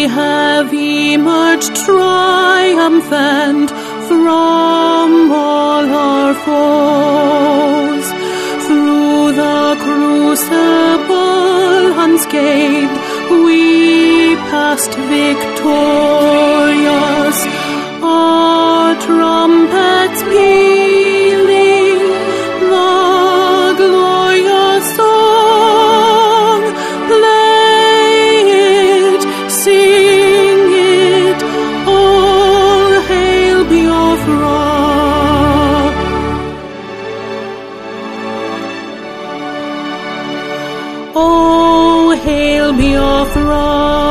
have emerged triumphant from all our foes. Through the crucible unscathed, we passed victorious. Our trumpets pealing, the glorious song, play it, sing it, all hail Biafra. Oh, hail Biafra,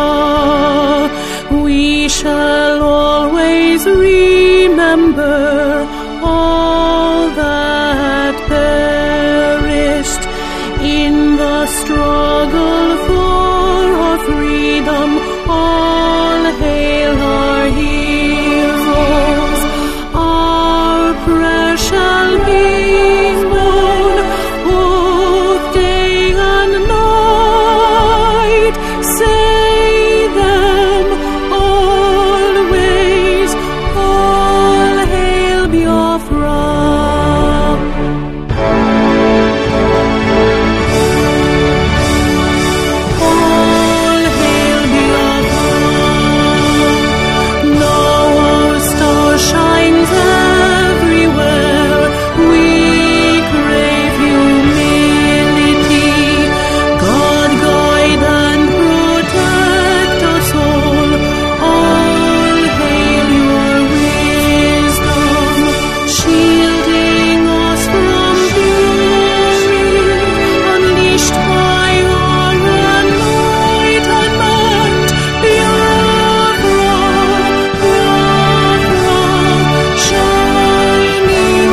we shall always remember all that perished in the struggle for our freedom. All hail our heroes, our prayer shall be known both day and night. Say them always, all hail Biafra. All hail Biafra. Now our star shines everywhere. We crave humility. God guide and protect us all. All hail your wisdom, shielding us from fury, unleashed by our enlightenment. Biafra, Biafra, shining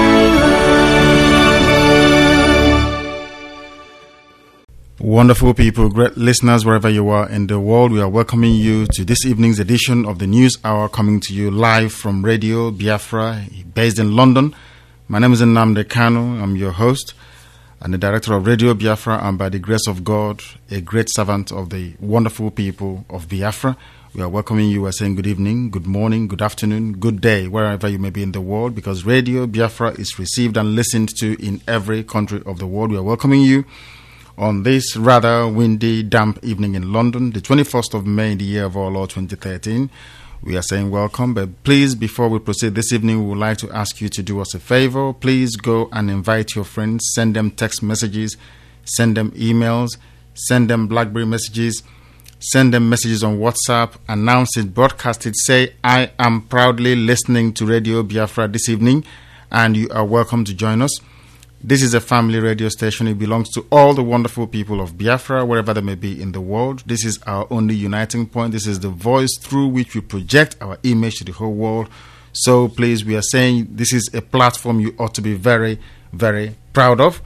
forever. Wonderful people, great listeners, wherever you are in the world, we are welcoming you to this evening's edition of the News Hour, coming to you live from Radio Biafra, based in London. My name is Nnamdi Kanu. I'm your host and the director of Radio Biafra, and by the grace of God, a great servant of the wonderful people of Biafra. We are welcoming you. We're saying good evening, good morning, good afternoon, good day, wherever you may be in the world, because Radio Biafra is received and listened to in every country of the world. We are welcoming you on this rather windy, damp evening in London, the 21st of May in the year of our Lord 2013. We are saying welcome, but please, before we proceed this evening, we would like to ask you to do us a favor. Please go and invite your friends, send them text messages, send them emails, send them BlackBerry messages, send them messages on WhatsApp, announce it, broadcast it, say, I am proudly listening to Radio Biafra this evening, and you are welcome to join us. This is a family radio station. It belongs to all the wonderful people of Biafra, wherever they may be in the world. This is our only uniting point. This is the voice through which we project our image to the whole world. So please, we are saying this is a platform you ought to be very, very proud of.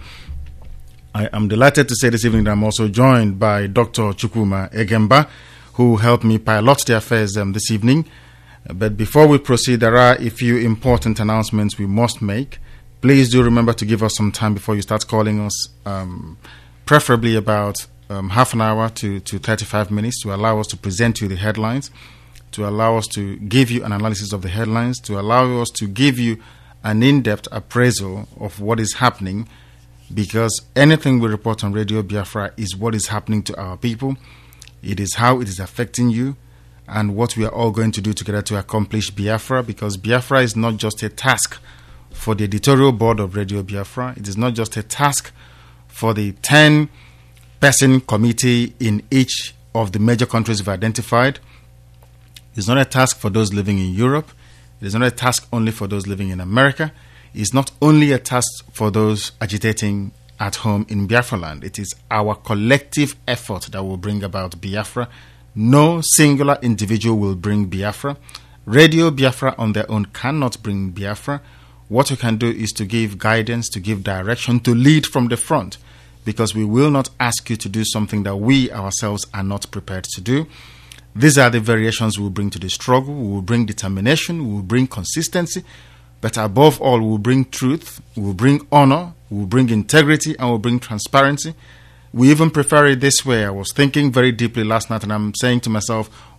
I am delighted to say this evening that I'm also joined by Dr. Chukwuma Egemba, who helped me pilot the affairs this evening. But before we proceed, there are a few important announcements we must make. Please do remember to give us some time before you start calling us, preferably about half an hour to 35 minutes, to allow us to present you the headlines, to allow us to give you an analysis of the headlines, to allow us to give you an in-depth appraisal of what is happening, because anything we report on Radio Biafra is what is happening to our people. It is how it is affecting you, and what we are all going to do together to accomplish Biafra, because Biafra is not just a task for the editorial board of Radio Biafra. It is not just a task for the 10-person committee in each of the major countries we've identified. It's not a task for those living in Europe. It is not a task only for those living in America. It's not only a task for those agitating at home in Biafra land. It is our collective effort that will bring about Biafra. No singular individual will bring Biafra. Radio Biafra on their own cannot bring Biafra. What we can do is to give guidance, to give direction, to lead from the front, because we will not ask you to do something that we ourselves are not prepared to do. These are the variations we will bring to the struggle. We will bring determination, we will bring consistency, but above all, we will bring truth, we will bring honor, we will bring integrity, and we will bring transparency. We even prefer it this way. I was thinking very deeply last night, and I'm saying to myself,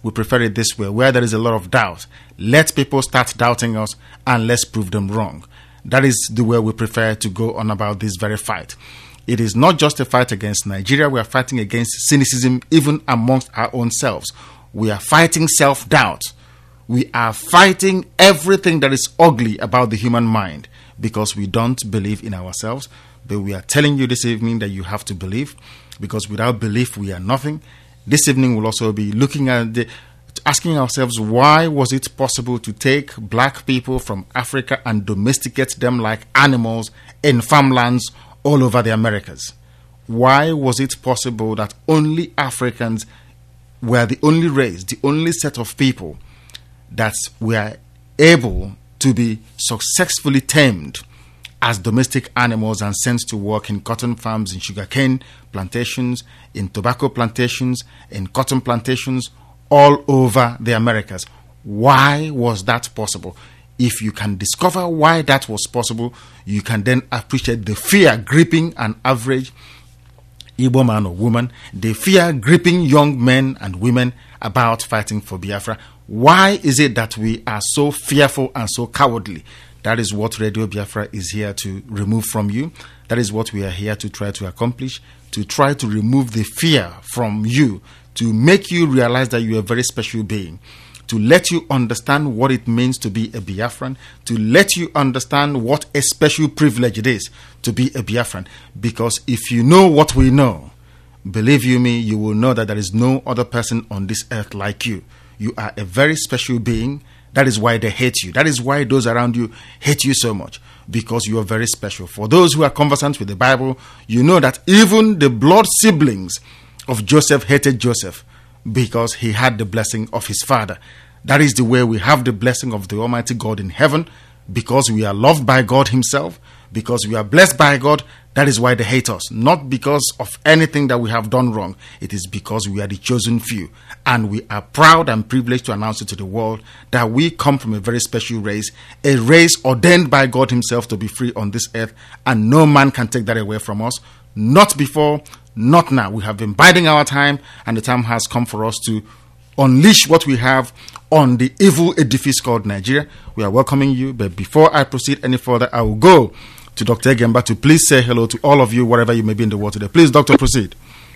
we prefer it this way. Where there is a lot of doubt, let people start doubting us and let's prove them wrong. That is the way we prefer to go on about this very fight. It is not just a fight against Nigeria. We are fighting against cynicism even amongst our own selves. We are fighting self-doubt. We are fighting everything that is ugly about the human mind because we don't believe in ourselves. But we are telling you this evening that you have to believe, because without belief we are nothing. This evening we'll also be looking at asking ourselves, why was it possible to take black people from Africa and domesticate them like animals in farmlands all over the Americas? Why was it possible that only Africans were the only race, the only set of people that were able to be successfully tamed as domestic animals and sent to work in cotton farms, in sugarcane plantations, in tobacco plantations, in cotton plantations all over the Americas? Why was that possible? If you can discover why that was possible, you can then appreciate the fear gripping an average Igbo man or woman, the fear gripping young men and women about fighting for Biafra. Why is it that we are so fearful and so cowardly? That is what Radio Biafra is here to remove from you. That is what we are here to try to accomplish, to try to remove the fear from you, to make you realize that you are a very special being, to let you understand what it means to be a Biafran, to let you understand what a special privilege it is to be a Biafran. Because if you know what we know, believe you me, you will know that there is no other person on this earth like you. You are a very special being. That is why they hate you. That is why those around you hate you so much, because you are very special. For those who are conversant with the Bible, you know that even the blood siblings of Joseph hated Joseph because he had the blessing of his father. That is the way we have the blessing of the Almighty God in heaven, because we are loved by God himself, because we are blessed by God. That is why they hate us, not because of anything that we have done wrong. It is because we are the chosen few, and we are proud and privileged to announce it to the world that we come from a very special race, a race ordained by God himself to be free on this earth, and no man can take that away from us. Not before, not now. We have been biding our time, and the time has come for us to unleash what we have on the evil edifice called Nigeria. We are welcoming you, but before I proceed any further, I will go to Dr. Egemba to please say hello to all of you wherever you may be in the world today. Please, Doctor, proceed.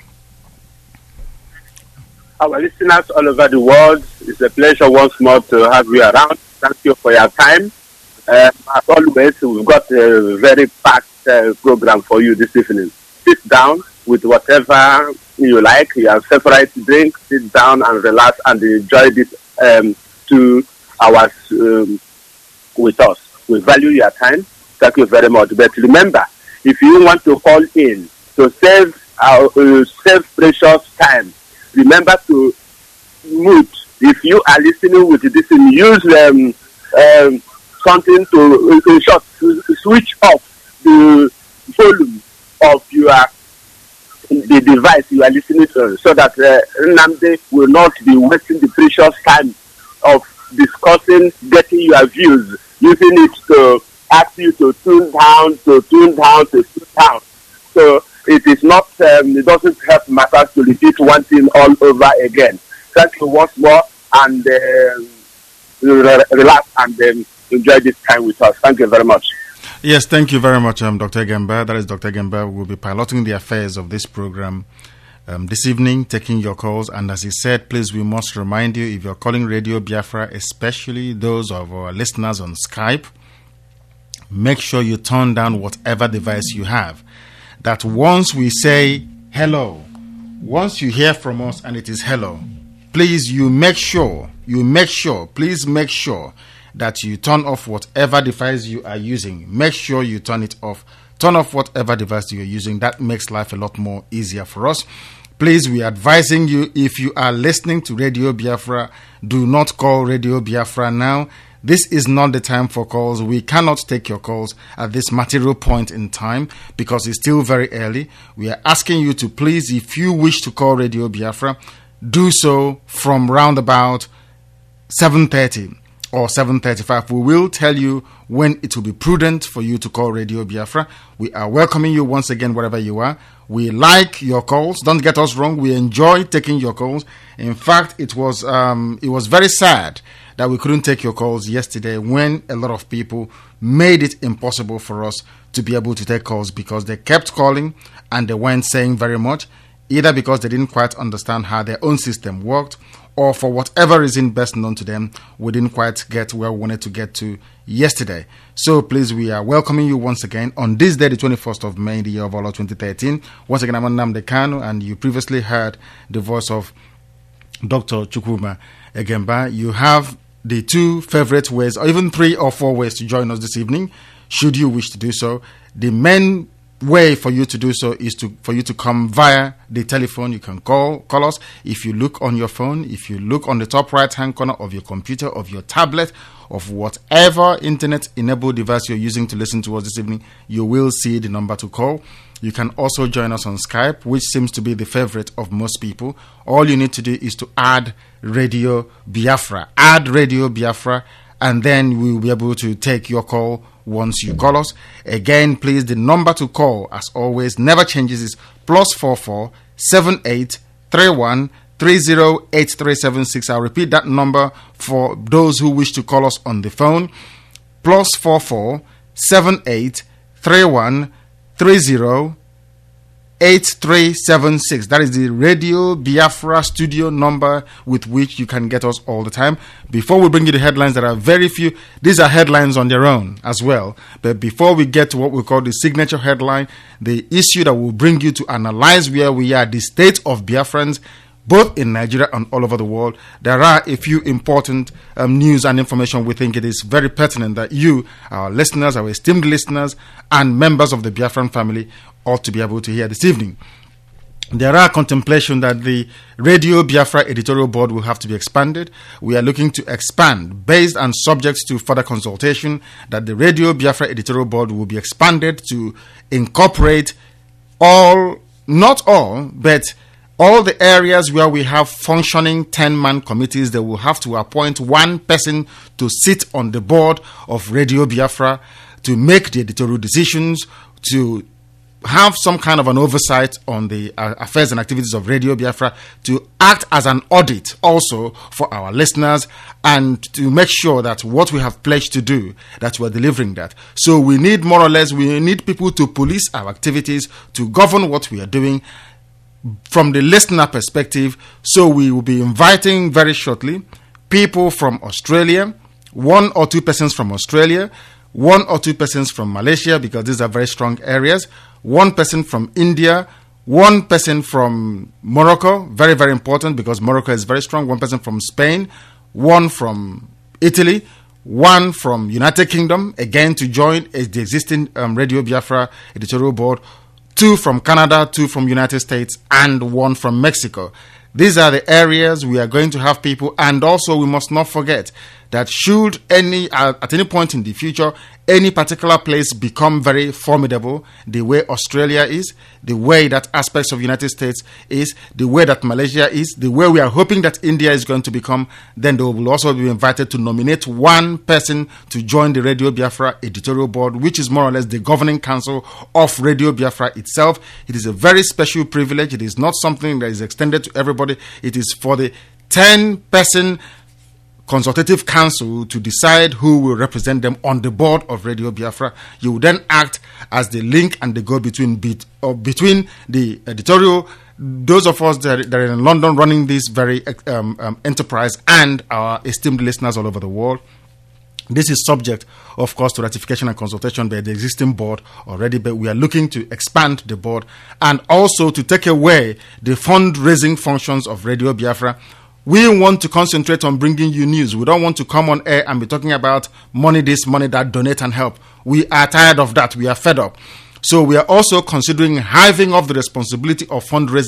Our listeners all over the world, it's a pleasure once more to have you around. Thank you for your time. As always, we've got a very packed program for you this evening. Sit down with whatever you like, your favorite drink, sit down and relax and enjoy this 2 hours with us. We value your time. Thank you very much. But remember, if you want to call in to save precious time, remember to mute. If you are listening with this, use something to switch off the volume of the device you are listening to, so that Nnamdi will not be wasting the precious time of discussing, getting your views, using it to ask you to tune down. So it is not, it doesn't help matters to repeat one thing all over again. Thank you once more, and relax and enjoy this time with us. Thank you very much. Yes, thank you very much, Dr. Egemba. That is Dr. Egemba. We'll be piloting the affairs of this program this evening, taking your calls. And as he said, please, we must remind you, if you're calling Radio Biafra, especially those of our listeners on Skype, make sure you turn down whatever device you have. That once we say hello, once you hear from us and it is hello, please make sure that you turn off whatever device you are using. Make sure you turn it off. Turn off whatever device you're using. That makes life a lot more easier for us. Please, we are advising you, if you are listening to Radio Biafra, do not call Radio Biafra now. This is not the time for calls. We cannot take your calls at this material point in time because it's still very early. We are asking you to please, if you wish to call Radio Biafra, do so from round about 7:30 or 7:35. We will tell you when it will be prudent for you to call Radio Biafra. We are welcoming you once again wherever you are. We like your calls. Don't get us wrong. We enjoy taking your calls. In fact, it was very sad that we couldn't take your calls yesterday when a lot of people made it impossible for us to be able to take calls because they kept calling and they weren't saying very much, either because they didn't quite understand how their own system worked, or for whatever reason best known to them, we didn't quite get where we wanted to get to yesterday. So please, we are welcoming you once again on this day, the 21st of May, the year of our Lord 2013. Once again, I'm Nnamdi Kanu, and you previously heard the voice of Dr. Chukwuma Egemba. You have the two favorite ways, or even 3 or 4 ways to join us this evening, should you wish to do so. The main way for you to do so is for you to come via the telephone. You can call us. If you look on your phone, if you look on the top right hand corner of your computer, of your tablet, of whatever internet enabled device you're using to listen to us this evening, you will see the number to call. You can also join us on Skype, which seems to be the favorite of most people. All you need to do is to add Radio Biafra. Add Radio Biafra, and then we'll be able to take your call once you call us. Again, please, the number to call, as always, never changes, is +44 78 31 308376. I'll repeat that number for those who wish to call us on the phone. +44 78 31 308376. That is the Radio Biafra studio number with which you can get us all the time. Before we bring you the headlines, there are very few. These are headlines on their own as well. But before we get to what we call the signature headline, the issue that will bring you to analyze where we are, the state of Biafrans, both in Nigeria and all over the world, there are a few important news and information we think it is very pertinent that you, our listeners, our esteemed listeners, and members of the Biafran family ought to be able to hear this evening. There are contemplation that the Radio Biafra editorial board will have to be expanded. We are looking to expand, based and subject to further consultation, that the Radio Biafra editorial board will be expanded to incorporate not all, but all the areas where we have functioning 10-man committees. They will have to appoint one person to sit on the board of Radio Biafra to make the editorial decisions, to have some kind of an oversight on the affairs and activities of Radio Biafra, to act as an audit also for our listeners, and to make sure that what we have pledged to do, that we're delivering that. So we need, more or less, we need people to police our activities, to govern what we are doing from the listener perspective. So we will be inviting very shortly people from Australia, 1 or 2 persons from Australia, 1 or 2 persons from Malaysia, because these are very strong areas, 1 person from India, 1 person from Morocco, very, very important because Morocco is very strong, 1 person from Spain, 1 from Italy, 1 from United Kingdom, again to join the existing Radio Biafra editorial board, 2 from Canada, 2 from United States, and 1 from Mexico. These are the areas we are going to have people, and also we must not forget that should at any point in the future, any particular place become very formidable, the way Australia is, the way that aspects of United States is, the way that Malaysia is, the way we are hoping that India is going to become, then they will also be invited to nominate 1 person to join the Radio Biafra editorial board, which is more or less the governing council of Radio Biafra itself. It is a very special privilege. It is not something that is extended to everybody. It is for the 10-person consultative council to decide who will represent them on the board of Radio Biafra. You will then act as the link and the go-between between the editorial, those of us that are in London running this very enterprise, and our esteemed listeners all over the world. This is subject, of course, to ratification and consultation by the existing board already, but we are looking to expand the board and also to take away the fundraising functions of Radio Biafra. We want to concentrate on bringing you news. We don't want to come on air and be talking about money this, money that, donate and help. We are tired of that. We are fed up. So we are also considering hiving off the responsibility of fundraising,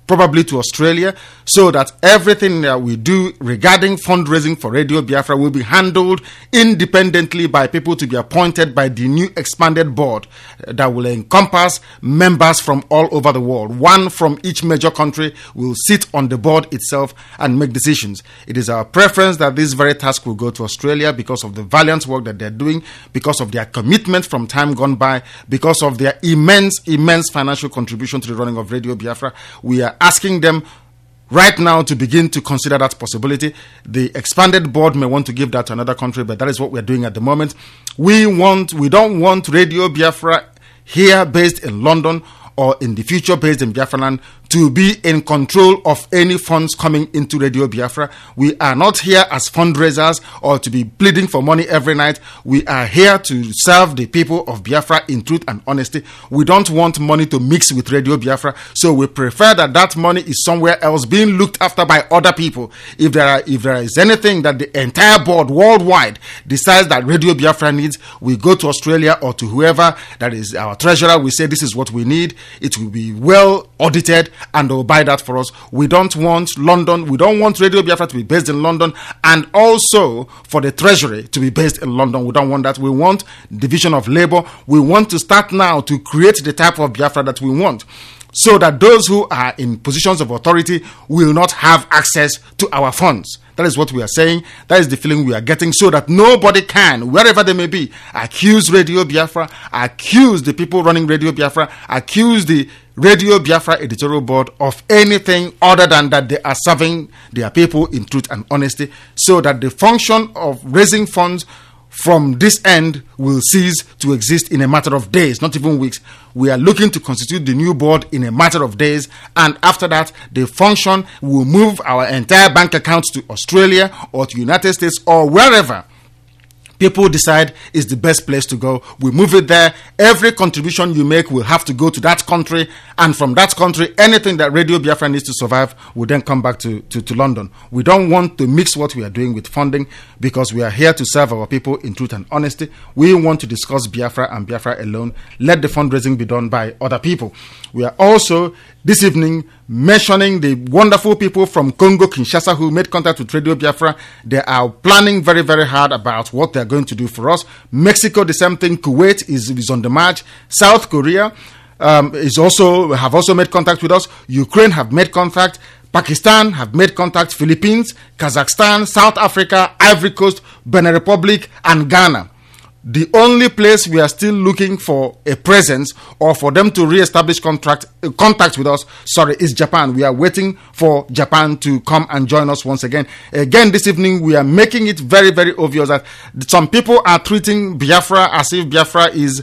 probably to Australia, so that everything that we do regarding fundraising for Radio Biafra will be handled independently by people to be appointed by the new expanded board that will encompass members from all over the world. One from each major country will sit on the board itself and make decisions. It is our preference that this very task will go to Australia because of the valiant work that they're doing, because of their commitment from time gone by, because of their immense financial contribution to the running of Radio Biafra. We are asking them right now to begin to consider that possibility. The expanded board may want to give that to another country, but that is what we're doing at the moment. We don't want Radio Biafra here based in London or in the future based in Biafra land to be in control of any funds coming into Radio Biafra. We are not here as fundraisers or to be pleading for money every night. We are here to serve the people of Biafra in truth and honesty. We don't want money to mix with Radio Biafra, so we prefer that money is somewhere else being looked after by other people. If there is anything that the entire board worldwide decides that Radio Biafra needs, we go to Australia or to whoever that is our treasurer. We say this is what we need. It will be well audited and they'll buy that for us. We don't want London. We don't want Radio Biafra to be based in London and also for the treasury to be based in London. We don't want that. We want division of labor. We want to start now to create the type of Biafra that we want, so that those who are in positions of authority will not have access to our funds. That is what we are saying. That is the feeling we are getting, so that nobody can, wherever they may be, accuse Radio Biafra, accuse the people running Radio Biafra, accuse the Radio Biafra editorial board of anything other than that they are serving their people in truth and honesty, so that the function of raising funds from this end will cease to exist in a matter of days, not even weeks. We are looking to constitute the new board in a matter of days, and after that, the function will move our entire bank accounts to Australia or to United States or wherever people decide is the best place to go. We move it there. Every contribution you make will have to go to that country, and from that country, anything that Radio Biafra needs to survive will then come back to London. We don't want to mix what we are doing with funding, because we are here to serve our people in truth and honesty. We want to discuss Biafra and Biafra alone. Let the fundraising be done by other people. We are also this evening mentioning the wonderful people from Congo Kinshasa who made contact with Radio Biafra. They are planning very, very hard about what they're going to do for us. Mexico, the same thing. Kuwait is on the march. South Korea have also made contact with us. Ukraine have made contact. Pakistan have made contact. Philippines, Kazakhstan, South Africa, Ivory Coast, Benin Republic, and Ghana. The only place we are still looking for a presence or for them to re-establish contact with us, is Japan. We are waiting for Japan to come and join us once again. Again, this evening, we are making it very, very obvious that some people are treating Biafra as if Biafra is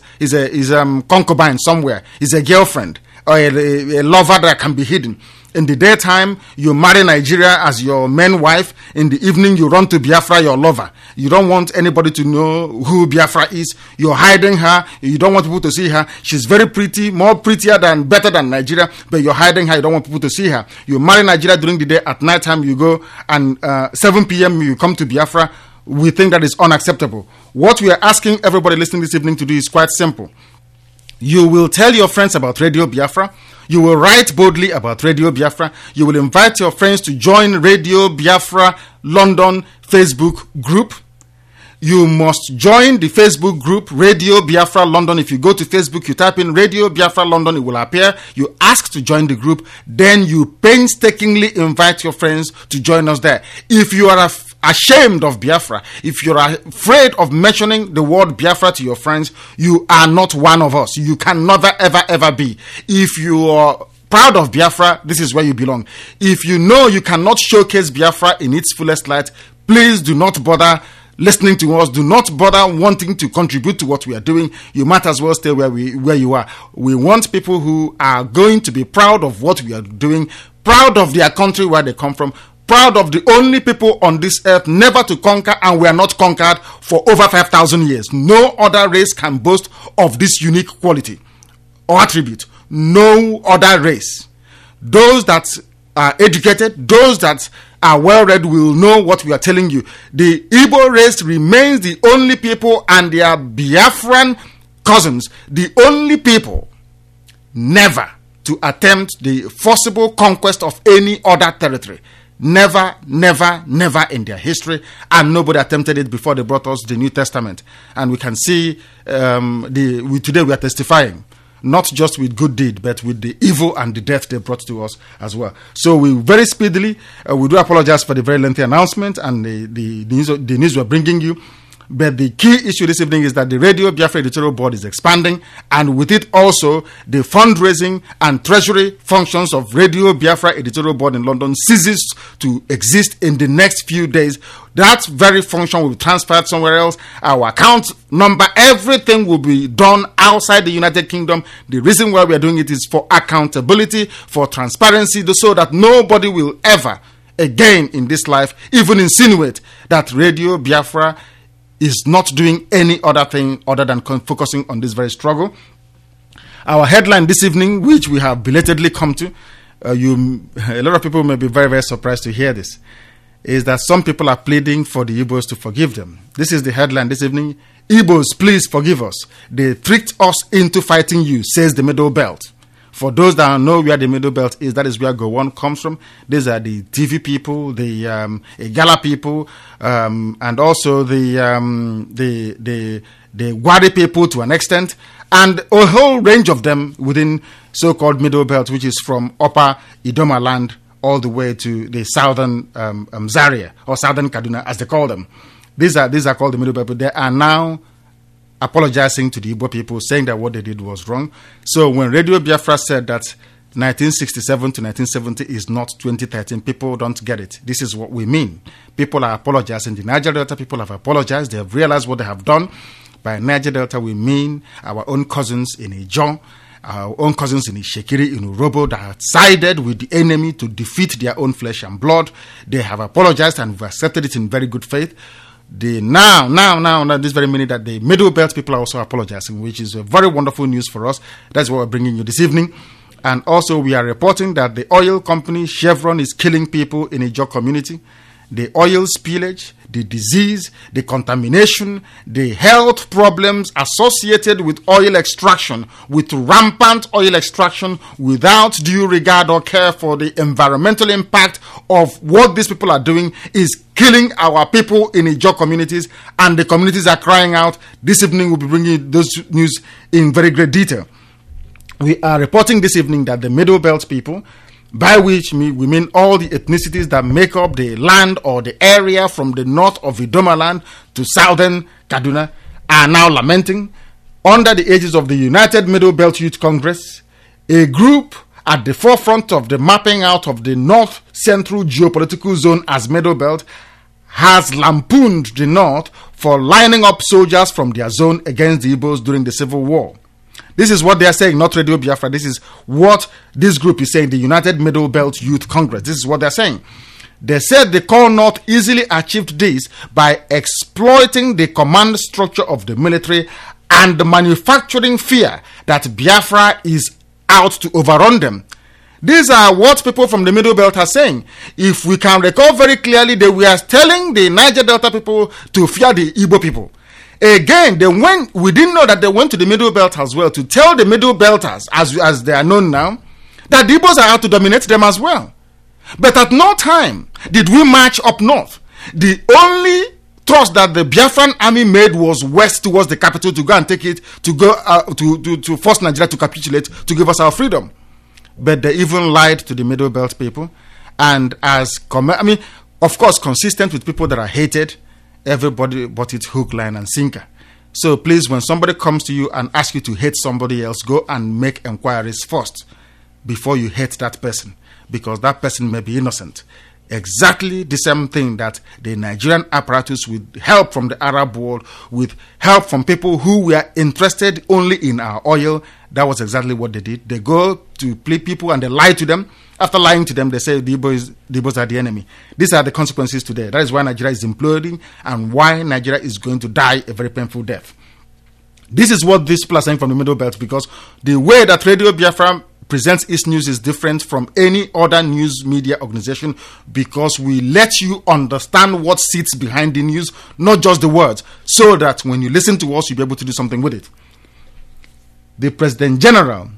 a concubine somewhere, is a girlfriend or a lover that can be hidden. In the daytime, you marry Nigeria as your main wife. In the evening, you run to Biafra, your lover. You don't want anybody to know who Biafra is. You're hiding her. You don't want people to see her. She's very pretty, better than Nigeria, but you're hiding her. You don't want people to see her. You marry Nigeria during the day. At night time, you go, and 7 p.m. you come to Biafra. We think that is unacceptable. What we are asking everybody listening this evening to do is quite simple. You will tell your friends about Radio Biafra. You will write boldly about Radio Biafra. You will invite your friends to join Radio Biafra London Facebook group. You must join the Facebook group Radio Biafra London. If you go to Facebook, you type in Radio Biafra London, it will appear. You ask to join the group. Then you painstakingly invite your friends to join us there. If you are ashamed of Biafra, if you're afraid of mentioning the word Biafra to your friends, you are not one of us. You can never, ever be. If you are proud of Biafra, this is where you belong. If you know you cannot showcase Biafra in its fullest light, please do not bother listening to us. Do not bother wanting to contribute to what we are doing. You might as well stay where you are. We want people who are going to be proud of what we are doing, proud of their country where they come from, proud of the only people on this earth never to conquer, and we are not conquered for over 5,000 years. No other race can boast of this unique quality or attribute. No other race. Those that are educated, those that are well-read will know what we are telling you. The Igbo race remains the only people, and their Biafran cousins, the only people never to attempt the forcible conquest of any other territory. Never, never, never in their history, and nobody attempted it before they brought us the New Testament. And we can see today we are testifying, not just with good deed, but with the evil and the death they brought to us as well. So we very speedily, we do apologize for the very lengthy announcement and the news we're bringing you. But the key issue this evening is that the Radio Biafra Editorial Board is expanding, and with it also the fundraising and treasury functions of Radio Biafra Editorial Board in London ceases to exist in the next few days. That very function will be transferred somewhere else. Our account number, everything will be done outside the United Kingdom. The reason why we are doing it is for accountability, for transparency, so that nobody will ever again in this life even insinuate that Radio Biafra is not doing any other thing other than focusing on this very struggle. Our headline this evening, which we have belatedly come to, a lot of people may be very, very surprised to hear this, is that some people are pleading for the Igbos to forgive them. This is the headline this evening. Igbos, please forgive us. They tricked us into fighting you, says the Middle Belt. For those that know where the Middle Belt is, that is where Gowon comes from. These are the TV people, the Igala people, and also the Gwari people to an extent, and a whole range of them within so-called Middle Belt, which is from Upper Idoma land all the way to the southern Zaria or southern Kaduna, as they call them. These are called the Middle Belt. They are now apologizing to the Igbo people, saying that what they did was wrong. So when Radio Biafra said that 1967 to 1970 is not 2013, people don't get it. This is what we mean. People are apologizing. The Niger Delta people have apologized. They have realized what they have done. By Niger Delta, we mean our own cousins in Ijon, our own cousins in Ishekiri, in Urobo, that have sided with the enemy to defeat their own flesh and blood. They have apologized, and we've accepted it in very good faith. Now, this very minute, that the Middle Belt people are also apologizing, which is a very wonderful news for us. That's what we're bringing you this evening. And also, we are reporting that the oil company Chevron is killing people in a Ijaw community. The oil spillage, the disease, the contamination, the health problems associated with oil extraction, with rampant oil extraction, without due regard or care for the environmental impact of what these people are doing, is killing our people in Ijaw communities, and the communities are crying out. This evening we'll be bringing you those news in very great detail. We are reporting this evening that the Middle Belt people, by which we mean all the ethnicities that make up the land or the area from the north of Idoma land to southern Kaduna, are now lamenting. Under the aegis of the United Middle Belt Youth Congress, a group at the forefront of the mapping out of the North Central Geopolitical Zone as Middle Belt, has lampooned the North for lining up soldiers from their zone against the Igbos during the Civil War. This is what they are saying, not Radio Biafra. This is what this group is saying, the United Middle Belt Youth Congress. This is what they're saying. They said the core North easily achieved this by exploiting the command structure of the military and manufacturing fear that Biafra is out to overrun them. These are what people from the Middle Belt are saying. If we can recall very clearly, they were telling the Niger Delta people to fear the Igbo people. Again, we didn't know that they went to the Middle Belt as well to tell the Middle Belters, as they are known now, that the Igbos are out to dominate them as well. But at no time did we march up north. The only thrust that the Biafran army made was west towards the capital to go and take it, to go to force Nigeria to capitulate, to give us our freedom. But they even lied to the Middle Belt people. And of course, consistent with people that are hated, everybody bought it hook, line, and sinker. So please, when somebody comes to you and asks you to hate somebody else, go and make inquiries first before you hate that person, because that person may be innocent. Exactly the same thing that the Nigerian apparatus, with help from the Arab world, with help from people who were interested only in our oil, that was exactly what they did. They go to play people and they lie to them. After lying to them, they say the Igbos are the enemy. These are the consequences today. That is why Nigeria is imploding and why Nigeria is going to die a very painful death. This is what these people are saying from the Middle Belt, because the way that Radio Biafra presents its news is different from any other news media organization, because we let you understand what sits behind the news, not just the words, so that when you listen to us, you'll be able to do something with it. The President General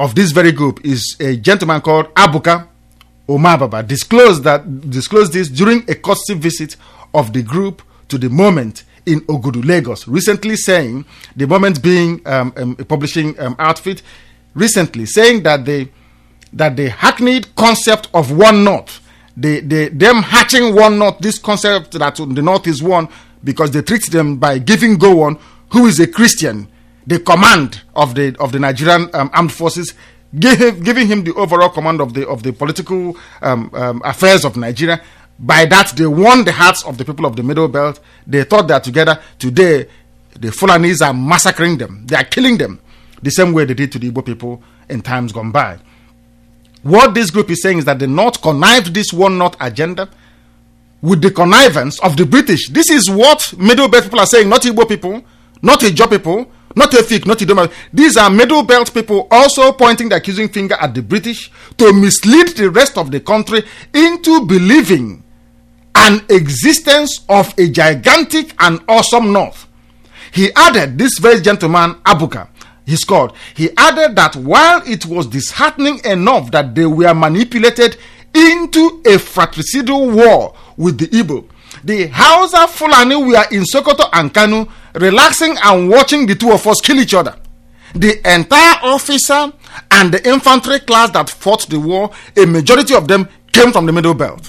of this very group is a gentleman called Abuka Omababa, disclosed this during a courtesy visit of the group to the Moment in Ogudu, Lagos, recently saying, the Moment being a publishing outfit, recently saying that the hackneyed concept of one north, them hatching one north, this concept that the north is one, because they treat them by giving Gowon, who is a Christian, the command of the Nigerian armed forces, giving him the overall command of the political affairs of Nigeria. By that, they won the hearts of the people of the Middle Belt. They thought that together, today, the Fulanis are massacring them. They are killing them the same way they did to the Igbo people in times gone by. What this group is saying is that the North connived this one North agenda with the connivance of the British. This is what Middle Belt people are saying, not Igbo people, not Ijaw people, not Efik, not Idoma. These are Middle Belt people also pointing the accusing finger at the British to mislead the rest of the country into believing an existence of a gigantic and awesome North. He added, this very gentleman, Abuka, he added that while it was disheartening enough that they were manipulated into a fratricidal war with the Igbo, the Hausa Fulani were in Sokoto and Kanu relaxing and watching the two of us kill each other. The entire officer and the infantry class that fought the war, a majority of them came from the Middle Belt.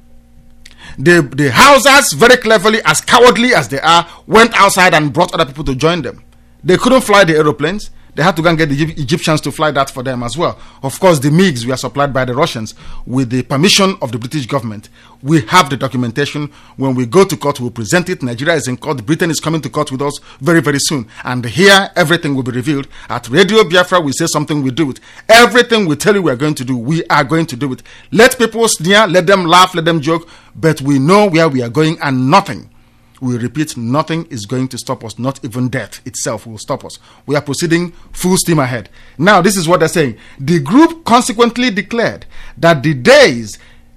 The Hausas, very cleverly, as cowardly as they are, went outside and brought other people to join them. They couldn't fly the aeroplanes. They had to go and get the Egyptians to fly that for them as well. Of course, the MiGs were supplied by the Russians with the permission of the British government. We have the documentation. When we go to court, we'll present it. Nigeria is in court. Britain is coming to court with us very, very soon. And here, everything will be revealed. At Radio Biafra, we say something, we do it. Everything we tell you we are going to do, we are going to do it. Let people sneer, let them laugh, let them joke, but we know where we are going, and nothing, we repeat, nothing is going to stop us. Not even death itself will stop us. We are proceeding full steam ahead. Now, this is what they're saying. The group consequently declared that the days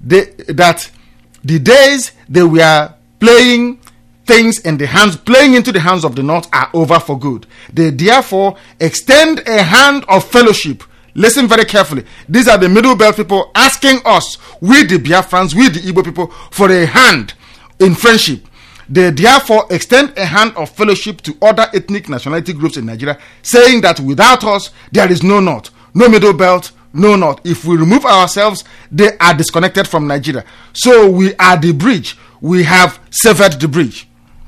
they were playing things in the hands, playing into the hands of the North, are over for good. They therefore extend a hand of fellowship. Listen very carefully. These are the Middle Belt people asking us, we the Biafrans, we the Igbo people, for a hand in friendship. They therefore extend a hand of fellowship to other ethnic nationality groups in Nigeria, saying that without us, there is no North, no Middle Belt, no North. If we remove ourselves, they are disconnected from Nigeria. So we are the bridge. We have severed the bridge.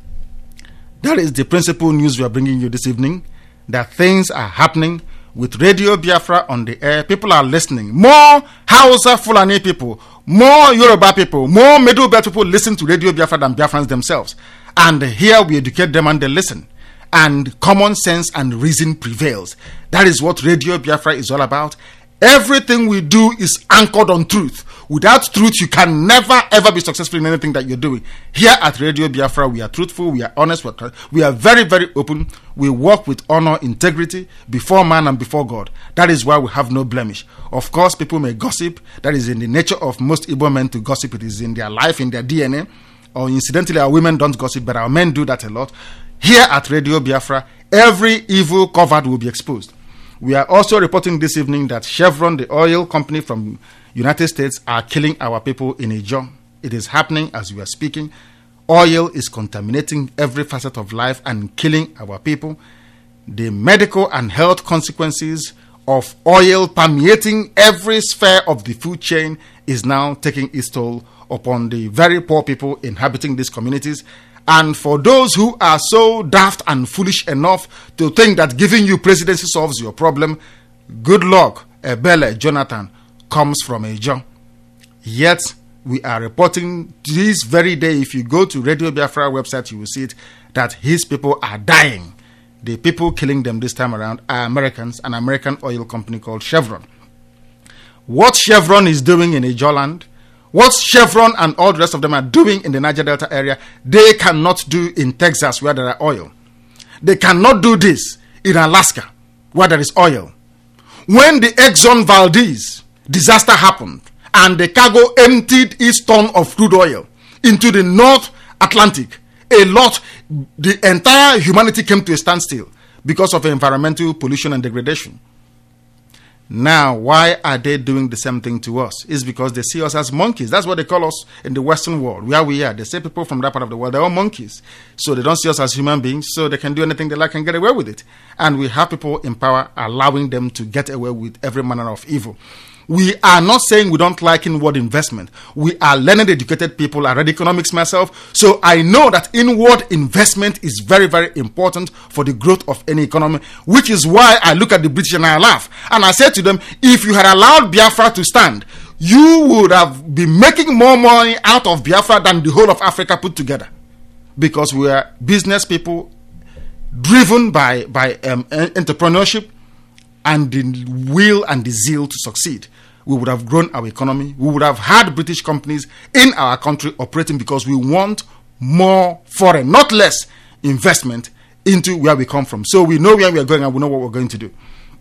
That is the principal news we are bringing you this evening, that things are happening with Radio Biafra on the air. People are listening. More Hausa Fulani people, more Yoruba people, more Middle Belt people listen to Radio Biafra than Biafrans themselves. And here we educate them and they listen. And common sense and reason prevails. That is what Radio Biafra is all about. Everything we do is anchored on truth. Without truth, you can never ever be successful in anything that you're doing. Here at Radio Biafra, we are truthful, we are honest, we are very, very open. We work with honor, integrity, before man and before God. That is why we have no blemish. Of course, people may gossip. That is in the nature of most Igbo men to gossip. It is in their life, in their DNA. Or incidentally, our women don't gossip, but our men do that a lot. Here at Radio Biafra, every evil covered will be exposed. We are also reporting this evening that Chevron, the oil company from United States, are killing our people in Ijaw. It is happening as we are speaking. Oil is contaminating every facet of life and killing our people. The medical and health consequences of oil permeating every sphere of the food chain is now taking its toll upon the very poor people inhabiting these communities. And for those who are so daft and foolish enough to think that giving you presidency solves your problem, good luck. Ebele Jonathan comes from Ijaw. Yet, we are reporting this very day, if you go to Radio Biafra website, you will see it, that his people are dying. The people killing them this time around are Americans, an American oil company called Chevron. What Chevron is doing in Ijaw land, what Chevron and all the rest of them are doing in the Niger Delta area, they cannot do in Texas where there are oil. They cannot do this in Alaska where there is oil. When the Exxon Valdez disaster happened and the cargo emptied its ton of crude oil into the North Atlantic, the entire humanity came to a standstill because of environmental pollution and degradation. Now, why are they doing the same thing to us? It's because they see us as monkeys. That's what they call us in the Western world, where we are. They say people from that part of the world, they're all monkeys. So they don't see us as human beings, so they can do anything they like and get away with it. And we have people in power allowing them to get away with every manner of evil. We are not saying we don't like inward investment. We are learned, educated people. I read economics myself. So I know that inward investment is very, very important for the growth of any economy, which is why I look at the British and I laugh. And I said to them, if you had allowed Biafra to stand, you would have been making more money out of Biafra than the whole of Africa put together. Because we are business people driven by entrepreneurship and the will and the zeal to succeed. We would have grown our economy. We would have had British companies in our country operating because we want more foreign, not less, investment into where we come from. So we know where we are going and we know what we're going to do.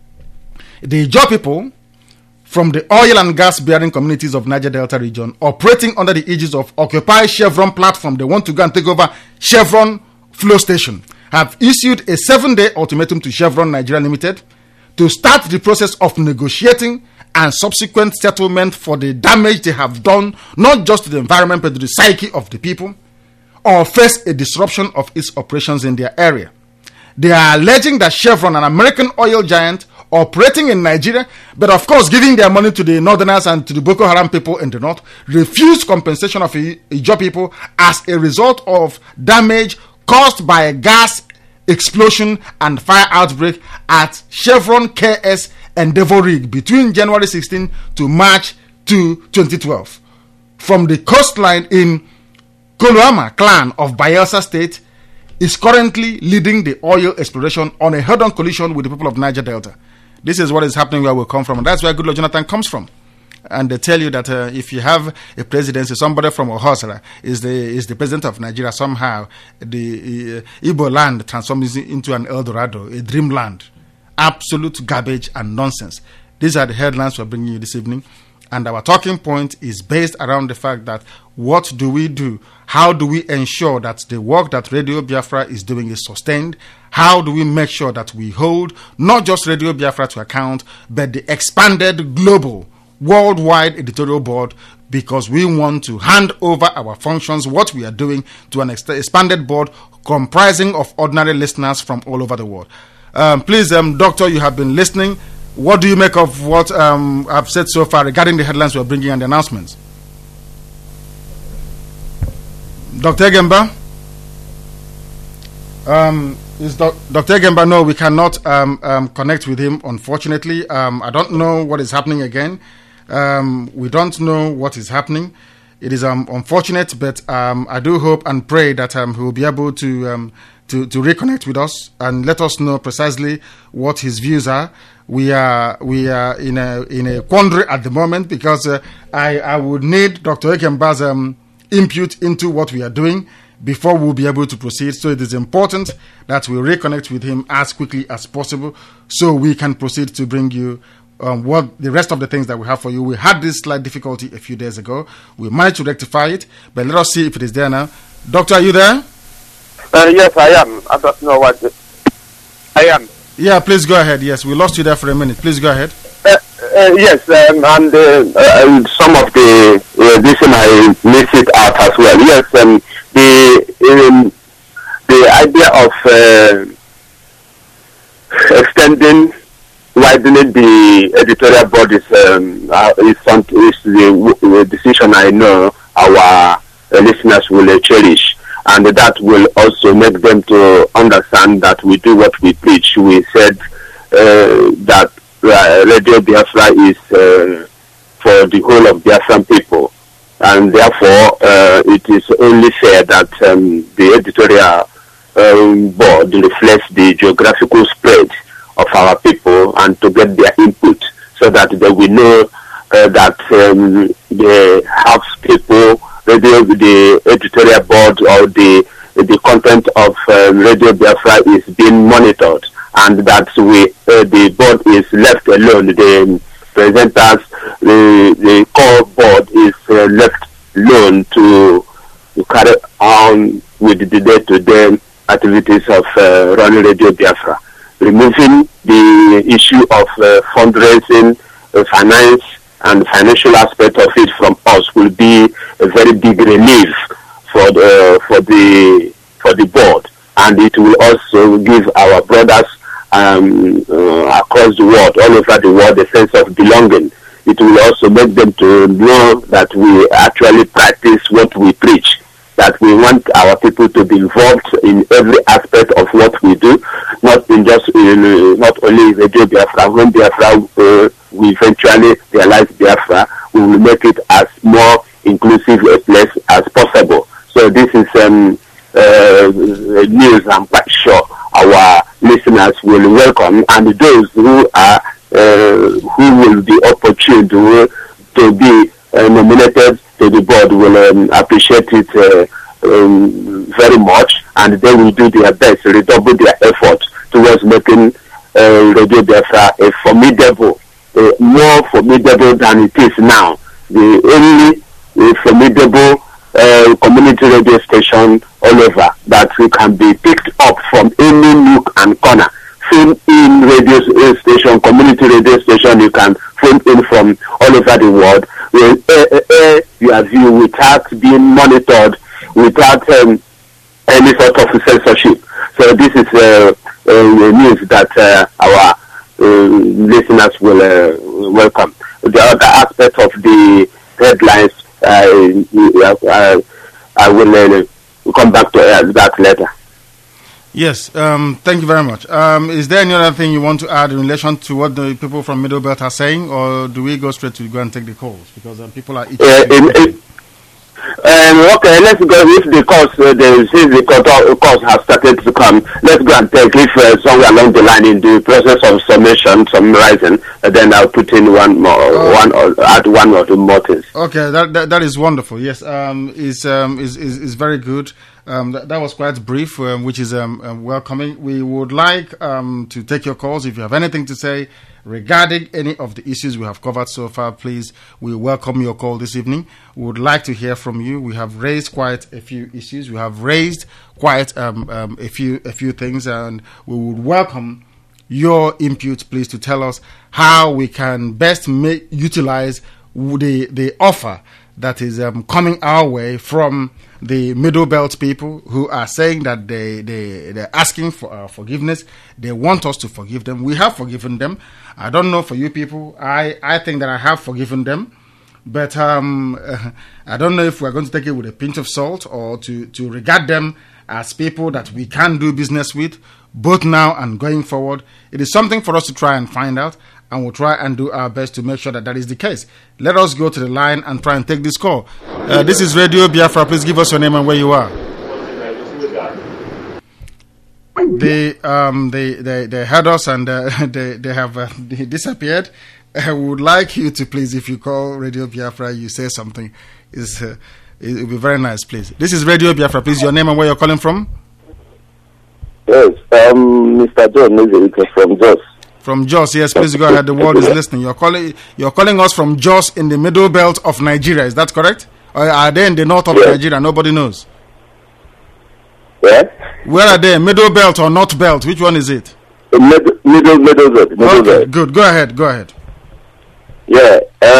The Ijaw people from the oil and gas bearing communities of Niger Delta region operating under the aegis of Occupy Chevron platform, they want to go and take over Chevron flow station, have issued a 7-day ultimatum to Chevron Nigeria Limited to start the process of negotiating and subsequent settlement for the damage they have done, not just to the environment, but to the psyche of the people, or face a disruption of its operations in their area. They are alleging that Chevron, an American oil giant operating in Nigeria, but of course giving their money to the northerners and to the Boko Haram people in the north, refused compensation of Ijaw people as a result of damage caused by a gas explosion and fire outbreak at Chevron KS Endeavor rig between January 16 to March 2, 2012. From the coastline in Koluama clan of Bayelsa State is currently leading the oil exploration on a head-on collision with the people of Niger Delta. This is what is happening where we come from, and that's where Goodluck Jonathan comes from. And they tell you that if you have a presidency, somebody from Ohosara is the president of Nigeria, somehow the Igbo land transforms into an El Dorado, a dreamland. Absolute garbage and nonsense. These are the headlines we're bringing you this evening. And our talking point is based around the fact that what do we do? How do we ensure that the work that Radio Biafra is doing is sustained? How do we make sure that we hold not just Radio Biafra to account, but the expanded global worldwide editorial board, because we want to hand over our functions, what we are doing, to an expanded board comprising of ordinary listeners from all over the world. Please, Doctor, you have been listening. What do you make of what I've said so far regarding the headlines we're bringing and the announcements? Dr. Egemba? Is Dr. Egemba? No, we cannot connect with him, unfortunately. I don't know what is happening again. We don't know what is happening. It is unfortunate, but I do hope and pray that he will be able to reconnect with us and let us know precisely what his views are. We are in a quandary at the moment because I would need Dr. Egemba's input into what we are doing before we'll be able to proceed. So it is important that we reconnect with him as quickly as possible so we can proceed to bring you what the rest of the things that we have for you. We had this slight difficulty a few days ago. We managed to rectify it, but let us see if it is there now. Doctor, are you there? Yes, I am. I don't know what I am. Yeah, please go ahead. Yes, we lost you there for a minute. Please go ahead. Yes, and some of the reason I missed it out as well. Yes, the idea of extending, widening the editorial board is the decision I know our listeners will cherish. And that will also make them to understand that we do what we preach. We said that Radio Biafra is for the whole of Biafran people. And therefore, it is only fair that the editorial board reflects the geographical spread of our people and to get their input so that they will know that they have people, the editorial board or the content of Radio Biafra is being monitored, and that the board is left alone. The presenters, the core board is left alone to carry on with the day-to-day activities of running Radio Biafra. removing the issue of fundraising, finance, and financial aspect of it from us will be a very big relief for the board, and it will also give our brothers across the world, all over the world, a sense of belonging. It will also make them to know that we actually practice what we preach, that we want our people to be involved in every aspect of what we do, not only Radio Biafra. When Biafra we eventually realize Biafra, we will make it as more inclusive a place as possible. So this is news I'm quite sure our listeners will welcome, and those who will be opportune to be nominated to the board will appreciate it very much, and they will do their best, redouble their effort towards making Radio Biafra a formidable, more formidable than it is now. The only formidable community radio station all over that can be picked up from any nook and corner. Phone in radio station, community radio station, you can phone in from all over the world. Will air your view without being monitored, without any sort of censorship. So this is news that our listeners will welcome. The other aspect of the headlines, I will come back to that later. Yes, thank you very much. Is there any other thing you want to add in relation to what the people from Middle Belt are saying, or do we go straight to go and take the calls? Because people are itching. Okay, let's go with the calls. Since the calls have started to come, let's go and take if somewhere along the line in the process of summarizing, then I'll put in one or two more things. Okay, that is wonderful. Yes, is very good. That was quite brief, which is welcoming. We would like to take your calls. If you have anything to say regarding any of the issues we have covered so far, please, we welcome your call this evening. We would like to hear from you. We have raised quite a few issues. We have raised quite a few things, and we would welcome your input, please, to tell us how we can best utilize the offer that is coming our way from the Middle Belt people who are saying that they're asking for our forgiveness. They want us to forgive them. We have forgiven them. I don't know for you people. I think that I have forgiven them. But I don't know if we're going to take it with a pinch of salt or to regard them as people that we can do business with, both now and going forward. It is something for us to try and find out, and we'll try and do our best to make sure that that is the case. Let us go to the line and try and take this call. This is Radio Biafra. Please give us your name and where you are. They heard us and they have disappeared. I would like you to please, if you call Radio Biafra, you say something. It will be very nice, please. This is Radio Biafra. Please, your name and where you're calling from. Yes, Mr. John Mizerika from Jos. From Jos, yes, please go ahead. The world is listening. You're calling us from Jos in the Middle Belt of Nigeria. Is that correct? Or are they in the north of Nigeria? Nobody knows. Yeah. Where are they? Middle Belt or North Belt? Which one is it? Middle Belt. Okay, good. Go ahead. Yeah.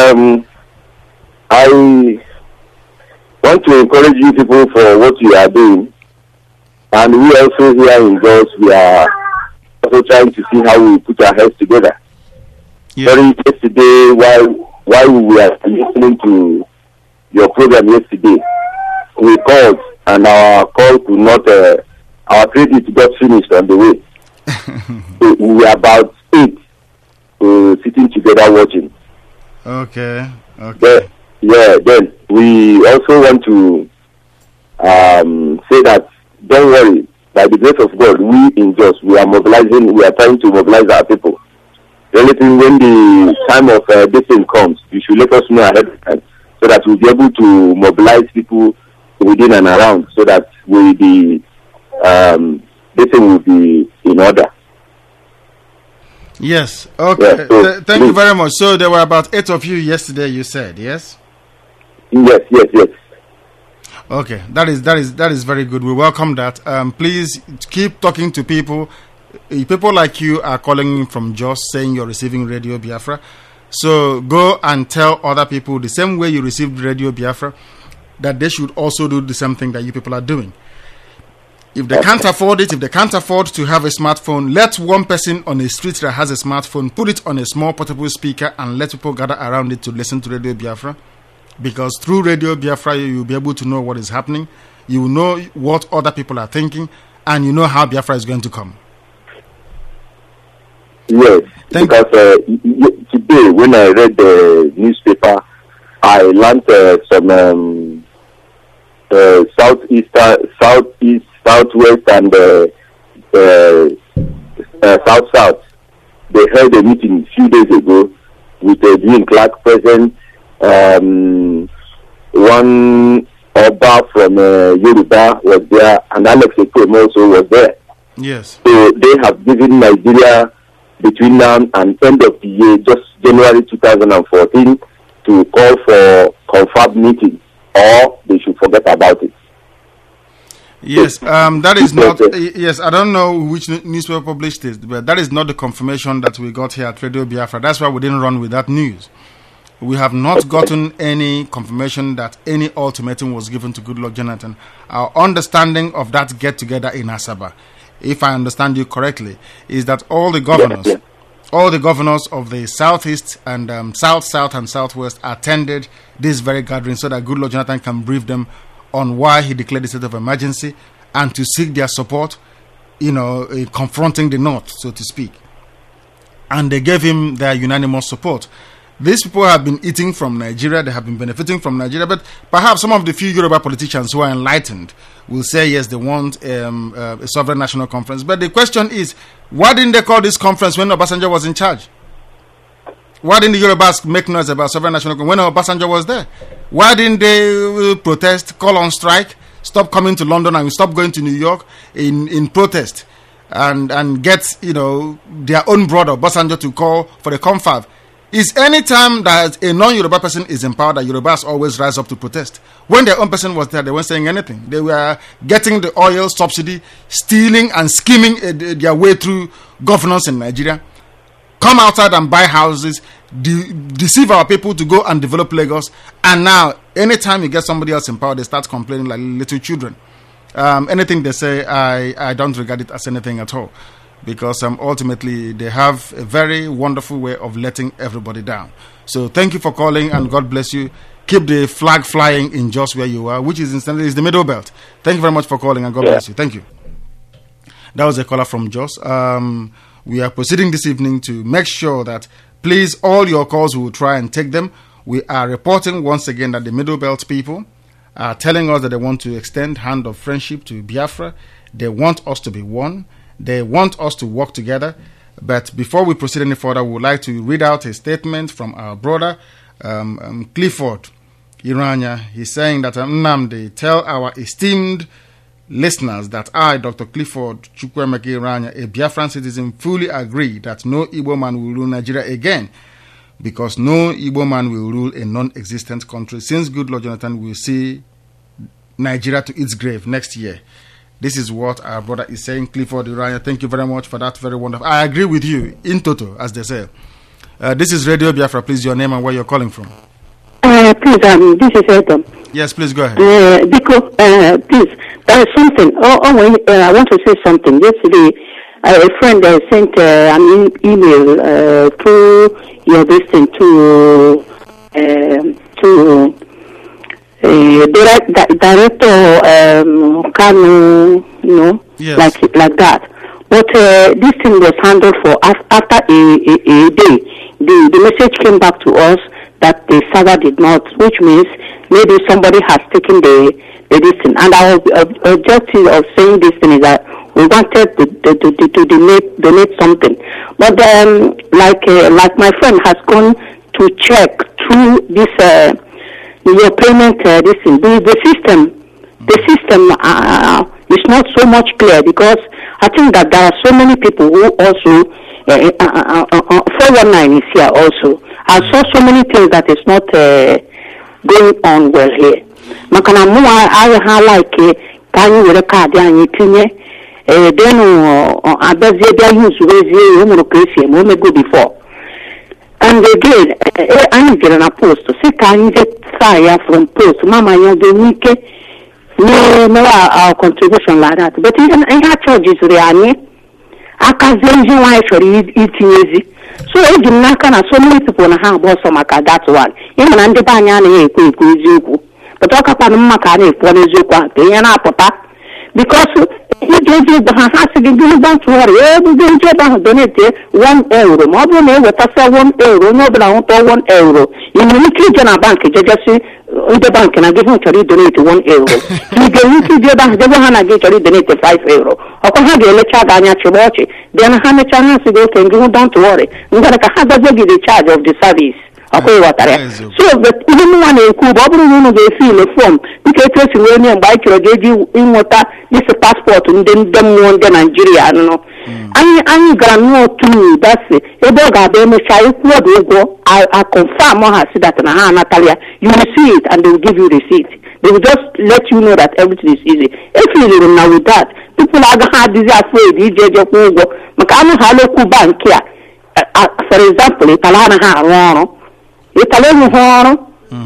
I want to encourage you people for what you are doing, and we also here in Jos, we are also trying to see how we put our heads together. Yeah. Yesterday, while we were listening to your program yesterday, we called and our call could not, our credit got finished on the way. So we were about 8 sitting together watching. Okay. Then we also want to say that don't worry, by the grace of God, we in Jos, we are trying to mobilize our people. Anything when the time of this thing comes, you should let us know ahead of time so that we'll be able to mobilize people within and around so that this thing will be in order. Yes. Okay. Yeah, so thank you very much. So there were about 8 of you yesterday, you said, yes? Yes. Okay. That is very good. We welcome that. Please keep talking to people. People like you are calling in from Jos saying you're receiving Radio Biafra. So go and tell other people the same way you received Radio Biafra, that they should also do the same thing that you people are doing. If they can't afford it, if they can't afford to have a smartphone, let one person on a street that has a smartphone put it on a small portable speaker and let people gather around it to listen to Radio Biafra. Because through Radio Biafra, you'll be able to know what is happening. You will know what other people are thinking, and you know how Biafra is going to come. Yes, because today when I read the newspaper, I learned some southeast, southwest, and south. They held a meeting a few days ago with Dean Clark present, one Oba from Yoruba was there, and Alex Ekwem also was there. Yes. So they have given Nigeria between now and end of the year, just January 2014, to call for confirmed meeting, or they should forget about it. Yes, that is not. Yes, I don't know which newspaper published it, but that is not the confirmation that we got here at Radio Biafra. That's why we didn't run with that news. We have not gotten any confirmation that any ultimatum was given to Goodluck Jonathan. Our understanding of that get-together in Asaba, if I understand you correctly, is that all the governors, all the governors of the southeast and south and southwest attended this very gathering so that Goodluck Jonathan can brief them on why he declared the state of emergency and to seek their support, confronting the North, so to speak. And they gave him their unanimous support. These people have been eating from Nigeria, they have been benefiting from Nigeria, but perhaps some of the few Yoruba politicians who are enlightened will say, yes, they want a sovereign national conference. But the question is, why didn't they call this conference when Obasanjo was in charge? Why didn't the Yorubas make noise about sovereign national conference when Obasanjo was there? Why didn't they protest, call on strike, stop coming to London and stop going to New York in protest and get, their own brother Obasanjo to call for the confab? Is any time that a non-Yoruba person is in power that Yorubas always rise up to protest? When their own person was there, they weren't saying anything. They were getting the oil subsidy, stealing and scheming their way through governance in Nigeria. Come outside and buy houses, deceive our people to go and develop Lagos. And now, anytime you get somebody else in power, they start complaining like little children. Anything they say, I don't regard it as anything at all. Because ultimately they have a very wonderful way of letting everybody down. So thank you for calling and God bless you. Keep the flag flying in Jos where you are, which is incidentally is the Middle Belt. Thank you very much for calling and God bless you. Thank you. That was a caller from Jos. We are proceeding this evening to make sure that please all your calls, we will try and take them. We are reporting once again that the Middle Belt people are telling us that they want to extend hand of friendship to Biafra. They want us to be one. They want us to work together. But before we proceed any further, we would like to read out a statement from our brother, Clifford Iranya. He's saying that Nnamdi, tell our esteemed listeners that I, Dr. Clifford Chukwemeke Iranya, a Biafran citizen, fully agree that no Igbo man will rule Nigeria again, because no Igbo man will rule a non-existent country since Goodluck Jonathan will see Nigeria to its grave next year. This is what our brother is saying, Clifford Iranya. Thank you very much for that. Very wonderful. I agree with you, in toto, as they say. This is Radio Biafra. Please, your name and where you're calling from. Please, this is Edom. Yes, please go ahead. Because, please, there is something. I want to say something. Yesterday, a friend sent an email through your listing to director Kanu, yes. like that. But this thing was handled for after a day. The message came back to us that the server did not, which means maybe somebody has taken the this thing. And our objective of saying this thing is that we wanted to donate something. But like my friend has gone to check through this your payment this thing, the system is not so much clear, because I think that there are so many people who also 419 is here also. I saw so many things that is not going on well here. Makana mu I like can you card and you tinye then abazie bịa use wezie ụmụrụ ka esi eme omego before. And again, anyị jere na post si ka anyị je ya from post mama ya ga-enwe ike mere our contribution like that. But ihe a chargeziri anyị akazie ihe nwaanyị chọrọ itinyezi. So eji m n'aka na so many people na ha agba ọsọ maka that one. Ịma na ndị be anyị anaghị ekwu eziokwu. But ọ kakwanụ mma ka a na-ekwu n'eziokwu ahụ ka ihe na-apụta. Because iji ha sị gị gịnị don't worry, ebe ndị ebe ahụ donate €1 ma ọ bụrụ na ewetasa €1 onye ọbụla nwụta €1 ị nwere ike ije na bank jejesi ndị bank na gị hụ chọrọ idonate €1 ị ga-enwe ike ije ebe ahụ jebe ha na gị chọrọ idonate €5 ọkwa ha ga-elecha gị anya chịrị ọchị bịa na ha mechaa ha sị gị oke gị hụ don't worry ngara ka ha gazie gị the charge of the service. ọkwa ịghọtara ya. So ihe nwa na-ekwu bụ ọ bụrụ na unu ga-efi ile fọm dịka etu esi wee nye mgbe anyị chọrọ ga-eji ịnweta isi paspọtụ ndị mmụọ ndị Naijiria nọ anyị gara n'otu dasi ebe ọ ga-abịa emechaa ịkwụ ọdụ ụgwọ a confirm ha si that na ha anatala ya you will see it and they will give you receipt. They will just let you know that everything is easy. Efiliri m na with that people agaghị adịzi afraid ije ejekwa ụgwọ maka anụ ha lokwu bankị a for example ịtala anaghị arụ ọrụ ịtala enweghị ọrụ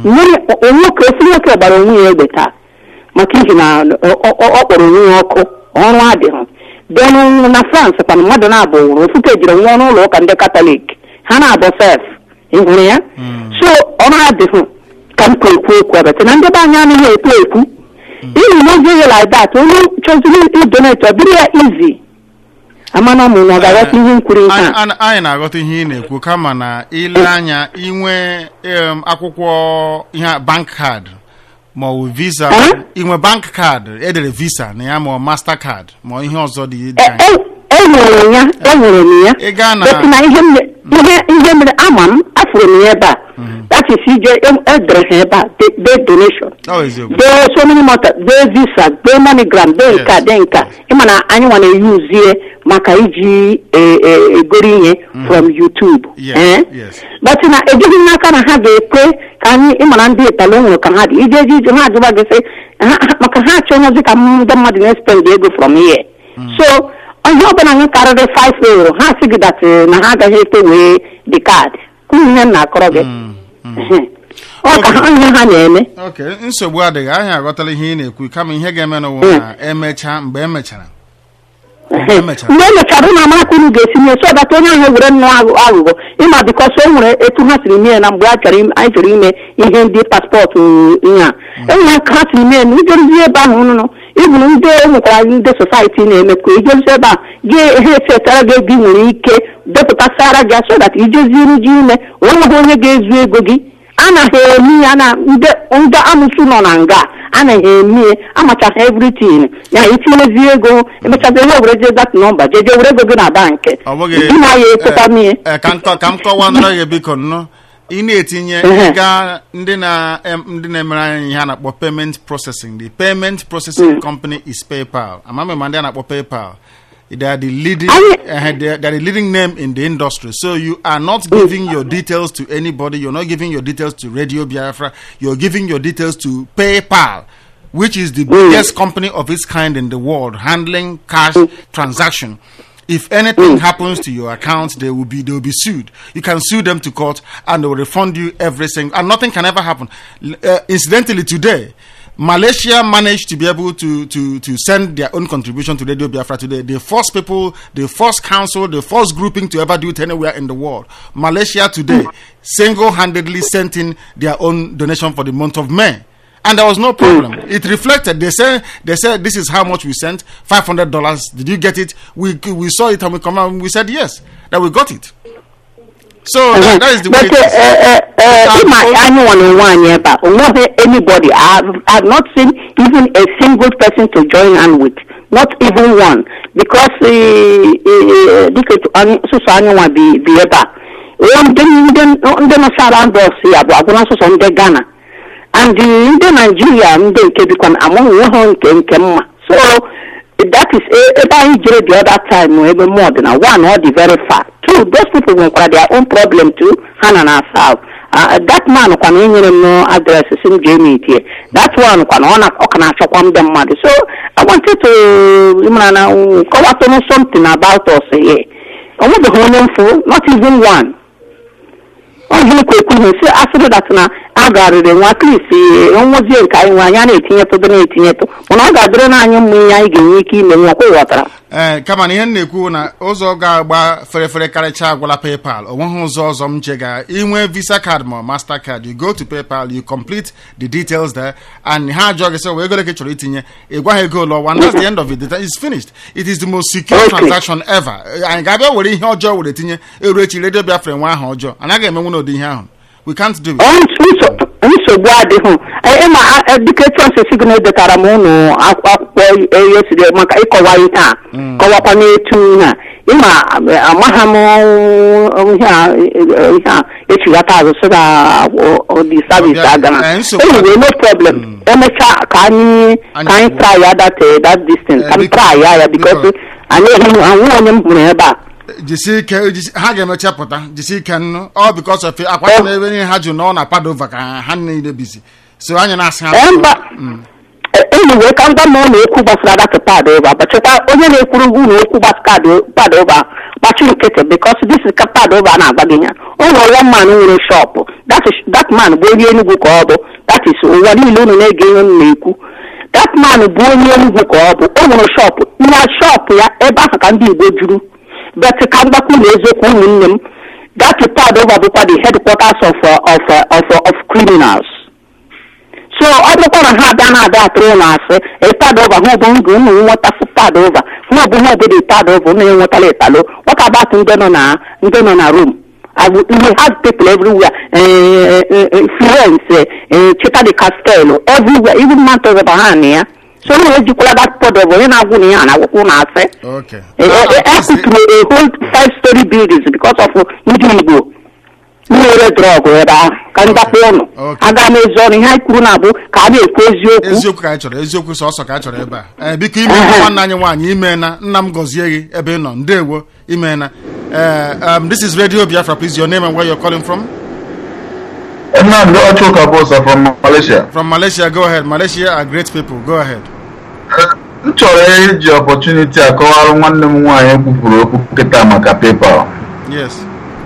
ofu nwoke gbara onwe ya egbe taa maka ihi na ọ kpọrọ onwe ya ọkụ ọrụ adịghị. Then na France kwana mmadụ na-abụ wụrụ ofu ka ejiri nwa n'ụlọ ụka ndị Katọlik ha na-abụ sef ịhụrụ ya. So ọrụ adịghị ka m ekwu ebete na ndị be anyị anaghị ekwu ili n'oge ihe like that onye chọziri idonate ọ bụrụ ya easy amana mụ na ga-aghọta ihe nkwuru ihe anyị na-aghọta ihe ị na-ekwu kama na ile anya inwe akwụkwọ ihe bank card ma ọ bụ visa inwe bank card edere visa na ya ma Mastercard ma ihe ọzọ dị enwere ya ịga na ihe mere ama m afụrụ m ya ebe a that is ije edere ha ebe a de donation de so many motor de visa de MoneyGram de nka ịma na anyị nwa na-eyuzie maka iji egoro ihe from YouTube but na ejighị n'aka na ha ga-ekwe ka anyị ịma na ndị Itali nwere ka ha dị ije ha ajụba gị sị maka ha achọ onye ka ndị mmadụ na-spend ego from here. So onye ọbụla anyị karịrị €5 ha sị gị dat na ha agaghị ete wee the card ihe na-akọrọ gị ọ ka ha ihe ha na-eme. Nsogbu adịghị anyị aghọtala ihe ị na-ekwu kama ihe ga-eme n'ụwa na emechaa mgbe emechara na amakwa unu ga-esinye so that onye ahụ were nnọọ aghụghọ ịma bikos o nwere etu ha siri mee na mgbe anyị chọrọ ime ihe ndị paspọtụ ihe a enwere ka ha siri mee na ijerizi ebe ahụ nụnụ ịbụrụ ndị enwekwara ndị sosaiti na-eme ka ijerizi ebe a gị ha esetara gị ego nwere ike depụtasara gị so that ijeziru ji ime onweghị onye ga-ezu ego gị anaghị eme ya na ndị amụsụ nọ na nga anaghị eme amachaghị everything ya itinyezi ego emechazi ihe were je that number jeje were ego gị na bankị ka m kọwanụrụ gị biko nnọọ ị na-etinye ga ndị na-emere anyị ihe a na-akpọ payment processing. The payment processing company is PayPal. Amama ma ndị a na-akpọ PayPal. They are the leading name in the industry. So you are not giving your details to anybody. You're not giving your details to Radio Biafra. You're giving your details to PayPal, which is the biggest company of its kind in the world, handling cash transaction. If anything happens to your account, they will be sued. You can sue them to court, and they will refund you everything, and nothing can ever happen. Incidentally, today, Malaysia managed to be able to send their own contribution to Radio Biafra today. The first people, the first council, the first grouping to ever do it anywhere in the world. Malaysia today single-handedly sent in their own donation for the month of May. And there was no problem. It reflected. They said this is how much we sent, $500. Did you get it? We saw it and we come out and we said yes, that we got it. So that is the way it is. Anybody, I've not seen even a single person to join hand with, not even one, because Ghana. And the Nigeria, so that is the other time, maybe more than one or the very far. Two, those people will have their own problem too, Hannah and herself. That man can no address in Jamie here. That one can honor them mad. So I wanted to cover something about us here. I want the whole not even one. Only quickly say after that now I got it and what you see almost here kind of 18 to the 18 when I got done on me I give me water. Come on in na ozo ga gba fere karicha agwala PayPal o won ozo ozo mchega inwe Visa card mo Mastercard you go to PayPal you complete the details there and ha jog say we go like choro itinye egwa he go lo one that's the end of it it's finished it is the most secure transaction ever and ga be wori ihe ojo wori tinye eruechi radio Biafra nwa ha ojo anaga emenwu no di ihe ahụ we can't do it. So bad home. I education signal that Aramono yesterday maka ikowaita kowapane tuna ima amahamo echigata so that the service agana anyway no problem emecha can try that distance can try because I know him ha ga-emecha pụta jisike nnu all because of akwata na ebe ha ju no na Padova ka ha niile busy so anya na asị ha anyway ka ngwa mo na-ekwu gbasara that Padova but onye na-ekwuru ugwu na-ekwu gbasara Padova gbachiri nkịtị because this is Padova na-agba gị ya ụlọ one man nwere shop that man bụ onye Enugu ka ọ bụ that is ụwa niile unu na-ege ihe na-ekwu that man bụ onye Enugu ka ọ bụ o nwere shop na shop ya ebe ahụ ka ndị Igbo juru. But that Padova before the headquarters of criminals. So I don't want to have that thrown us a Padova who want to Padova, who the Padova, what about in a room? We have people everywhere, Florence, Città di Castello, everywhere, even Manto de Bahania. So you call that Padova in Aguniana, okay. A whole 5-story buildings because of Nidigo. No drug, can that one? I got a zone high Kunabu, can you Ezoku also catch your eba. Because 191, Imena, Nam Gozie, Ebenon, Dewo, Imena. This is Radio Biafra, please, your name and where you're calling from? From Malaysia. From Malaysia, go ahead. Malaysia are great people. Go ahead. The opportunity I call one yes.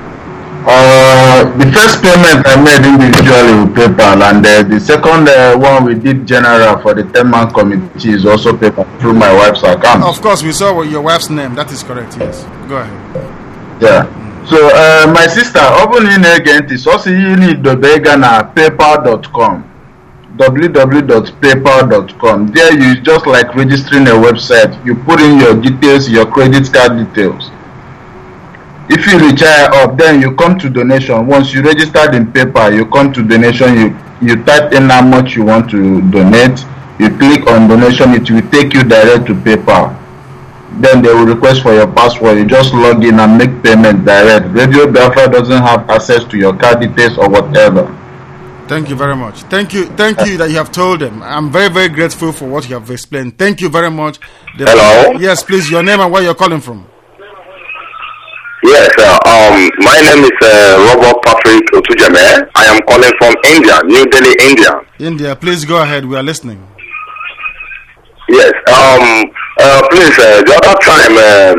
The first payment I made individually with PayPal, and the second one we did general for the 10-man committee is also PayPal through my wife's account. Of course, we saw your wife's name. That is correct. Yes. Go ahead. Yeah. So my sister, open in again is also you need the begana PayPal.com. www.paypal.com. There you just like registering a website. You put in your details, your credit card details. If you retire up, then you come to donation. Once you registered in PayPal, you come to donation. You type in how much you want to donate. You click on donation. It will take you direct to PayPal. Then they will request for your password. You just log in and make payment direct. Radio Biafra doesn't have access to your card details or whatever. Thank you very much. Thank you that you have told them. I'm very, very grateful for what you have explained. Thank you very much. Hello? Yes, please, your name and where you're calling from. Yes, my name is Robert Patrick Otujame. I am calling from India, New Delhi, India. India, please go ahead. We are listening. Yes, please, the other time,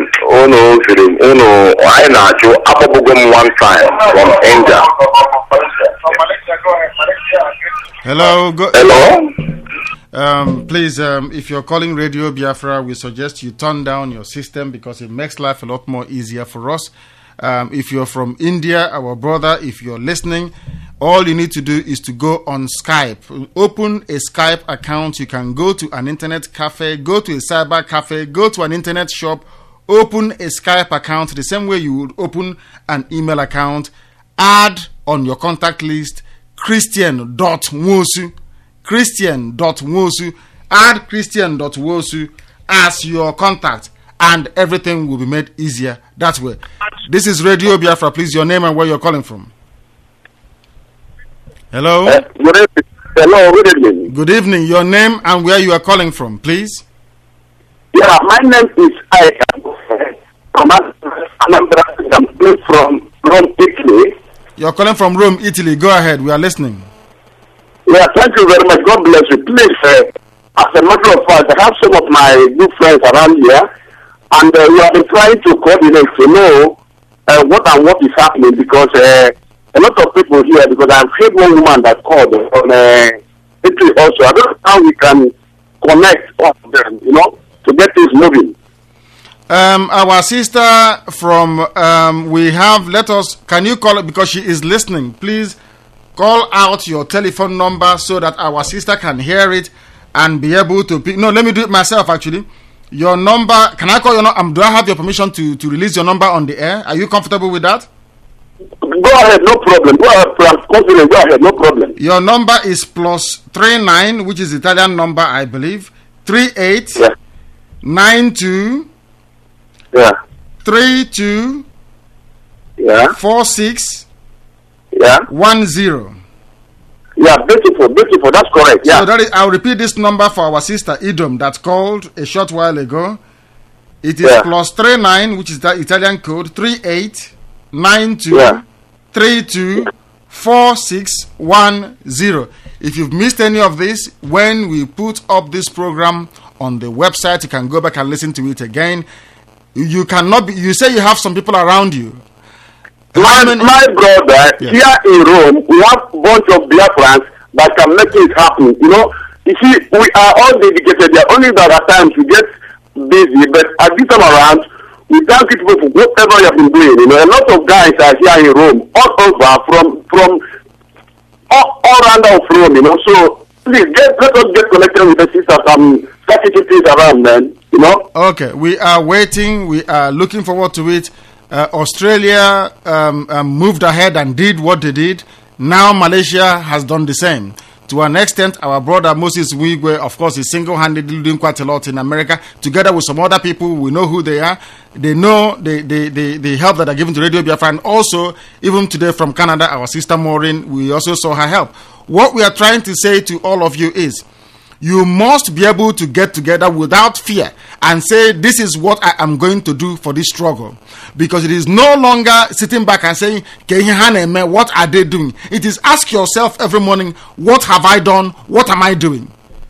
I know Apobogum one time from India. Hello. Hello? Please, if you're calling Radio Biafra, we suggest you turn down your system because it makes life a lot more easier for us. If you're from India, our brother, if you're listening, all you need to do is to go on Skype. Open a Skype account. You can go to an internet cafe, go to a cyber cafe, go to an internet shop, open a Skype account the same way you would open an email account. Add on your contact list Christian.Nwosu. Add Christian.Nwosu as your contact, and everything will be made easier that way. This is Radio Biafra. Please, your name and where you're calling from. Hello. Good evening. Hello. Good evening. Good evening. Your name and where you are calling from, please. Yeah, my name is I'm from Rome, Italy. You're calling from Rome, Italy. Go ahead. We are listening. Yeah, thank you very much. God bless you. Please, as a matter of fact, I have some of my good friends around here, and we have been trying to coordinate to know what is happening, because a lot of people here, because I've heard one woman that called on Italy also. I don't know how we can connect all of them, to get things moving. Our sister from can you call it, because she is listening? Please call out your telephone number so that our sister can hear it and be able to pick. No, let me do it myself actually. Your number, can I call your number? Do I have your permission to release your number on the air? Are you comfortable with that? Go ahead, no problem. Go ahead, confident. Go ahead, no problem. Your number is +39, which is Italian number, I believe. 38 Yeah. 92 Yeah. 32 Yeah. 46 Yeah. 10. Yeah. Beautiful. That's correct. Yeah. So that is, I'll repeat this number for our sister Idom that called a short while ago. It is +39, which is the Italian code, 38 92 Yeah. 32 4610. If you've missed any of this, when we put up this program on the website, you can go back and listen to it again. You cannot be. You say you have some people around you. My brother, Yes. here in Rome, we have a bunch of Biafrans that can make it happen. You see, we are all dedicated. There only that at times we get busy, but at this time around, we thank you for whatever you have been doing. A lot of guys are here in Rome, all over, from all around of Rome. So please let us get connected with the sisters and start taking things around, man. Okay, we are waiting. We are looking forward to it. Australia moved ahead and did what they did. Now Malaysia has done the same. To an extent, our brother Moses Wigwe, of course, is single-handedly doing quite a lot in America, together with some other people. We know who they are. They know the help that are given to Radio Biafra. And also, even today from Canada, our sister Maureen, we also saw her help. What we are trying to say to all of you is, you must be able to get together without fear and say, this is what I am going to do for this struggle. Because it is no longer sitting back and saying, what are they doing? It is ask yourself every morning, what have I done? What am I doing?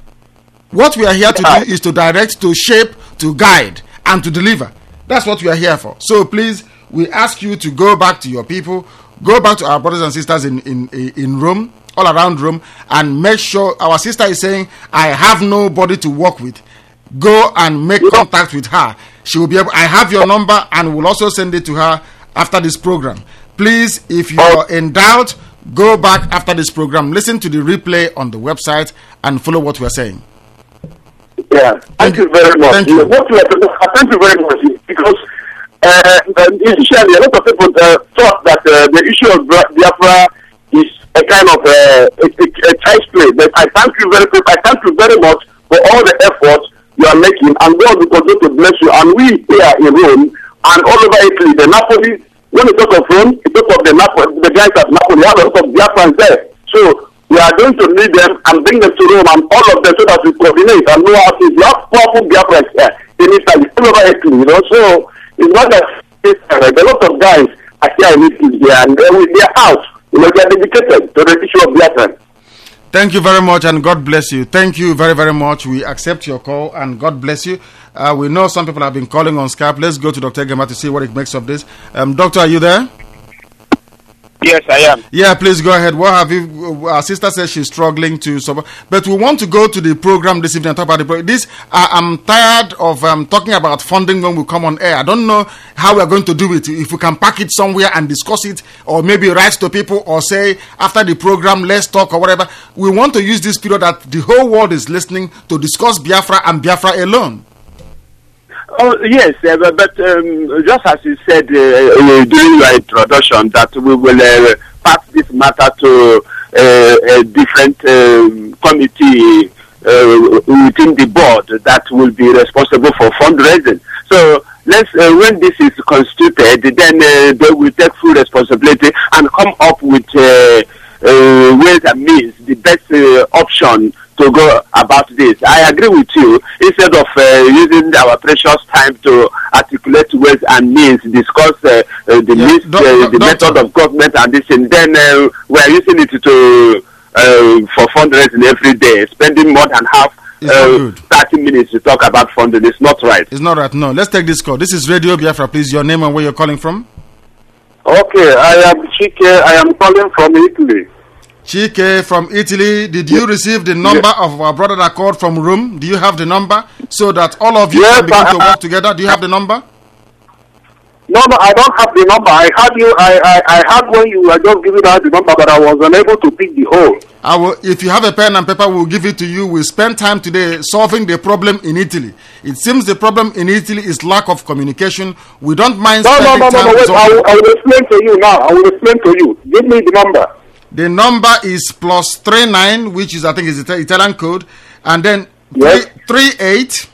What we are here to do is to direct, to shape, to guide, and to deliver. That's what we are here for. So please, we ask you to go back to your people, go back to our brothers and sisters in Rome, all around Rome, and make sure. Our sister is saying, I have nobody to work with. Go and make contact with her. She will be able. I have your number and will also send it to her after this program. Please, if you are in doubt, go back after this program, listen to the replay on the website, and follow what we are saying. Yeah, thank you very much. Thank you. Thank you very much, because initially a lot of people thought that the issue of Biafra is a kind of a child's play. But I thank you very much for all the efforts you are making, and God will continue to bless you. And we here in Rome and all over Italy, the Napoli. When you talk of Rome, you talk of the guys at Napoli. You have a lot of Biafrans there. So we are going to lead them and bring them to Rome and all of them, so that we coordinate and know how to. You have powerful Biafrans here in Italy, all over Italy. So it's not that a lot of guys are here in Italy here, and they're out. They are dedicated to the issue of Biafra. Thank you very much, and God bless you. Thank you very, very much. We accept your call, and God bless you. We know some people have been calling on Skype. Let's go to Dr. Egema to see what it makes of this. Doctor, are you there? Yes, I am. Yeah, please go ahead. What have you? Our sister says she's struggling to support, but we want to go to the program this evening and talk about the program. I'm tired of talking about funding when we come on air. I don't know how we are going to do it. If we can pack it somewhere and discuss it, or maybe write to people, or say after the program, let's talk, or whatever. We want to use this period that the whole world is listening to discuss Biafra and Biafra alone. Oh, yes, but just as you said during your introduction, that we will pass this matter to a different committee within the board that will be responsible for fundraising. So let's when this is constituted, then they will take full responsibility and come up with ways and means, the best option to go about this. I agree with you. Instead of using our precious time to articulate ways and means, discuss the method of government and this, and then we are using it to for fundraising every day, spending more than half not good. 30 minutes to talk about funding. It's not right. It's not right. No. Let's take this call. This is Radio Biafra. Please, your name and where you're calling from. Okay, I am Chike. I am calling from Italy. Chike from Italy. Did you receive the number of our brother that called from Rome? Do you have the number so that all of you can begin to work together? Do you have the number? No, I don't have the number. I had when you were just giving out the number, but I was unable to pick the whole. If you have a pen and paper, we'll give it to you. We'll spend time today solving the problem in Italy. It seems the problem in Italy is lack of communication. We don't mind spending time. Wait, I will explain to you now. I will explain to you. Give me the number. The number is +39, which is, I think, is the Italian code, and then 38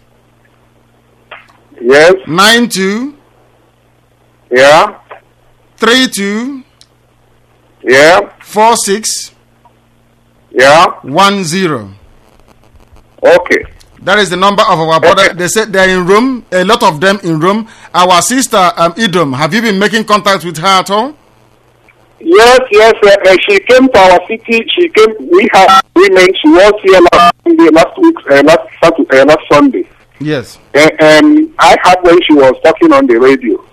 Yes. 92 Yeah. 32 Yeah. 46 Yeah. 10. Okay. That is the number of our brother. They said they're in Rome, a lot of them in Rome. Our sister Idom, have you been making contact with her at all? Yes. She came to our city. We had women. She was here last Sunday. Yes. And I heard when she was talking on the radio.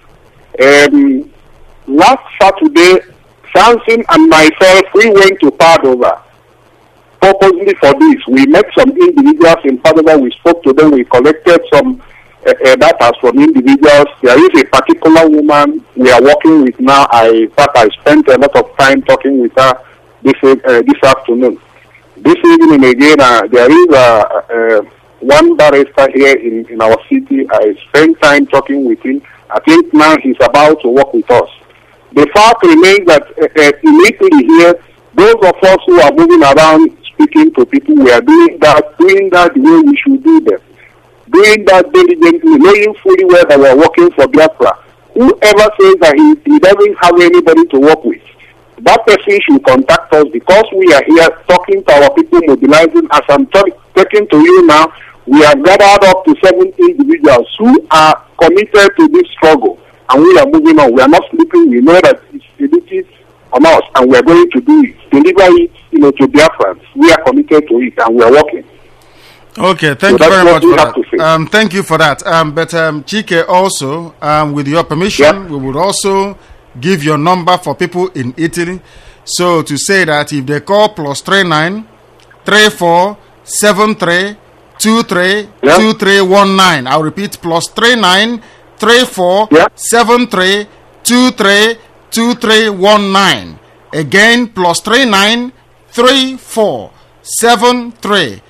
Last Saturday, Samson and myself, we went to Padova. Purposely for this, we met some individuals in Padova. We spoke to them. We collected some data from individuals. There is a particular woman we are working with now. I spent a lot of time talking with her this afternoon. This evening again, there is one barrister here in our city. I spent time talking with him. I think now he's about to work with us. The fact remains that in Italy here, those of us who are moving around speaking to people, we are doing that the way we should do them. Doing that diligently, knowing fully well that we are working for Biafra. Whoever says that he doesn't have anybody to work with, that person should contact us, because we are here talking to our people, mobilizing. As I'm talking to you now, we have gathered up to 70 individuals who are committed to this struggle, and we are moving on. We are not sleeping. We know that it's a duty on us, and we are going to do it, deliver it, to Biafrans. We are committed to it, and we are working. Okay, thank you very much for that. Thank you for that. But Chike, also, with your permission, we would also give your number for people in Italy. So to say that if they call +39 34 73 23 2319, I'll repeat, +39 34 73 23 2319. Again, +39 34 73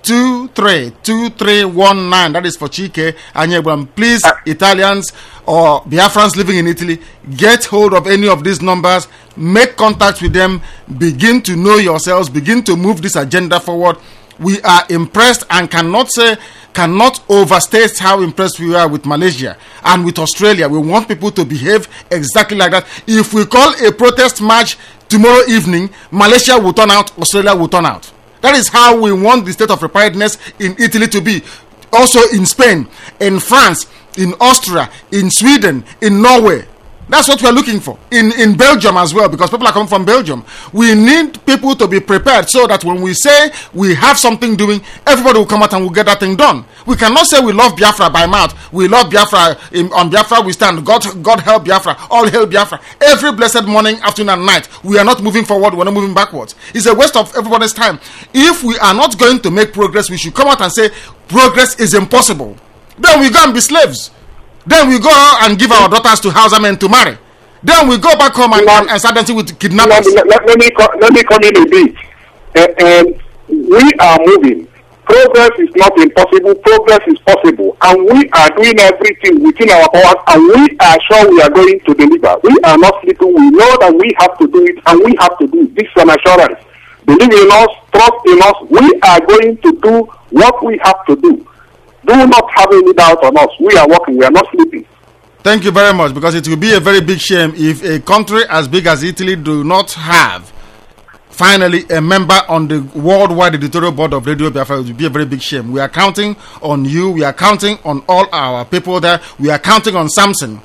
232319. That is for Chike Anyebram. Please, Italians or Biafrans living in Italy, get hold of any of these numbers, make contact with them, begin to know yourselves, begin to move this agenda forward. We are impressed and cannot overstate how impressed we are with Malaysia and with Australia. We want people to behave exactly like that. If we call a protest march tomorrow evening, Malaysia will turn out, Australia will turn out. That is how we want the state of preparedness in Italy to be. Also in Spain, in France, in Austria, in Sweden, in Norway. That's what we are looking for. In Belgium as well, because people are coming from Belgium. We need people to be prepared so that when we say we have something doing, everybody will come out and will get that thing done. We cannot say we love Biafra by mouth. We love Biafra. On Biafra we stand. God help Biafra. All hail Biafra. Every blessed morning, afternoon and night, we are not moving forward. We're not moving backwards. It's a waste of everybody's time. If we are not going to make progress, we should come out and say progress is impossible. Then we go and be slaves. Then we go and give our daughters to Hausa men to marry. Then we go back home and start dancing with kidnappers. Let me come in a bit. We are moving. Progress is not impossible. Progress is possible. And we are doing everything within our powers, and we are sure we are going to deliver. We are not sleeping. We know that we have to do it, and we have to do it. This is an assurance. Believe in us, trust in us. We are going to do what we have to do. Do not have any doubt on us. We are working. We are not sleeping. Thank you very much, because it will be a very big shame if a country as big as Italy do not have finally a member on the worldwide editorial board of Radio Biafra. It will be a very big shame. We are counting on you. We are counting on all our people there. We are counting on Samson.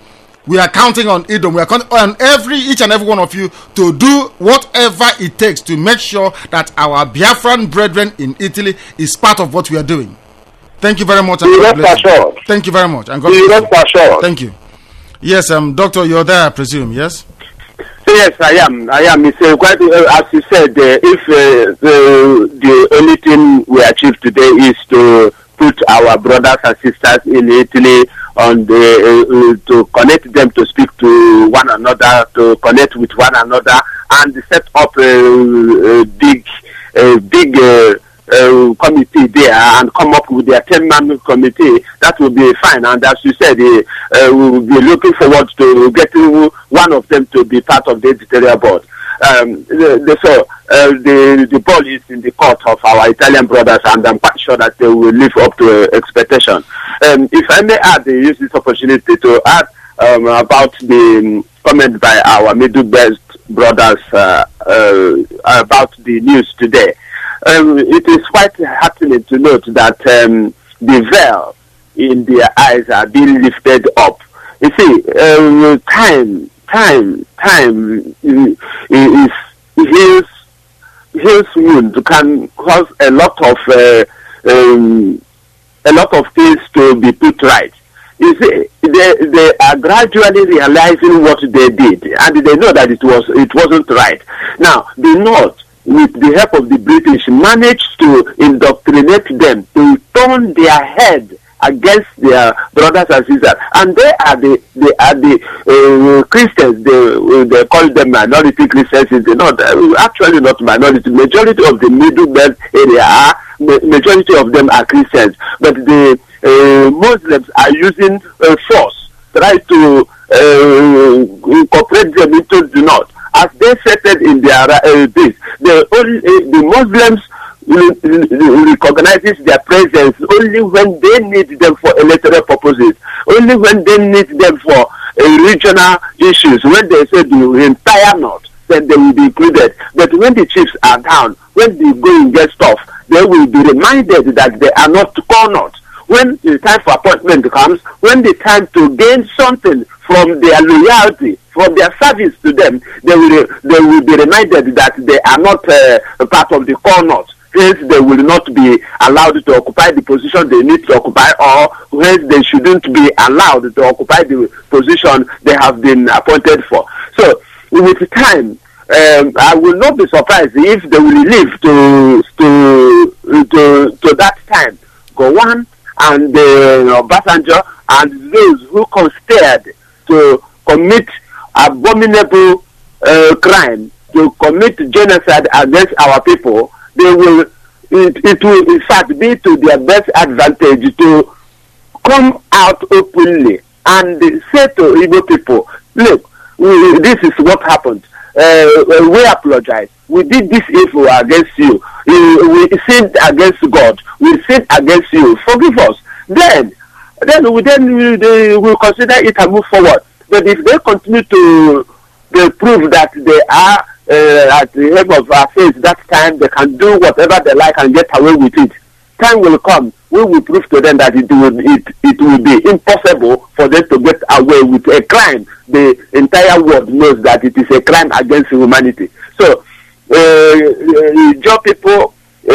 We are counting on Idom. We are counting on each and every one of you to do whatever it takes to make sure that our Biafran brethren in Italy is part of what we are doing. Thank you very much. And God bless you. Thank you very much. And God bless you. Thank you. Yes, Doctor, you're there, I presume. Yes. Yes, I am. It's quite as you said. If the only thing we achieve today is to put our brothers and sisters in Italy on to connect them, to speak to one another, to connect with one another, and set up a big committee there and come up with their 10-man committee, that will be fine. And as you said, we will be looking forward to getting one of them to be part of the editorial board. The ball is in the court of our Italian brothers, and I'm quite sure that they will live up to expectation. If I may add, use this opportunity to add about the comment by our Middle Belt brothers about the news today. It is quite heartening to note that the veil in their eyes are being lifted up. You see, time is heals wound can cause a lot of things to be put right. You see, they are gradually realizing what they did, and they know that it wasn't right. Now, the North, with the help of the British, managed to indoctrinate them to turn their head against their brothers and sisters, and they are the Christians. They call them minority Christians. They're not actually not minority. Majority of the Middle Belt area majority of them are Christians, but the Muslims are using force, try to incorporate them into the North. As they settled in their base, the Muslims recognizes their presence only when they need them for electoral purposes, only when they need them for regional issues. When they say the entire North, then they will be included. But when the chiefs are down, when they go and get stuff, they will be reminded that they are not cornered. When the time for appointment comes, when the time to gain something from their loyalty, from their service to them, they will be reminded that they are not part of the core North. Hence, they will not be allowed to occupy the position they need to occupy, or hence they shouldn't be allowed to occupy the position they have been appointed for. So, with time, I will not be surprised if they will live to that time. Go on, and Obasanjo and those who conspired to commit abominable crime, to commit genocide against our people, it will in fact be to their best advantage to come out openly and say to Igbo people, look, this is what happened. We apologize. We did this evil against you. We sinned against God. We sinned against you. Forgive us. Then we will consider it and move forward. But if they continue to prove that they are at the head of our face, that time they can do whatever they like and get away with it. Time will come. We will prove to them that it will be impossible for them to get away with a crime. The entire world knows that it is a crime against humanity. So, job people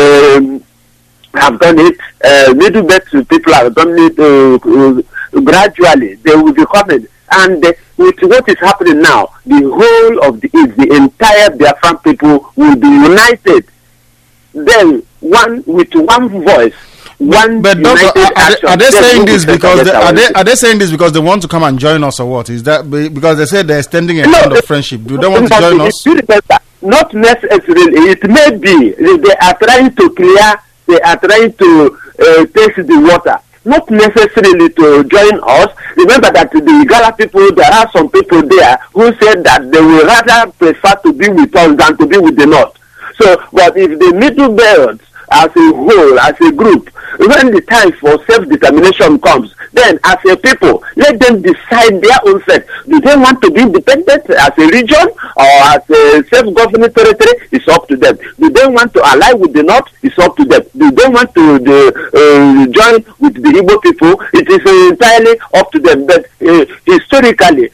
have done it. Middle belt people have done it gradually. They will be coming. And with what is happening now, the whole of the entire Biafran people will be united. Then with one voice. But doctor, are they saying this because are they saying this because they want to come and join us, or what? Is that because they said they're extending a kind of friendship? Do they want to join us? Not necessarily. It may be they are trying to clear. They are trying to taste the water. Not necessarily to join us. Remember that the Igala people, there are some people there who said that they will rather prefer to be with us than to be with the North. So, but if the Middle Belt as a whole, as a group, when the time for self-determination comes, then as a people, let them decide their own fate. Do they want to be independent as a region or as a self-governing territory? It's up to them. Do they want to ally with the North? It's up to them. Do they want to join with the Igbo people? It is entirely up to them. But historically,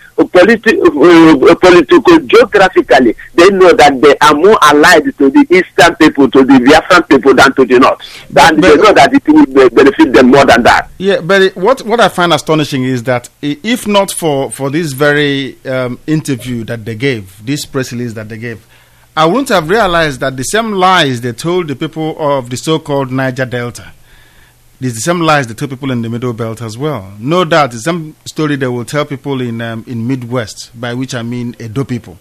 political geographically, they know that they are more allied to the eastern people, to the Biafran people, than to the north. And they know that it will benefit them more than that. Yeah, but what I find astonishing is that if not for this very interview that they gave, this press release that they gave, I wouldn't have realized that the same lies they told the people of the so-called Niger Delta, it's the same lies they tell people in the Middle Belt as well. No doubt, it's some story they will tell people in Midwest, by which I mean Edo people.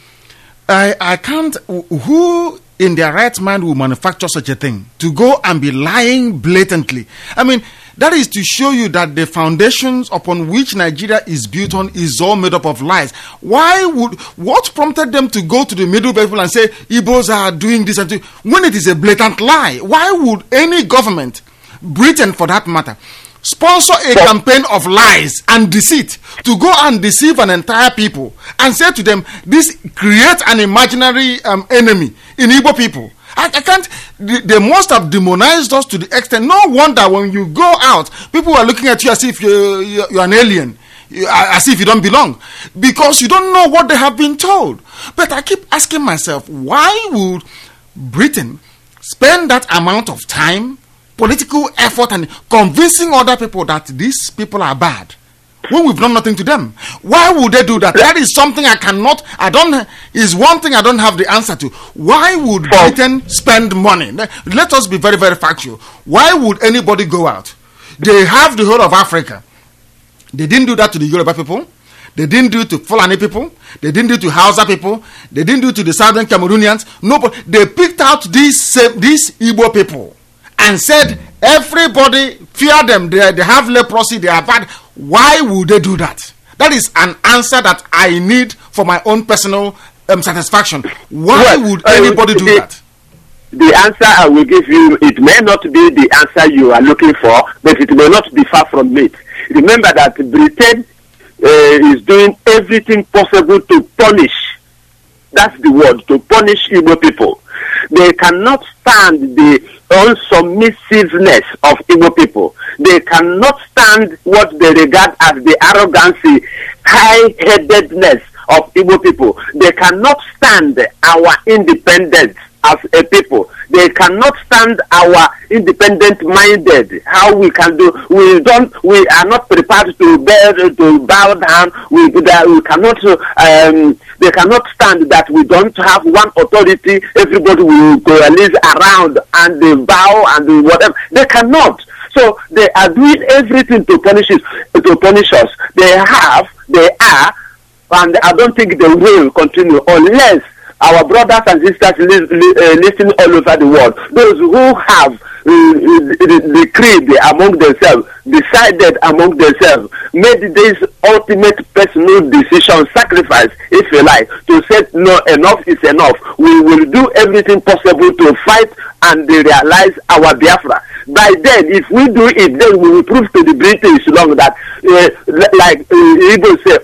I can't. Who in their right mind will manufacture such a thing to go and be lying blatantly? I mean, that is to show you that the foundations upon which Nigeria is built on is all made up of lies. What prompted them to go to the Middle Belt and say Igbos are doing this and doing, when it is a blatant lie? Why would any government, Britain for that matter, sponsor a campaign of lies and deceit to go and deceive an entire people and say to them, this creates an imaginary enemy in Igbo people? I can't. They must have demonized us to the extent. No wonder when you go out, people are looking at you as if you're an alien, as if you don't belong, because you don't know what they have been told. But I keep asking myself, why would Britain spend that amount of time, political effort, and convincing other people that these people are bad when we've done nothing to them? Why would they do that? That is something is one thing I don't have the answer to. Why would Britain spend money? Let us be very, very factual. Why would anybody go out? They have the whole of Africa. They didn't do that to the Yoruba people. They didn't do it to Fulani people. They didn't do it to Hausa people. They didn't do it to the Southern Cameroonians. No, but they picked out these Igbo people and said, everybody fear them. They have leprosy. They are bad. Why would they do that? That is an answer that I need for my own personal satisfaction. Why would anybody do that? The answer I will give you, it may not be the answer you are looking for, but it may not be far from it. Remember that Britain is doing everything possible to punish. That's the word, to punish Igbo people. They cannot stand the unsubmissiveness of Igbo people. They cannot stand what they regard as the arrogancy, high-headedness of Igbo people. They cannot stand our independence as a people. They cannot stand our independent-minded. How we can do? We are not prepared to bow down. We cannot. They cannot stand that we don't have one authority. Everybody will coalesce around and they bow and do whatever. They cannot. So they are doing everything to punish us. They are, and I don't think they will continue unless our brothers and sisters listening all over the world, those who have decreed among themselves, decided among themselves, made this ultimate personal decision, sacrifice, if you like, to say no, enough is enough. We will do everything possible to fight and realize our Biafra. By then, if we do it, then we will prove to the British long that, like Igbo say,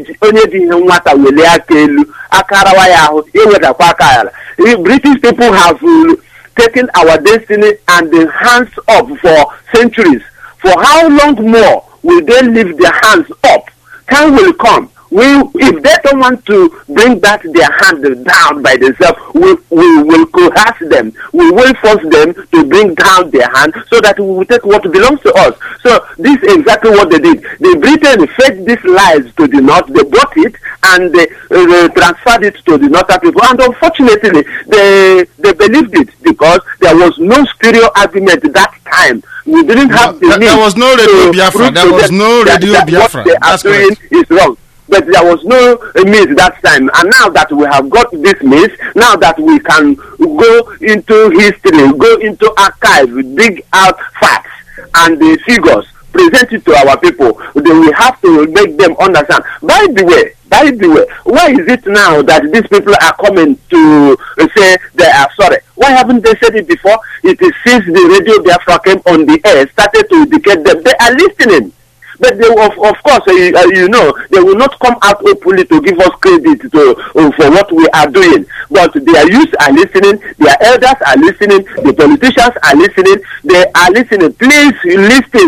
British people have taken our destiny and the hands up for centuries. For how long more will they leave their hands up? Time will come. If they don't want to bring back their hand down by themselves, we will coerce them. We will force them to bring down their hand so that we will take what belongs to us. So this is exactly what they did. The Britain fed these lies to the north. They bought it and they transferred it to the northern people. And unfortunately, they believed it because there was no stereo argument at that time. We didn't have the There was no Radio Biafra. There was no Radio Biafra. What they are doing is wrong. But there was no means that time. And now that we have got this means, now that we can go into history, go into archives, dig out facts and the figures, present it to our people, then we have to make them understand. By the way, why is it now that these people are coming to say they are sorry? Why haven't they said it before? It is since the Radio Biafra came on the air, started to indicate them. They are listening. But they, of course, they will not come out openly to give us credit for what we are doing. But their youth are listening, their elders are listening, the politicians are listening, they are listening. Please listen.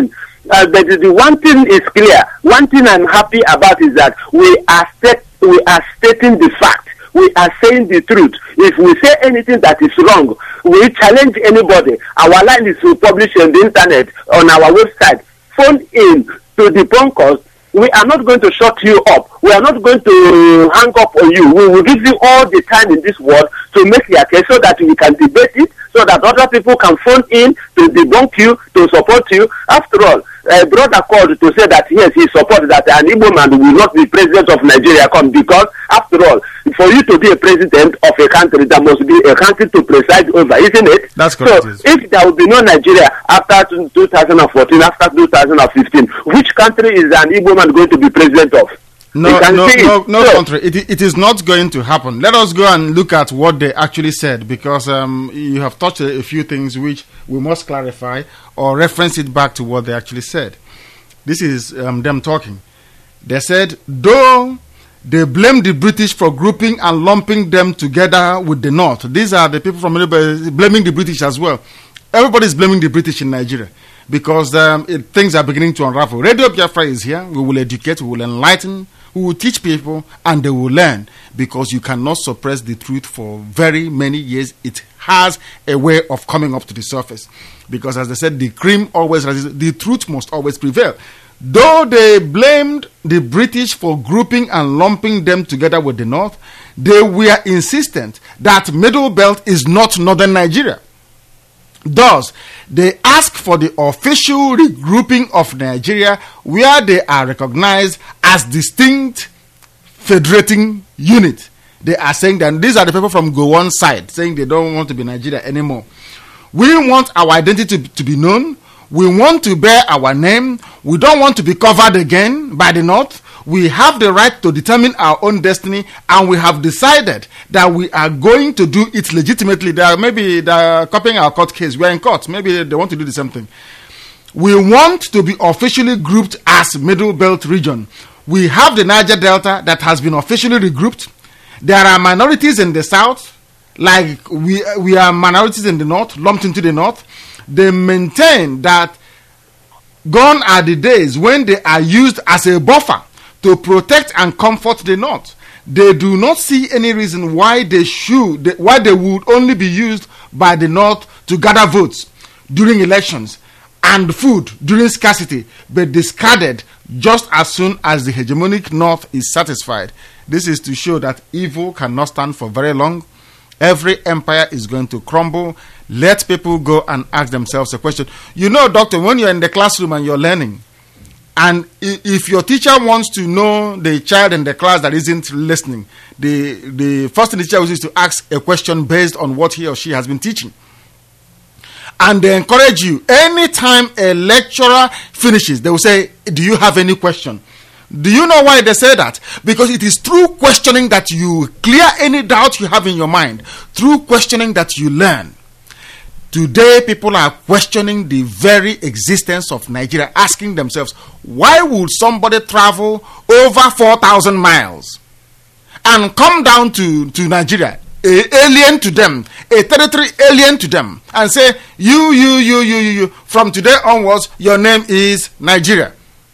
But the one thing is clear. One thing I'm happy about is that we are stating the fact. We are saying the truth. If we say anything that is wrong, we challenge anybody. Our line is published on the internet, on our website. Phone in to debunk us. We are not going to shut you up. We are not going to hang up on you. We will give you all the time in this world to make your case so that we can debate it, so that other people can phone in to debunk you, to support you. After all, a brother called to say that yes, he supports that an Igbo man will not be president of Nigeria because, after all, for you to be a president of a country, there must be a country to preside over, isn't it? That's correct. So, if there will be no Nigeria after 2014, after 2015, which country is an Igbo man going to be president of? No country. It is not going to happen. Let us go and look at what they actually said, because you have touched a few things which we must clarify or reference it back to what they actually said. This is them talking. They said, though they blame the British for grouping and lumping them together with the North. These are the people from blaming the British as well. Everybody is blaming the British in Nigeria because things are beginning to unravel. Radio Biafra is here. We will educate, we will enlighten, we will teach people, and they will learn, because you cannot suppress the truth for very many years. It has a way of coming up to the surface, because as they said, the cream always rises, the truth must always prevail. Though they blamed the British for grouping and lumping them together with the North, they were insistent that Middle Belt is not Northern Nigeria. Thus, they ask for the official regrouping of Nigeria, where they are recognized as distinct federating unit. They are saying that these are the people from Gowon side saying they don't want to be Nigeria anymore. We want our identity to be known. We want to bear our name. We don't want to be covered again by the North. We have the right to determine our own destiny, and we have decided that we are going to do it legitimately. Maybe they're copying our court case. We are in court. Maybe they want to do the same thing. We want to be officially grouped as Middle Belt region. We have the Niger Delta that has been officially regrouped. There are minorities in the south, like we are minorities in the north, lumped into the north. They maintain that gone are the days when they are used as a buffer to protect and comfort the North. They do not see any reason why they would only be used by the North to gather votes during elections and food during scarcity, but discarded just as soon as the hegemonic North is satisfied. This is to show that evil cannot stand for very long. Every empire is going to crumble. Let people go and ask themselves a question. You know, doctor, when you're in the classroom and you're learning, and if your teacher wants to know the child in the class that isn't listening, the first thing the teacher is to ask a question based on what he or she has been teaching. And they encourage you. Anytime a lecturer finishes, they will say, do you have any question? Do you know why they say that? Because it is through questioning that you clear any doubt you have in your mind. Through questioning that you learn. Today, people are questioning the very existence of Nigeria, asking themselves, why would somebody travel over 4,000 miles and come down to Nigeria, an alien to them, a territory alien to them, and say, you, from today onwards, your name is Nigeria?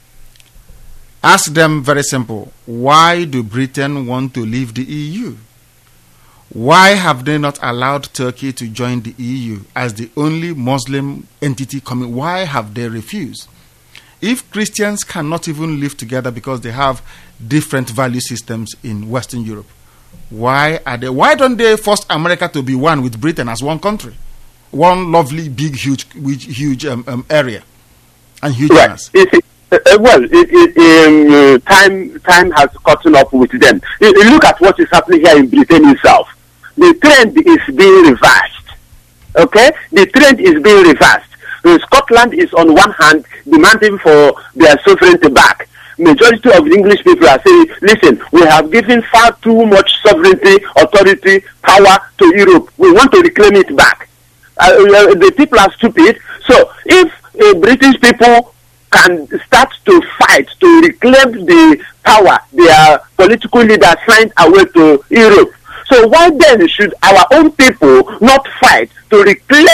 Ask them very simple, why do Britain want to leave the EU? Why have they not allowed Turkey to join the EU as the only Muslim entity coming? Why have they refused? If Christians cannot even live together because they have different value systems in Western Europe, why don't they force America to be one with Britain as one country? One lovely, big, huge area and huge mass. Time has caught up with them. Look at what is happening here in Britain itself. The trend is being reversed. Okay? The trend is being reversed. Scotland is on one hand demanding for their sovereignty back. Majority of English people are saying, listen, we have given far too much sovereignty, authority, power to Europe. We want to reclaim it back. The people are stupid. So if British people can start to fight to reclaim the power their political leaders signed away to Europe, so why then should our own people not fight to reclaim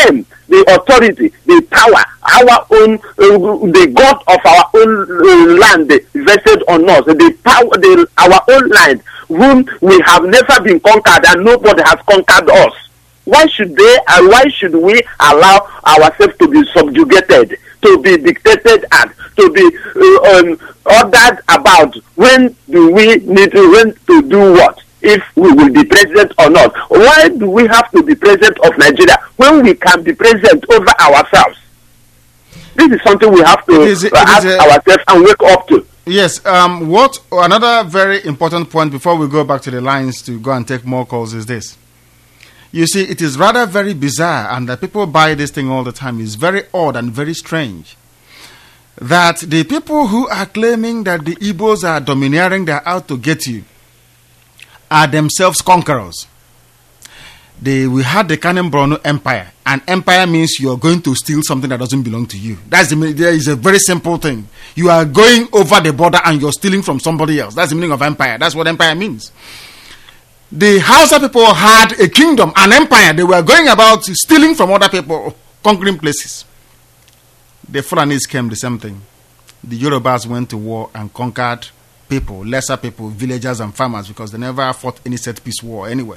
the authority, the power, our own, the God of our own land vested on us, the power, our own land, whom we have never been conquered and nobody has conquered us. Why should we allow ourselves to be subjugated, to be dictated at, to be ordered about? When do we need to do what? If we will be president or not? Why do we have to be president of Nigeria when we can be president over ourselves? This is something we have to ask ourselves and wake up to. Yes. What another very important point before we go back to the lines to go and take more calls is this. You see, it is rather very bizarre, and that people buy this thing all the time. It's very odd and very strange that the people who are claiming that the Igbos are domineering, they're out to get you, are themselves conquerors. We had the Kanem Borno Empire, and empire means you are going to steal something that doesn't belong to you. There is a very simple thing. You are going over the border and you're stealing from somebody else. That's the meaning of empire. That's what empire means. The Hausa people had a kingdom, an empire. They were going about stealing from other people, conquering places. The Fulanis came, the same thing. The Yorubas went to war and conquered people, lesser people, villagers and farmers, because they never fought any set piece war anywhere.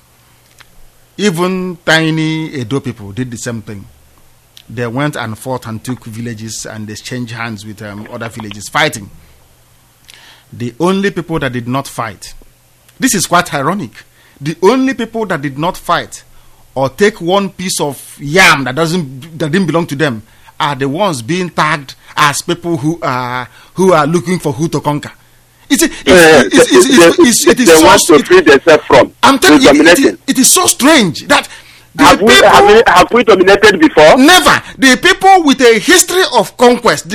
Even tiny Edo people did the same thing. They went and fought and took villages and exchanged hands with other villages fighting. The only people that did not fight, this is quite ironic, the only people that did not fight or take one piece of yam that didn't belong to them are the ones being tagged as people who are looking for who to conquer. It is so strange that have we dominated before? Never. The people with a history of conquest,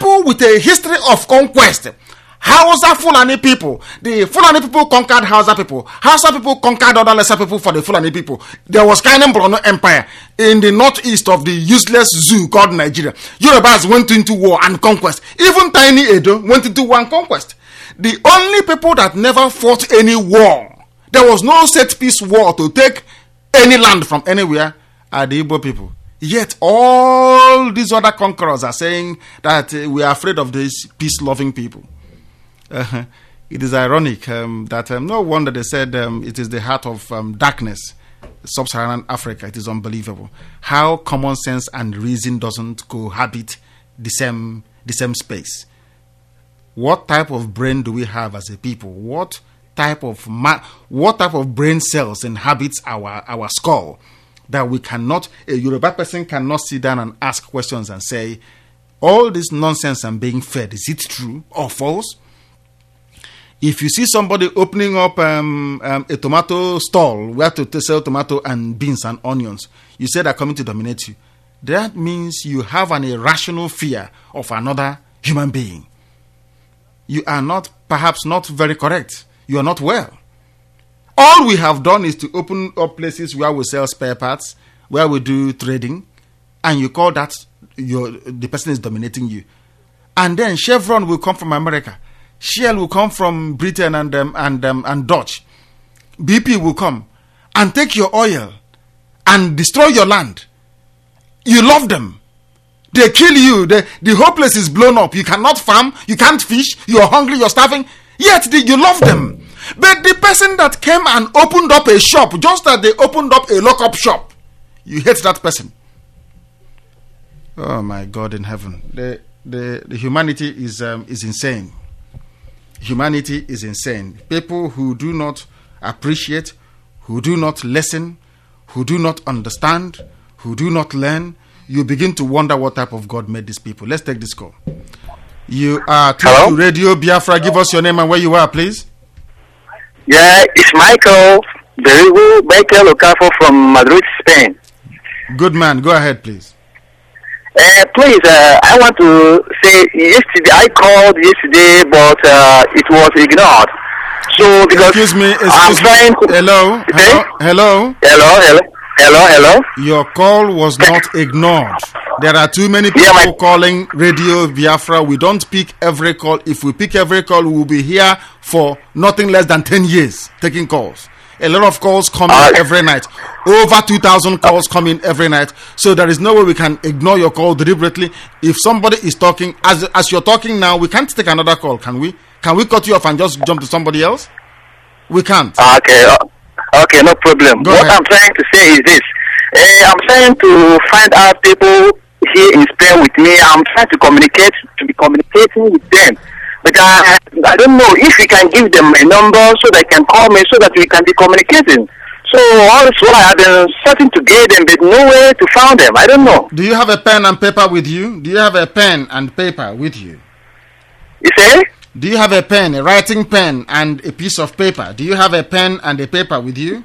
Hausa Fulani people, the Fulani people conquered Hausa people. Hausa people conquered other lesser people for the Fulani people. There was Kanem Borno Empire in the northeast of the useless zoo called Nigeria. Yorubas went into war and conquest. Even tiny Edo went into war and conquest. The only people that never fought any war, there was no set piece war to take any land from anywhere, are the Igbo people. Yet all these other conquerors are saying that we are afraid of these peace-loving people. It is ironic that no wonder they said it is the heart of darkness, sub-Saharan Africa. It is unbelievable how common sense and reason doesn't cohabit the same space. What type of brain do we have as a people? What type of brain cells inhabits our skull that we cannot? A Yoruba person cannot sit down and ask questions and say, all this nonsense I'm being fed, is it true or false? If you see somebody opening up a tomato stall where to sell tomato and beans and onions, you say they're coming to dominate you. That means you have an irrational fear of another human being. You are perhaps not very correct. You are not well. All we have done is to open up places where we sell spare parts, where we do trading, and you call that the person is dominating you. And then Chevron will come from America. Shell will come from Britain and Dutch. BP will come and take your oil and destroy your land. You love them. They kill you. The whole place is blown up. You cannot farm. You can't fish. You're hungry. You're starving. Yet you love them. But the person that came and opened up a shop, just as they opened up a lock-up shop, you hate that person. Oh my God in heaven! The humanity is insane. Humanity is insane. People who do not appreciate, who do not listen, who do not understand, who do not learn, you begin to wonder what type of God made these people. Let's take this call. You are to Radio Biafra. Give us your name and where you are, please. Yeah, it's Michael Okafor from Madrid, Spain. Good man. Go ahead, please. Please, I want to say yesterday, I called yesterday, but it was ignored. So, because excuse me. I'm trying to... Hello. Your call was not ignored. There are too many people calling Radio Biafra. We don't pick every call. If we pick every call, we will be here for nothing less than 10 years taking calls. A lot of calls come in every night. Over 2,000 calls come in every night. So there is no way we can ignore your call deliberately. If somebody is talking, as you're talking now, we can't take another call, can we? Can we cut you off and just jump to somebody else? We can't. Okay, no problem. Go What ahead. I'm trying to say is this. I'm trying to find out people here in Spain with me. I'm trying to be communicating with them. But I don't know if we can give them my number so they can call me so that we can be communicating. So all this while I've been starting to get them, but no way to find them. I don't know. Do you have a pen and paper with you? Do you have a pen and paper with you? You say? Do you have a pen, a writing pen, and a piece of paper? Do you have a pen and a paper with you?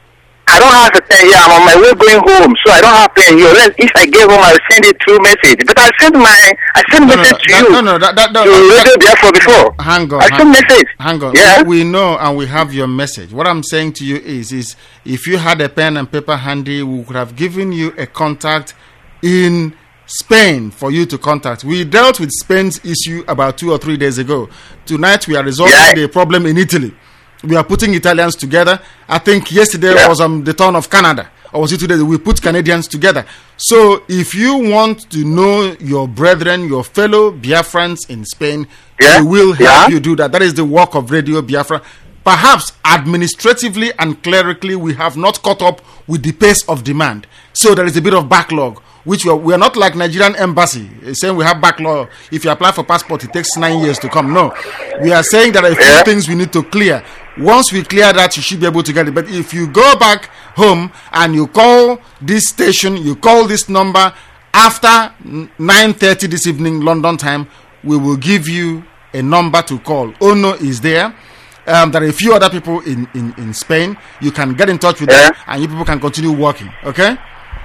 I don't have a pen here. I'm on my way going home, so I don't have pen here. If I get home, I'll send it through message. But I sent message to you. No, To Radio Biafra before. Hang on. I sent message. Hang on. Yeah. We know and we have your message. What I'm saying to you is if you had a pen and paper handy, we could have given you a contact in Spain for you to contact. We dealt with Spain's issue about 2 or 3 days ago. Tonight we are resolving the problem in Italy. We are putting Italians together. I think yesterday was the turn of Canada. Or was it today? We put Canadians together. So if you want to know your brethren, your fellow Biafrans in Spain, we will help you do that. That is the work of Radio Biafra. Perhaps administratively and clerically, we have not caught up with the pace of demand. So there is a bit of backlog, which we are not like Nigerian embassy saying we have backlog. If you apply for passport, it takes 9 years to come. No, we are saying there are a few things we need to clear. Once we clear that, you should be able to get it. But if you go back home and you call this station, you call this number after 9:30 this evening, London time, we will give you a number to call. Ono is there. There are a few other people in Spain. You can get in touch with them and you people can continue working. Okay?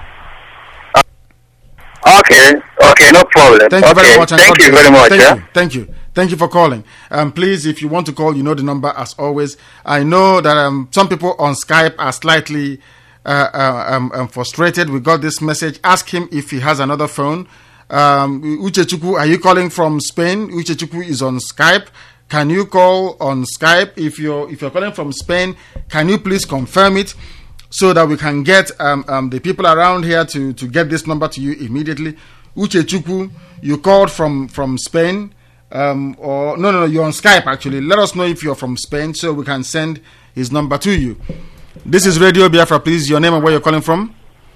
Okay, no problem. Thank you very much. Thank you very much. Thank you for calling. Please, if you want to call, you know the number as always. I know that some people on Skype are slightly frustrated. We got this message. Ask him if he has another phone. Uchechukwu, are you calling from Spain? Uchechukwu is on Skype. Can you call on Skype? If you're calling from Spain, can you please confirm it so that we can get the people around here to get this number to you immediately? Uchechukwu, you called from Spain, or no, you're on Skype actually. Let us know if you're from Spain so we can send his number to you. This is Radio Biafra. Please, your name and where you're calling from.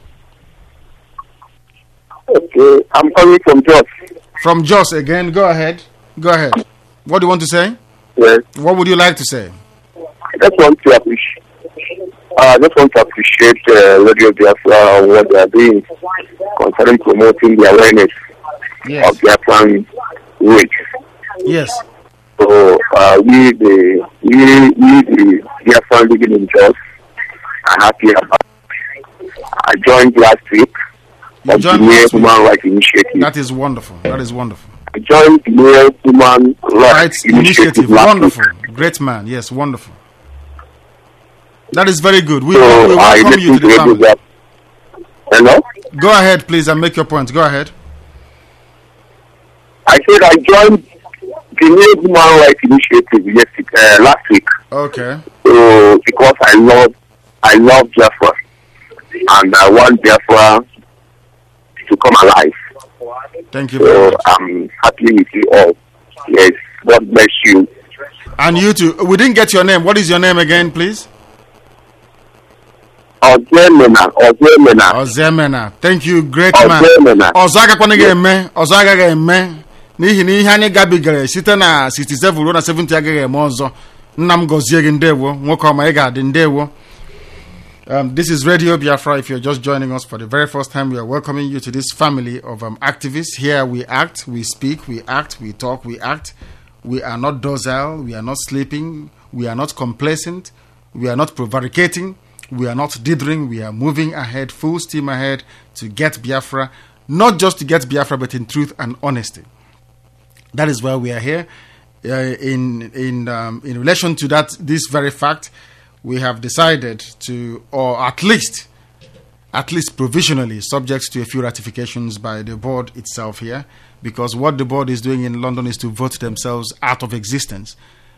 Okay, I'm calling from Jos. From Jos again. Go ahead. What do you want to say? Yes. What would you like to say? I just want to appreciate Radio Biafra and what they are doing concerning promoting the awareness of Biafran race. Yes. So we the Biafran living in Jos are happy about it. I joined last week of the Male Human Rights Initiative. That is wonderful. I joined the Male Human Rights Initiative last wonderful. week. Great man. Yes, wonderful. That is very good. We So welcome you to the family. Hello? Go ahead, please, and make your point. Go ahead. I said I joined the Male Human Rights Initiative last week. Okay. So because I love Biafra and I want Biafra to come alive. Thank you very much. I'm happy with you all. Yes, God bless you. And you too. We didn't get your name. What is your name again, please? Ozemena. Thank you, great man. Ọzọ agakwana ga-eme. Ọzọ agaghị eme. N'ihi na ihe anyị gabigara site na 67 ruo na 70 agaghị eme ọzọ. Nna m gọzie gị ndewo. Nwoke ọma ị ga-adị ndewo. This is Radio Biafra. If you're just joining us for the very first time, we are welcoming you to this family of activists. Here we act, we speak, we act, we talk, we act. We are not docile, we are not sleeping, we are not complacent, we are not prevaricating, we are not dithering, we are moving ahead, full steam ahead to get Biafra, not just to get Biafra, but in truth and honesty. That is why we are here. In relation to this very fact, we have decided to, or at least provisionally, subject to a few ratifications by the board itself here, because what the board is doing in London is to vote themselves out of existence.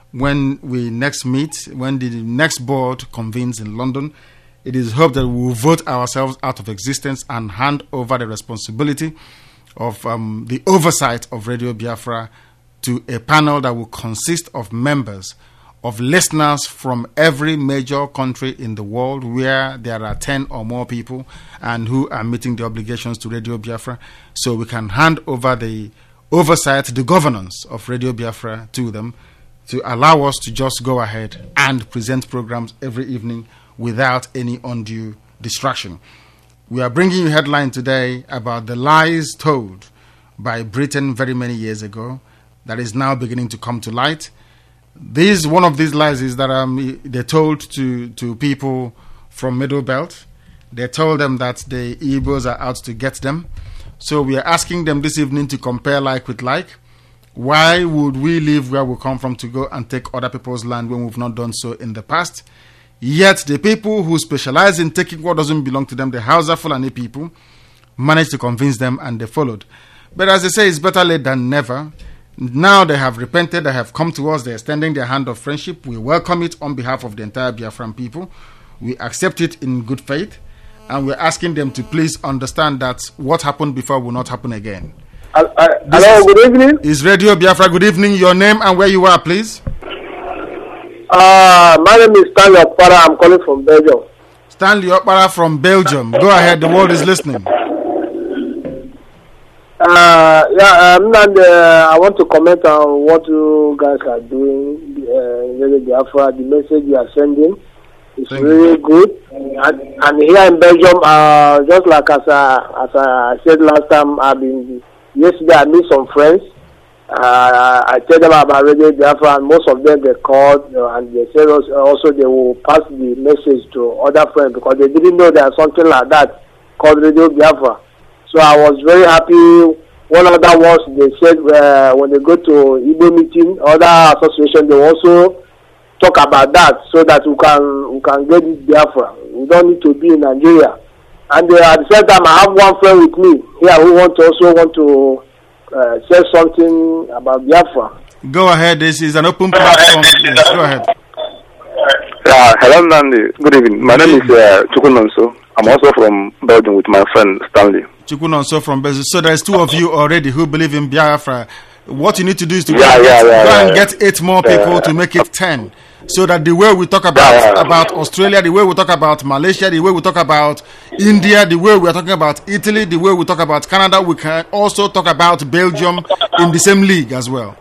when we next meet, when the next board convenes in London, it is hoped that we will vote ourselves out of existence and hand over the responsibility of the oversight of Radio Biafra to a panel that will consist of members, of listeners from every major country in the world where there are 10 or more people and who are meeting the obligations to Radio Biafra, so we can hand over the oversight, the governance of Radio Biafra to them, to allow us to just go ahead and present programs every evening without any undue distraction. We are bringing you a headline today about the lies told by Britain very many years ago that is now beginning to come to light. One of these lies is that they told to people from Middle Belt. They told them that the Igbos are out to get them. So we are asking them this evening to compare like with like. Why would we leave where we come from to go and take other people's land when we've not done so in the past? Yet the people who specialize in taking what doesn't belong to them, the Hausa Fulani people, managed to convince them and they followed. But as they say, it's better late than never. Now they have repented, they have come to us, they're extending their hand of friendship. We welcome it on behalf of the entire Biafran people. We accept it in good faith, and we're asking them to please understand that what happened before will not happen again. Hello, good evening. Is Radio Biafra. Good evening. Your name and where you are, please. My name is Stanley Okpara. I'm calling from Belgium. Stanley Okpara from Belgium. Go ahead, the world is listening. I want to comment on what you guys are doing. Radio Biafra, the message you are sending is really good. And here in Belgium, just like as I said last time, yesterday I met some friends. I tell them about Radio Biafra, and most of them they called and they said also they will pass the message to other friends because they didn't know there's something like that called Radio Biafra. So I was very happy. One of the ones they said when they go to Igbo meeting, other association, they also talk about that so that we can get this Biafra. We don't need to be in Nigeria. And at the same time, I have one friend with me here who want to say something about Biafra. Go ahead. This is an open platform. Yes, go ahead. Hello, Nandi. Good evening. My name is Chukunonso. I'm also from Belgium with my friend Stanley. Chukunonso from Belgium. So there's two of you already who believe in Biafra. What you need to do is to go and get 8 more people to make it 10. So that the way we talk about Australia, the way we talk about Malaysia, the way we talk about India, the way we are talking about Italy, the way we talk about Canada, we can also talk about Belgium in the same league as well.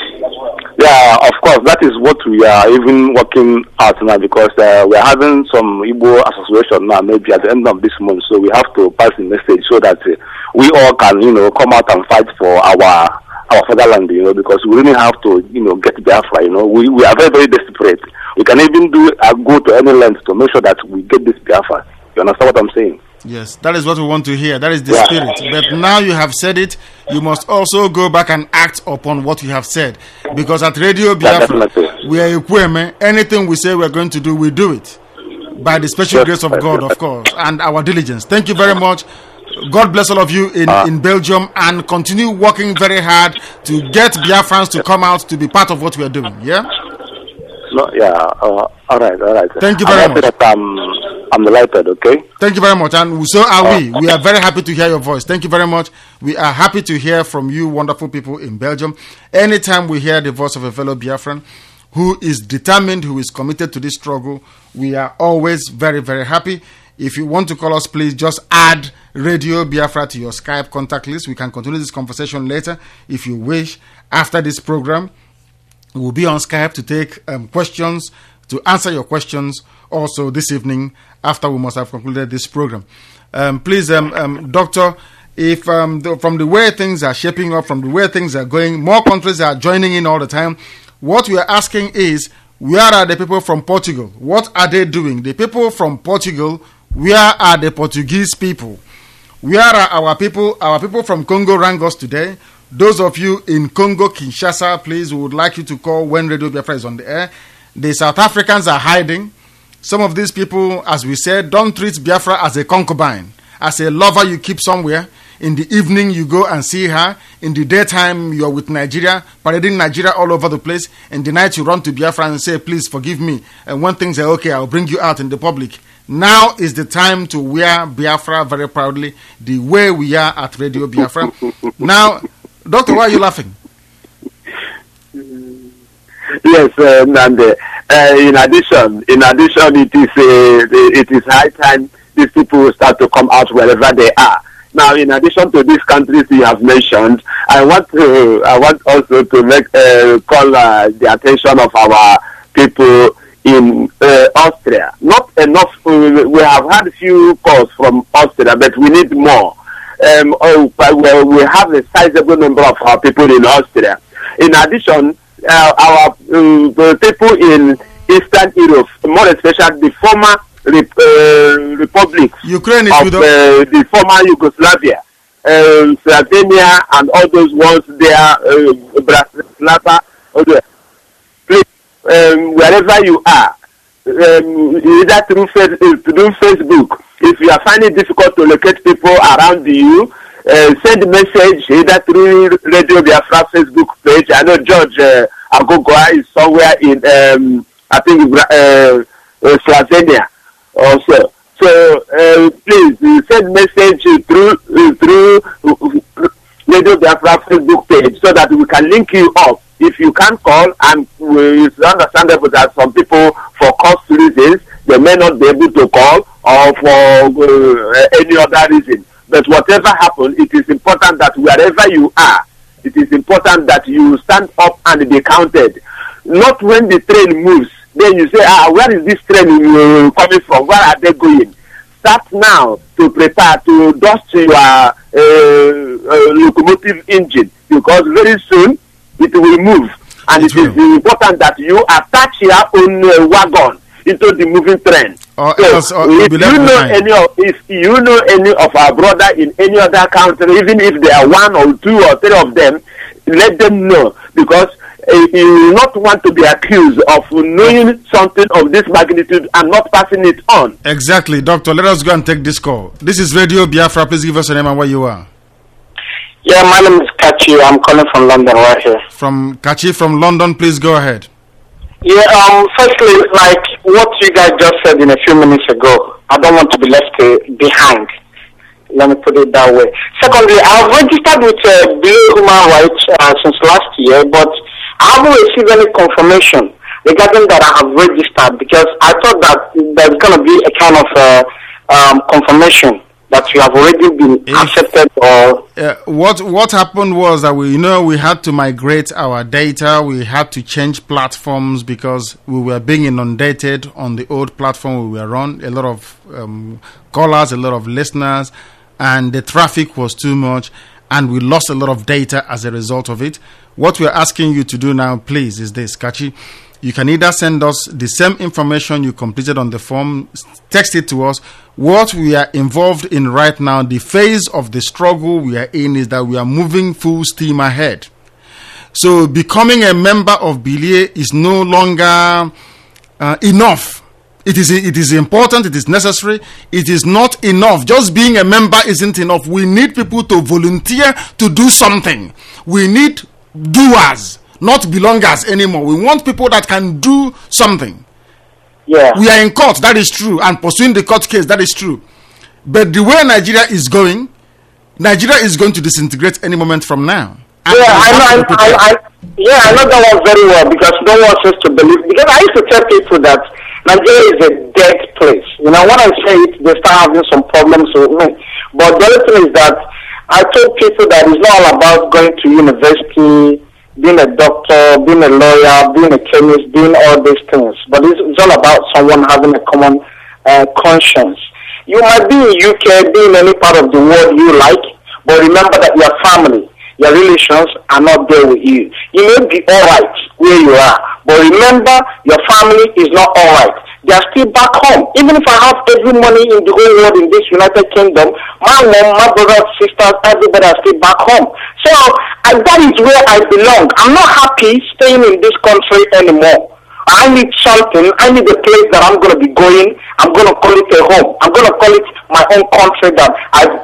Yeah, of course, that is what we are even working out now because we are having some Igbo association now, maybe at the end of this month. So we have to pass the message so that we all can, come out and fight for our fatherland, because we really have to, get Biafra, We are very, very desperate. We can even go to any length to make sure that we get this Biafra. You understand what I'm saying? Yes, that is what we want to hear. That is the spirit. But now you have said it, you must also go back and act upon what you have said. Because at Radio Biafra, we are Ikweme. Anything we say we're going to do, we do it. By the special grace of God, of course, and our diligence. Thank you very much. God bless all of you in Belgium, and continue working very hard to get Biafrans to come out to be part of what we are doing. Yeah? No, all right. Thank you very much. I'm delighted, okay? Thank you very much, and so are we. We are very happy to hear your voice. Thank you very much. We are happy to hear from you, wonderful people in Belgium. Anytime we hear the voice of a fellow Biafran who is determined, who is committed to this struggle, we are always very, very happy. If you want to call us, please just add Radio Biafra to your Skype contact list. We can continue this conversation later if you wish. After this program, we'll be on Skype to take questions, to answer your questions also this evening after we must have concluded this program. Please, Doctor, if from the way things are shaping up, from the way things are going, more countries are joining in all the time. What we are asking is, where are the people from Portugal? What are they doing? The people from Portugal, where are the Portuguese people? Where are our people? Our people from Congo rang us today. Those of you in Congo, Kinshasa, please, we would like you to call when Radio Biafra is on the air. The South Africans are hiding. Some of these people, as we said, don't treat Biafra as a concubine, as a lover you keep somewhere. In the evening, you go and see her. In the daytime, you're with Nigeria, parading Nigeria all over the place. In the night, you run to Biafra and say, please forgive me. And when things are okay, I'll bring you out in the public. Now is the time to wear Biafra very proudly, the way we are at Radio Biafra. Now, Doctor, why are you laughing? Yes, Nande. In addition, it is high time these people will start to come out wherever they are. Now, in addition to these countries you have mentioned, I want also to call the attention of our people in Austria. Not enough. We have had few calls from Austria, but we need more. We have a sizable number of our people in Austria. In addition, our people in Eastern Europe, more especially the former republics Ukraine is of the former Yugoslavia, Slovenia, and all those ones there, Bratislava, please, wherever you are, either through Facebook, if you are finding it difficult to locate people around you, send a message either through Radio Biafra Facebook page. I know George Agogoa is somewhere in, I think, Slovenia also. So please send message through Radio Biafra Facebook page so that we can link you up. If you can't call, and it's understandable that some people, for cost reasons, they may not be able to call, or for any other reason. But whatever happens, it is important that wherever you are, it is important that you stand up and be counted. Not when the train moves, then you say, where is this train coming from? Where are they going? Start now to prepare to dust your locomotive engine, because very soon it will move. And it is important that you attach your own wagon into the moving train. If you know any of our brother in any other country, even if there are 1 or 2 or 3 of them, let them know, because you will not want to be accused of knowing something of this magnitude and not passing it on. Exactly, Doctor. Let us go and take this call. This is Radio Biafra. Please give us your name and where you are. Yeah, my name is Kachi. I'm calling from London right here. From Kachi from London, please go ahead. Yeah, firstly, like what you guys just said in a few minutes ago, I don't want to be left behind. Let me put it that way. Secondly, I've registered with Blue Human Rights since last year, but I haven't received any confirmation regarding that I have registered, because I thought that there's going to be a kind of confirmation that you have already been accepted. Or what happened was that we had to migrate our data. We had to change platforms because we were being inundated on the old platform we were on. A lot of callers, a lot of listeners, and the traffic was too much, and we lost a lot of data as a result of it. What we're asking you to do now, please, is this, Kachi. You can either send us the same information you completed on the form, text it to us. What we are involved in right now, the phase of the struggle we are in, is that we are moving full steam ahead. So becoming a member of Bilie is no longer enough. It is important, it is necessary, it is not enough. Just being a member isn't enough. We need people to volunteer to do something. We need doers, not belongers anymore. We want people that can do something. Yeah. We are in court, that is true, and pursuing the court case, that is true. But the way Nigeria is going to disintegrate any moment from now. And I know that one very well, because no one seems to believe. Because I used to tell people that Nigeria is a dead place. When I say it, they start having some problems with me. But the other thing is that I told people that it's not all about going to university, being a doctor, being a lawyer, being a chemist, doing all these things. But it's all about someone having a common conscience. You might be in UK, be in any part of the world you like, but remember that your family, your relations are not there with you. You may be alright where you are, but remember your family is not alright. They are still back home. Even if I have every money in the whole world in this United Kingdom, my mom, my brothers, sisters, everybody are still back home. So that is where I belong. I'm not happy staying in this country anymore. I need something. I need a place that I'm going to be going. I'm going to call it a home. I'm going to call it my own country that I've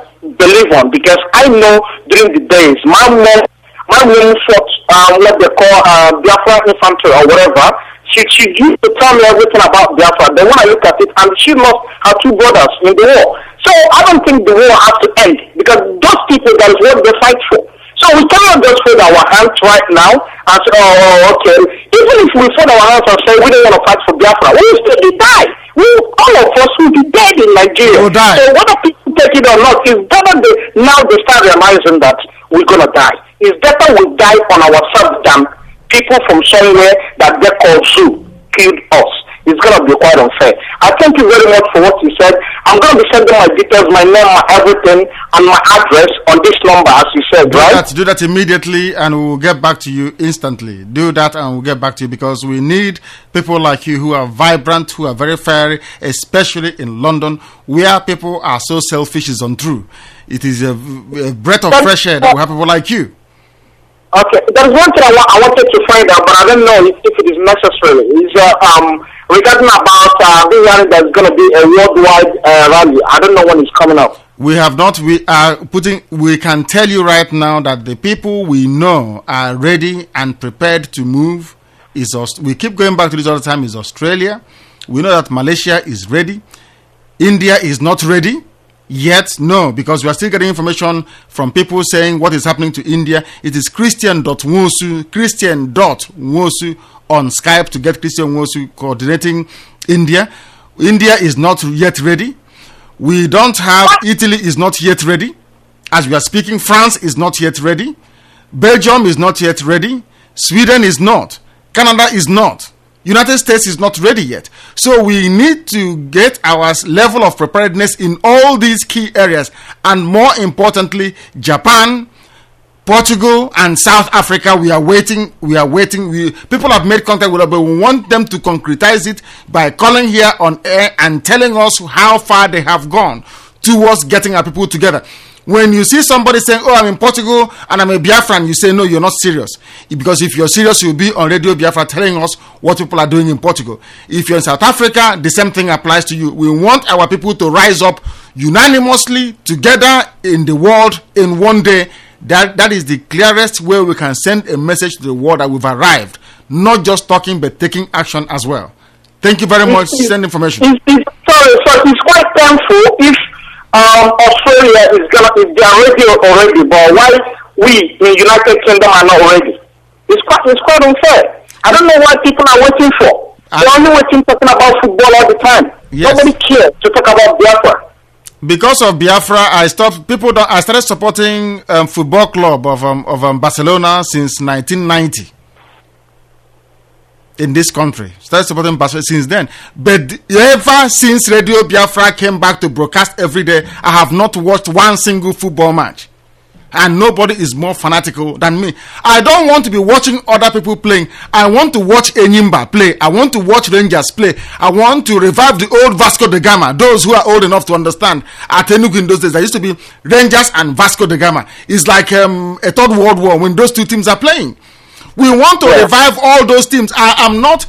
believe on, because I know during the days my mom fought what they call Biafra infantry or whatever. She used to tell me everything about Biafra. Then when I look at it, and she lost her 2 brothers in the war. So I don't think the war has to end, because those people, that is what they fight for. So we cannot just fold our hands right now and say, oh, okay. Even if we fold our hands and say we don't want to fight for Biafra, we will still die. All of us will be dead in Nigeria. We'll die. So whether people take it or not, it's better now they start realizing that we're going to die. It's better we die on ourselves than people from somewhere that they call Zoo killed us. It's going to be quite unfair. I thank you very much for what you said. I'm going to be sending my details, my name, my everything, and my address on this number, as you said, Do that immediately, and we'll get back to you instantly. Do that, and we'll get back to you, because we need people like you who are vibrant, who are very fiery, especially in London, where people are so selfish is untrue. It is a breath of fresh air that we have people like you. Okay, there's one thing I wanted to find out, but I don't know if it is necessary. It's regarding about this rally that's going to be a worldwide rally. I don't know when it's coming up. We have not. We can tell you right now that the people we know are ready and prepared to move. We keep going back to this all the time. Is Australia. We know that Malaysia is ready. India is not ready yet. No, because we are still getting information from people saying what is happening to India. It is Christian.Nwosu on Skype to get Christian Nwosu coordinating India. India is not yet ready. We don't have, Italy is not yet ready. As we are speaking, France is not yet ready. Belgium is not yet ready. Sweden is not. Canada is not. United States is not ready yet. So we need to get our level of preparedness in all these key areas. And more importantly, Japan, Portugal, and South Africa, we are waiting. People have made contact with us, but we want them to concretize it by calling here on air and telling us how far they have gone towards getting our people together. When you see somebody saying, oh, I'm in Portugal and I'm a Biafran, you say, no, you're not serious. Because if you're serious, you'll be on Radio Biafra telling us what people are doing in Portugal. If you're in South Africa, the same thing applies to you. We want our people to rise up unanimously together in the world in one day. That is the clearest way we can send a message to the world that we've arrived. Not just talking, but taking action as well. Thank you very much. Send information. It's quite painful if Australia is if they are ready already, but why we in United Kingdom are not ready? It's quite unfair. I don't know what people are waiting for. They're only waiting talking about football all the time. Yes. Nobody cares to talk about Biafra. Because of Biafra, I started supporting football club of Barcelona since 1990. In this country, started supporting Barcelona since then. But ever since Radio Biafra came back to broadcast every day, I have not watched one single football match. And nobody is more fanatical than me. I don't want to be watching other people playing. I want to watch Enyimba play. I want to watch Rangers play. I want to revive the old Vasco da Gama. Those who are old enough to understand. At Enugu in those days, there used to be Rangers and Vasco da Gama. It's like a third world war when those two teams are playing. We want to revive all those teams. I am not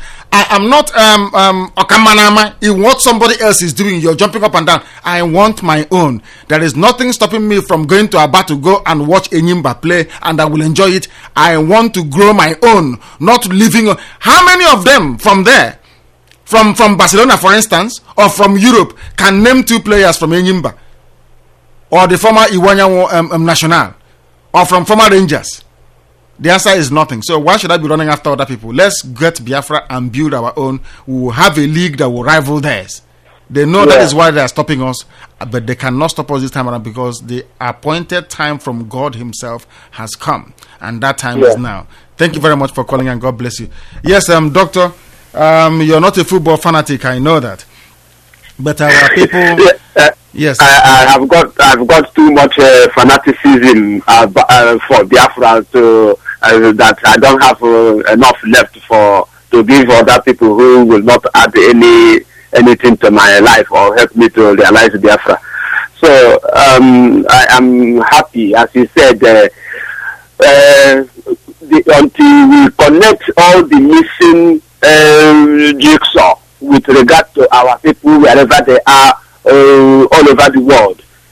Okamanama in what somebody else is doing. You're jumping up and down. I want my own. There is nothing stopping me from going to Aba to go and watch Enyimba play, and I will enjoy it. I want to grow my own, not living. How many of them from there, from Barcelona, for instance, or from Europe, can name 2 players from Enyimba, or the former Iwanya National, or from former Rangers? The answer is nothing. So why should I be running after other people? Let's get Biafra and build our own. We will have a league that will rival theirs. They know that is why they are stopping us, but they cannot stop us this time around, because the appointed time from God himself has come, and that time is now. Thank you very much for calling, and God bless you. Yes, Doctor, you're not a football fanatic, I know that, but our people... Yes, I've got too much fanaticism for Biafra that I don't have enough left to give other people who will not add anything to my life or help me to realize Biafra. So I am happy, as you said, until we connect all the missing jigsaw with regard to our people wherever they are all over the world.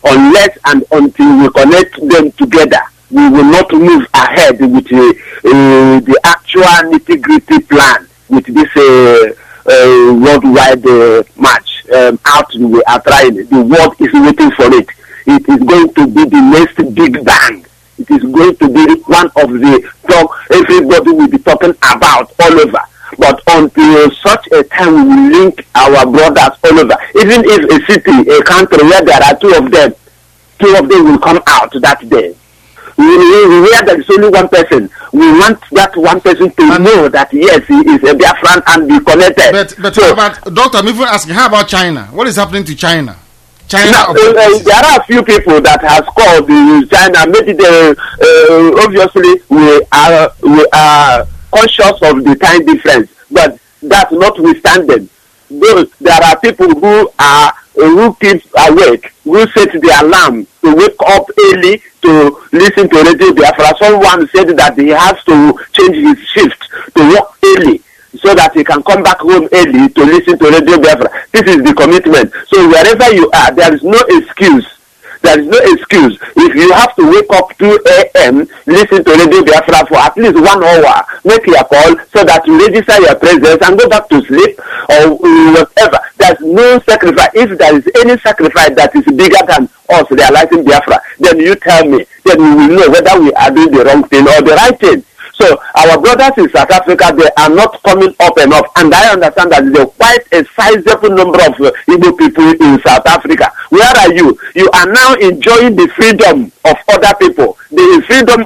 unless and until we connect them together, we will not move ahead with the actual nitty-gritty plan with this worldwide match out we are trying. The world is waiting for it. It is going to be the next big bang. It is going to be one of the talk everybody will be talking about all over. But until such a time we will link our brothers all over. Even if a city, a country where there are two of them will come out that day. Where there is only one person, we want that one person to know that yes, he is a Biafran and be connected. But so, how about, Doctor, I'm even asking, how about China? What is happening to China? Now, there are a few people that has called China. Maybe obviously we are conscious of the time difference, but that notwithstanding, there are people who keep awake, who set the alarm to wake up early to listen to Radio Biafra. Someone said that he has to change his shift to work early so that he can come back home early to listen to Radio Biafra. This is the commitment. So wherever you are, there is no excuse. There is no excuse. If you have to wake up 2 a.m., listen to Radio Biafra for at least 1 hour, make your call so that you register your presence and go back to sleep or whatever. There's no sacrifice. If there is any sacrifice that is bigger than us realizing Biafra, then you tell me. Then we will know whether we are doing the wrong thing or the right thing. So our brothers in South Africa, they are not coming up enough, and I understand that there is quite a sizable number of Igbo people in South Africa. Where are you? You are now enjoying the freedom of other people, the freedom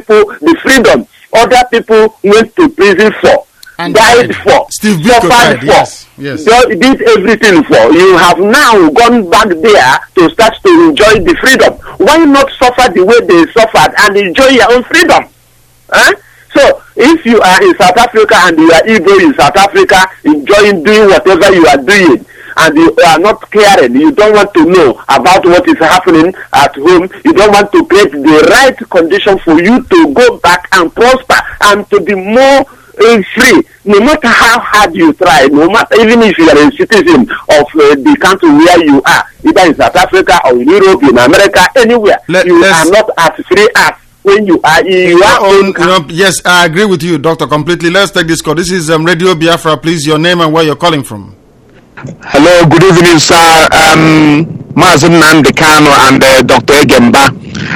other people went to prison for, and died for, suffered for, yes. did everything for. You have now gone back there to start to enjoy the freedom. Why not suffer the way they suffered and enjoy your own freedom? Huh? So, if you are in South Africa and you are Igbo in South Africa, enjoying doing whatever you are doing, and you are not caring, you don't want to know about what is happening at home, you don't want to create the right condition for you to go back and prosper and to be more free, no matter how hard you try, no matter even if you are a citizen of the country where you are, either in South Africa or in Europe, in America, anywhere, you are not as free as when you are in your own. Yes, I agree with you, Doctor, completely. Let's take this call. This is Radio Biafra. Please, your name and where you're calling from. Hello, good evening, sir. Mazen Nandekano and Dr. Egemba.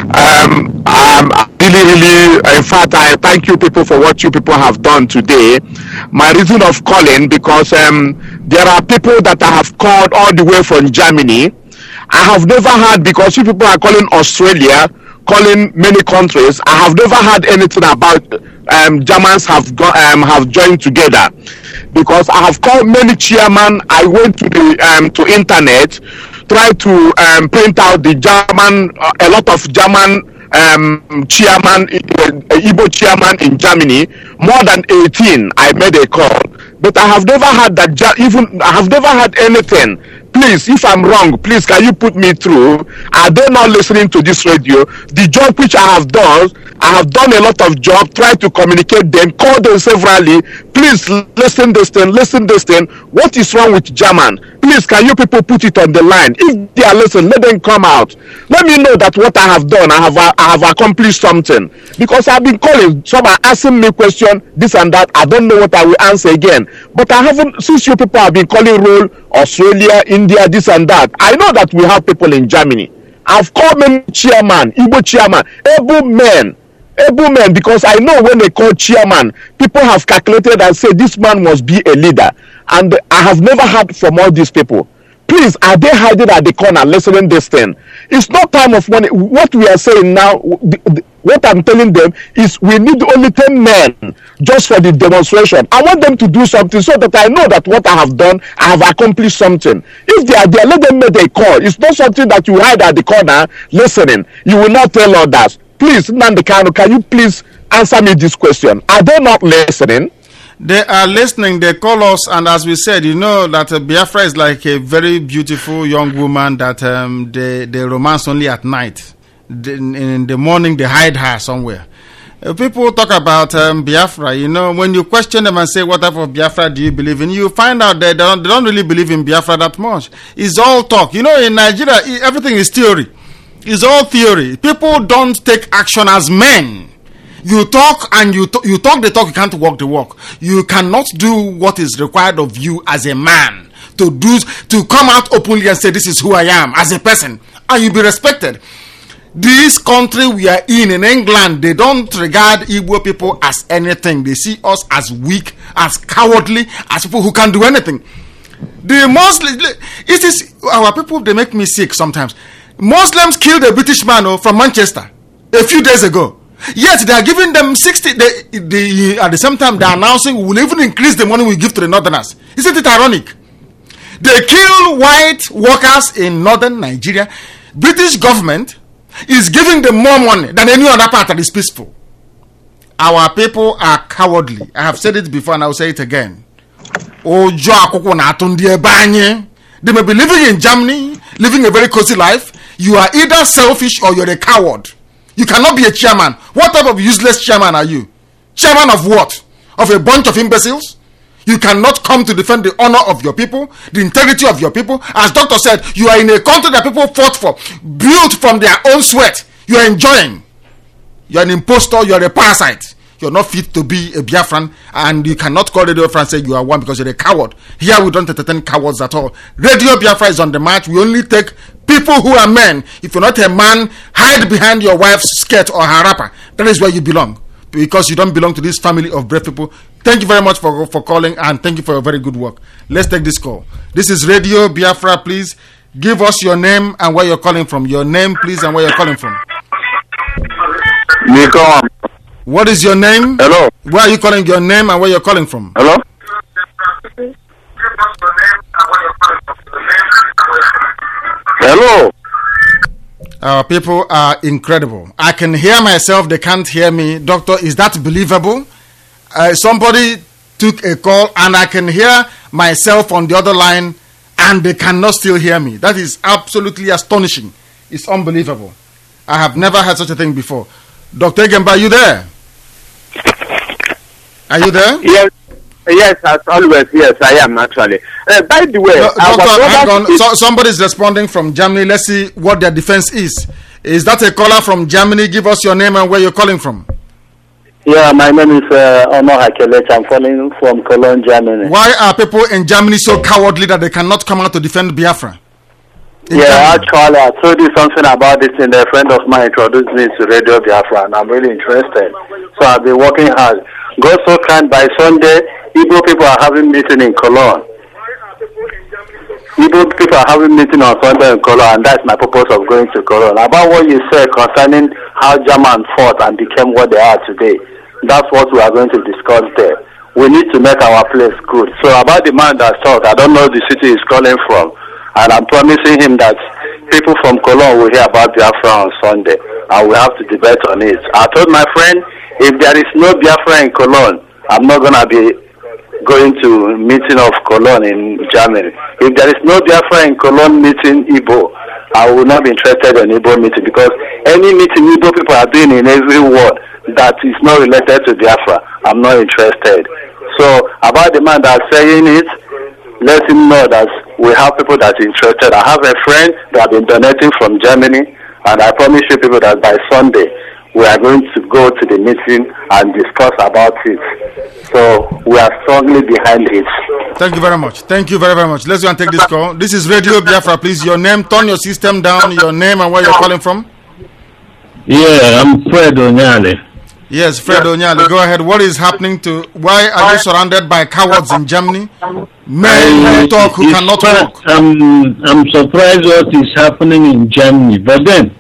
Really, in fact, I thank you people for what you people have done today. My reason of calling, because there are people that I have called all the way from Germany. I have never had, because you people are calling Australia, calling many countries, I have never heard anything about Germans have joined together, because I have called many chairmen. I went to the to internet, tried to print out the German, a lot of German chairman, Igbo chairman in Germany, more than 18. I made a call, but I have never had that. I have never had anything. Please, if I'm wrong, please can you put me through? Are they not listening to this radio? The job which I have done a lot of job, try to communicate them, call them severally. Please listen this thing. What is wrong with German? Please, can you people put it on the line? If they are listening, let them come out. Let me know that what I have done, I have accomplished something. Because I've been calling, some are asking me question, this and that. I don't know what I will answer again. But I haven't, since you people have been calling roll, Australia, India, this and that. I know that we have people in Germany. I've called many chairman, Igbo chairman, able men, because I know when they call chairman, people have calculated and said this man must be a leader. And I have never heard from all these people. Please, are they hiding at the corner listening this thing? It's not time of money. What we are saying now, what I'm telling them is we need only 10 men just for the demonstration. I want them to do something so that I know that what I have done, I have accomplished something. If they are there, let them make a call. It's not something that you hide at the corner listening. You will not tell others. Please, Nandekano, can you please answer me this question? Are they not listening? They are listening. They call us, and as we said, you know that Biafra is like a very beautiful young woman that they romance only at night. In the morning, they hide her somewhere. People talk about Biafra. You know, when you question them and say, "What type of Biafra do you believe in?" you find out that they don't really believe in Biafra that much. It's all talk. You know, in Nigeria, everything is theory. It's all theory. People don't take action as men. You talk and you talk the talk, you can't walk the walk. You cannot do what is required of you as a man to come out openly and say, this is who I am as a person, and you'll be respected. This country we are in England, they don't regard Igbo people as anything. They see us as weak, as cowardly, as people who can't do anything. The Muslims, it is our people, they make me sick sometimes. Muslims killed a British man from Manchester a few days ago. Yet they are giving them 60. At the same time, they are announcing we will even increase the money we give to the Northerners. Isn't it ironic? They kill white workers in northern Nigeria. British government is giving them more money than any other part that is peaceful. Our people are cowardly. I have said it before and I will say it again. They may be living in Germany, living a very cozy life. You are either selfish or you're a coward. You cannot be a chairman. What type of useless chairman are you? Chairman of what? Of a bunch of imbeciles? You cannot come to defend the honor of your people, the integrity of your people. As Doctor said, you are in a country that people fought for, built from their own sweat. You are enjoying. You are an impostor. You are a parasite. You are not fit to be a Biafran, and you cannot call Radio Biafra and say you are one because you are a coward. Here we don't entertain cowards at all. Radio Biafra is on the march. We only take people who are men. If you're not a man, hide behind your wife's skirt or her wrapper. That is where you belong, because you don't belong to this family of brave people. Thank you very much for calling, and thank you for your very good work. Let's take this call. This is Radio Biafra. Please give us your name and where you're calling from. Your name, please, and where you're calling from. What is your name? Hello. Where are you calling? Your name and where you're calling from? Hello. Hello. Our people are incredible. I can hear myself. They can't hear me. Doctor, is that believable? Somebody took a call and I can hear myself on the other line and they cannot still hear me. That is absolutely astonishing. It's unbelievable. I have never had such a thing before. Dr. Egemba, are you there? Are you there? Yes, as always, yes, I am actually. By the way, Doctor, hang on. Somebody is responding from Germany. Let's see what their defense is. Is that a caller from Germany? Give us your name and where you're calling from. Yeah, my name is Omar Hakelech. I'm calling from Cologne, Germany. Why are people in Germany so cowardly that they cannot come out to defend Biafra? Actually, I told you something about this, and a friend of mine introduced me to Radio Biafra, and I'm really interested. So I've been working hard. God so kind, by Sunday, Igbo people are having meeting in Cologne. Igbo people are having meeting on Sunday in Cologne, and that's my purpose of going to Cologne. About what you said concerning how Germans fought and became what they are today, that's what we are going to discuss there. We need to make our place good. So about the man that talked, I don't know the city he's calling from, and I'm promising him that people from Cologne will hear about Biafra on Sunday, and we have to debate on it. I told my friend, if there is no Biafra in Cologne, I'm not going to be going to meeting of Cologne in Germany. If there is no Biafra in Cologne meeting Igbo, I will not be interested in Igbo meeting, because any meeting Igbo people are doing in every world that is not related to Biafra, I'm not interested. So about the man that's saying it, let him know that we have people that are interested. I have a friend that have been donating from Germany, and I promise you people that by Sunday we are going to go to the meeting and discuss about it. So we are strongly behind it. Thank you very much. Thank you very, very much. Let's go and take this call. This is Radio Biafra. Please, your name, turn your system down, your name and where you're calling from. Yeah, I'm Fred Onyale. Yes, Fred Onyale, go ahead. What is happening to, why are you surrounded by cowards in Germany? Men who talk, who cannot walk. I'm surprised what is happening in Germany, but then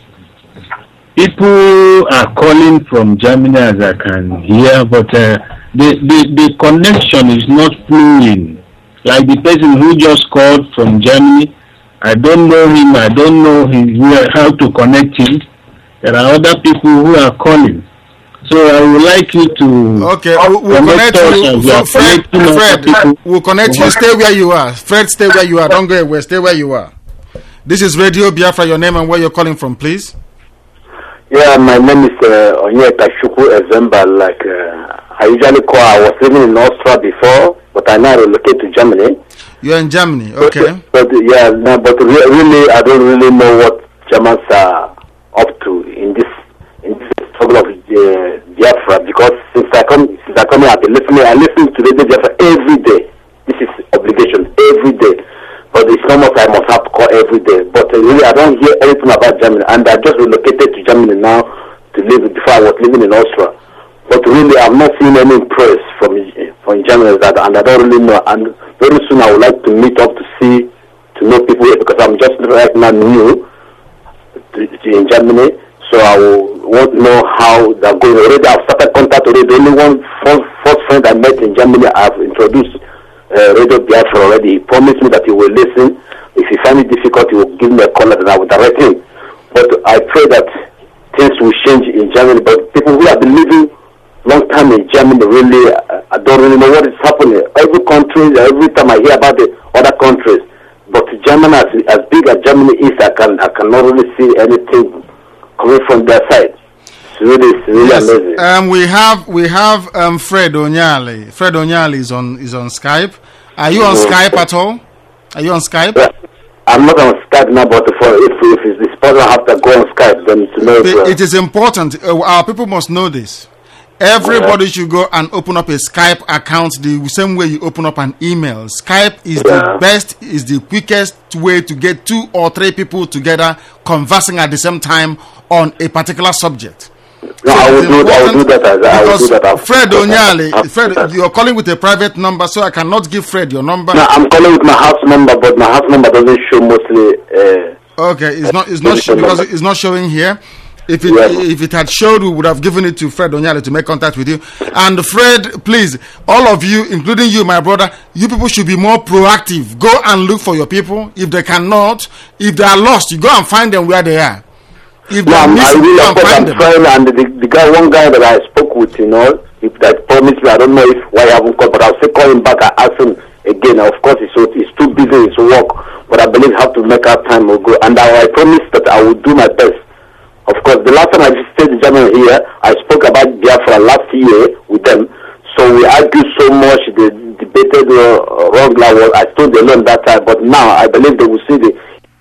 people are calling from Germany, as I can hear, but the connection is not flowing. Like the person who just called from Germany, I don't know him, I don't know how to connect him. There are other people who are calling. So I would like you to... Okay, we'll connect you. Fred, we'll connect you. Stay where you are. Fred, stay where you are. Don't go away. Stay where you are. This is Radio Biafra. Your name and where you're calling from, please. Yeah, my name is Onyeka Shuku Ezemba. I usually call. I was living in Austria before, but I now relocate to Germany. You're in Germany, okay. But really, I don't really know what Germans are up to in this struggle of Biafra, because since I come here, I've been listening. I listen to Radio Biafra every day. This is obligation every day. But it's not much I must have to call every day. But really, I don't hear anything about Germany, and I just relocated to Germany now to live. Before I was living in Austria. But really, I've not seen any press from Germany that, and I don't really know. And very soon, I would like to meet up to know people here, because I'm just right now new in Germany. So I want to know how they're going. Already, I've started contact already. The only one first friend I met in Germany, I've introduced Radio Biafra already. He promised me that he will listen. If he finds it difficult, he will give me a call and I will direct him. But I pray that things will change in Germany. But people who have been living long time in Germany, really, I don't really know what is happening. Every time I hear about the other countries, but Germany, as big as Germany is, I cannot really see anything coming from their side. It's really amazing. We have Fred Onyali. Fred Onyali is on Skype. Are you on Skype at all? Are you on Skype? Yeah. I'm not on Skype now, but if it's possible, I have to go on Skype then to know. It is important. Our people must know this. Everybody should go and open up a Skype account the same way you open up an email. Skype is the best, is the quickest way to get 2 or 3 people together conversing at the same time on a particular subject. No, I will do that. Fred Onyali, Fred, you're calling with a private number, so I cannot give Fred your number. No, I'm calling with my house number, but my house number doesn't show mostly. Okay, it's not showing here. If it had showed, we would have given it to Fred Onyali to make contact with you. And Fred, please, all of you, including you, my brother, you people should be more proactive. Go and look for your people. If they cannot, if they are lost, you go and find them where they are. If they are missing, go and find them. And one guy that I spoke with, if that promised me, I don't know why I haven't called, but I'll still call him back and ask him again. Of course, he's too busy in his work, but I believe I have to make our time will go. And I promised that I will do my best. Of course, the last time I visited Germany here, I spoke about Biafra last year with them. So we argued so much, they debated wrong. I stood alone that time, but now I believe they will see the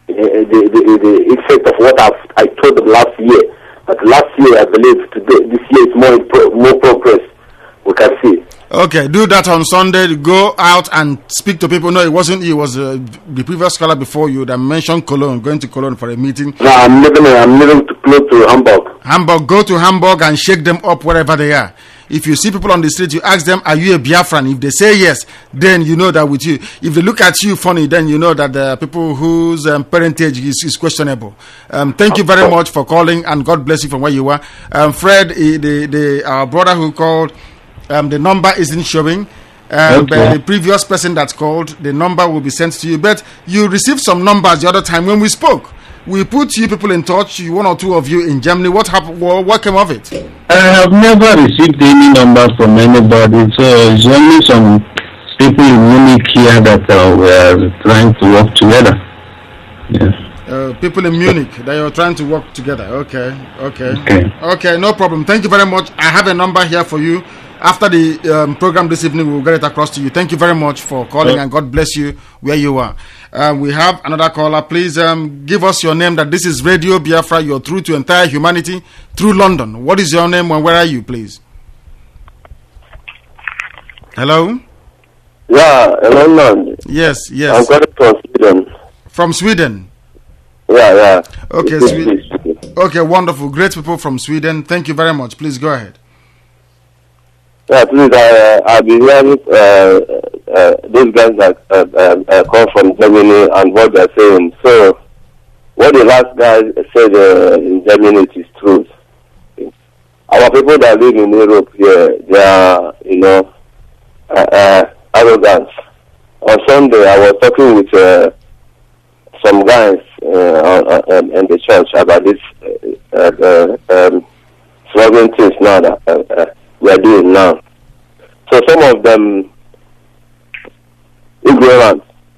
effect of what I told them last year. But last year, I believe this year is more progress we can see. Okay, do that on Sunday. Go out and speak to people. No, it wasn't you. It was the previous scholar before you that mentioned Cologne, going to Cologne for a meeting. No, I'm living close to Hamburg. Hamburg, go to Hamburg and shake them up wherever they are. If you see people on the street, you ask them, are you a Biafran? If they say yes, then you know that with you. If they look at you funny, then you know that there are people whose parentage is questionable. Thank you very much for calling, and God bless you from where you are. Fred, our brother who called, the number isn't showing. But the previous person that called, the number will be sent to you. But you received some numbers the other time when we spoke. We put you people in touch, 1 or 2 of you in Germany. What happened? What came of it? I have never received any number from anybody. So it's only some people in Munich here that were trying to work together. Yeah. People in Munich that you're trying to work together. Okay, no problem. Thank you very much. I have a number here for you. After the program this evening, we'll get it across to you. Thank you very much for calling, and God bless you where you are. We have another caller. Please give us your name. That this is Radio Biafra. You're through to entire humanity through London. What is your name and where are you, please? Hello? Yeah, London. Yes. I'm calling from Sweden. From Sweden? Yeah. Okay, Sweden. Okay, wonderful. Great people from Sweden. Thank you very much. Please go ahead. Yeah, please, I've been hearing those guys that come from Germany and what they're saying. So, what the last guy said in Germany is truth. Our people that live in Europe here, they are, arrogant. On Sunday, I was talking with some guys in the church about this slogan things now that we are doing now. So some of them ignorant.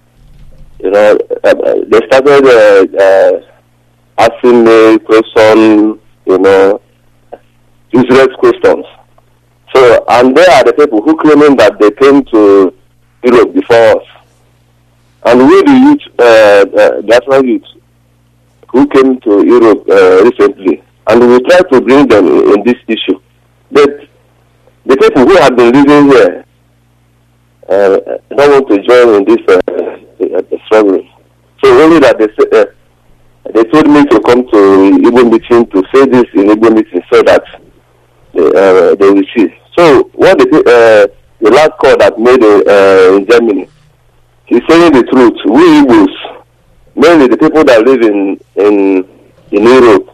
They started asking me questions, useless questions. So, and they are the people who claiming that they came to Europe before us. And we, the youth, Biafran youth, who came to Europe recently, and we try to bring them in this issue. But the people who have been living here don't want to join in this struggle. So only that they told me to come to Igbo meeting to say this in Igbo meeting so that they will see. So what the last call that made in Germany, he's saying the truth. We Igbos, mainly the people that live in Europe,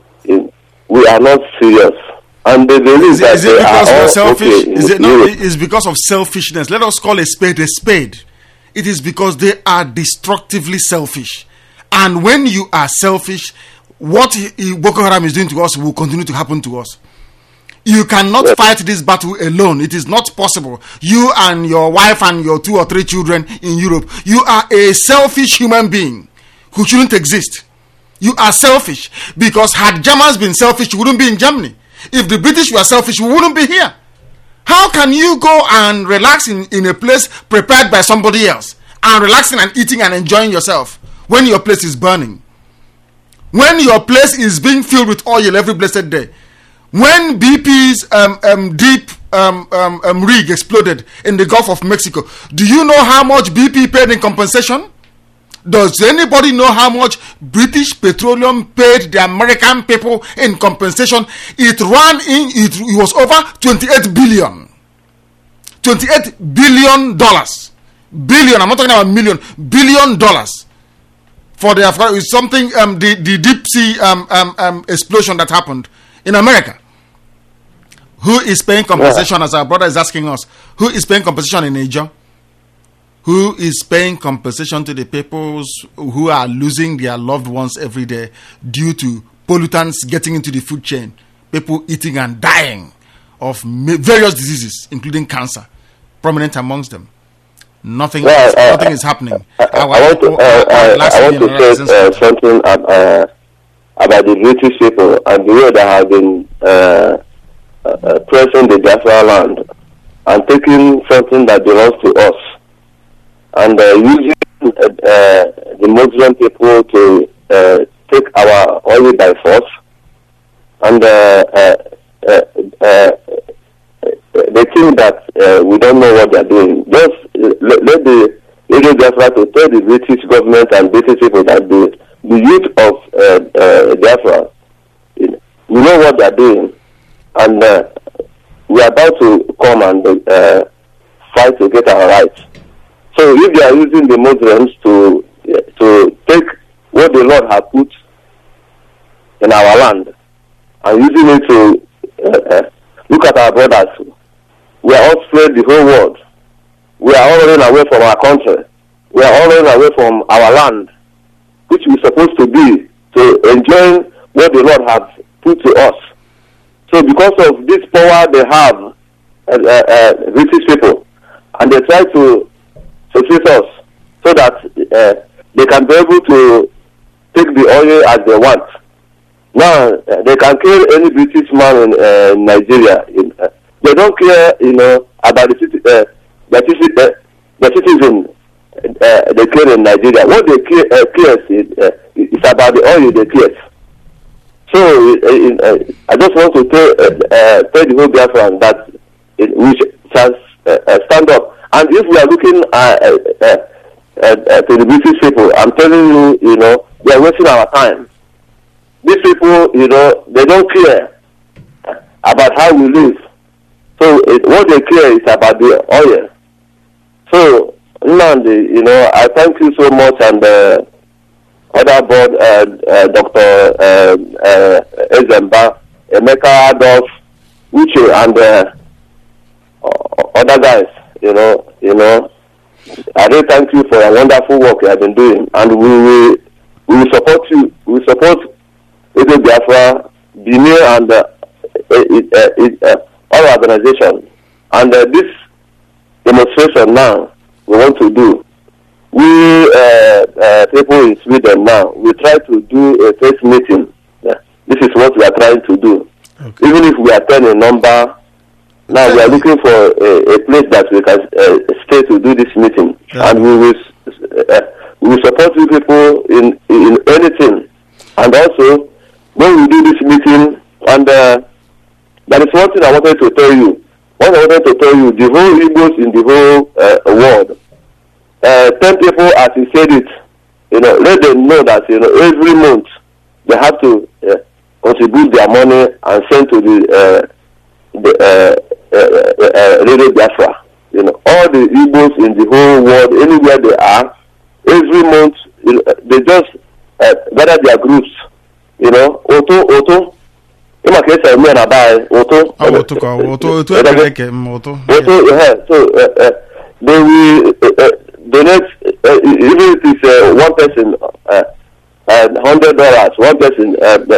we are not serious. And they believe that is it because they are we're all selfish? okay Is it in not? Europe. It's because of selfishness. Let us call a spade a spade. It is because they are destructively selfish. And when you are selfish, what Boko Haram is doing to us will continue to happen to us. You cannot fight this battle alone. It is not possible. You and your wife and your 2 or 3 children in Europe, you are a selfish human being who shouldn't exist. You are selfish because had Germans been selfish, you wouldn't be in Germany. If the British were selfish, we wouldn't be here. How can you go and relax in a place prepared by somebody else and relaxing and eating and enjoying yourself when your place is burning? When your place is being filled with oil every blessed day? When BP's deep rig exploded in the Gulf of Mexico, do you know how much BP paid in compensation? Does anybody know how much British Petroleum paid the American people in compensation? It was over 28 billion. $28 billion. Billion, I'm not talking about million, $1 billion for the Afghan. It's something, the deep sea explosion that happened in America. Who is paying compensation, as our brother is asking us? Who is paying compensation in Niger? Who is paying compensation to the peoples who are losing their loved ones every day due to pollutants getting into the food chain? People eating and dying of various diseases, including cancer, prominent amongst them. Nothing is happening. I want to say something about the British people and the way they have been pressing the Biafra land and taking something that belongs to us and using the Muslim people to take our oil by force, and they think that we don't know what they're doing. Just let the Radio Biafra to tell the British government and British people that the youth of Biafra, we know what they're doing, and we're about to come and fight to get our rights. So if they are using the Muslims to take what the Lord has put in our land and using it to look at our brothers, we are all spread the whole world. We are all running away from our country. We are all running away from our land, which we're supposed to be to enjoy what the Lord has put to us. So because of this power they have, British people, and they try to succeed us so that they can be able to take the oil as they want. Now, they can kill any British man in Nigeria. They don't care, about the citizen they kill in Nigeria. What they care is about the oil they care. So, I just want to tell the whole Biafran that we shall stand up. And if we are looking to the British people, I'm telling you, they are wasting our time. These people, they don't care about how we live. So what they care is about the oil. So, Nandi, I thank you so much, and other board, Dr. Ezemba, Emeka Adolf, Uche, and other guys. I really thank you for your wonderful work you have been doing, and we will support you. We will support Radio Biafra, BNIO, and all organizations. And this demonstration now we want to do. We people in Sweden now, we try to do a first meeting. This is what we are trying to do. Okay. Even if we attend a number. Now we are looking for a place that we can stay to do this meeting, and we will support you people in anything. And also, when we do this meeting, and there is one thing I wanted to tell you. What I wanted to tell you, the whole Igbos in the whole world, 10 people, as he said it, let them know that, every month they have to contribute their money and send to the Radio Biafra. All the Igbos in the whole world, anywhere they are, every month, they just gather their groups. Auto. In my case, me and I buy auto. Auto. So they will donate, even if it's one person $100, one person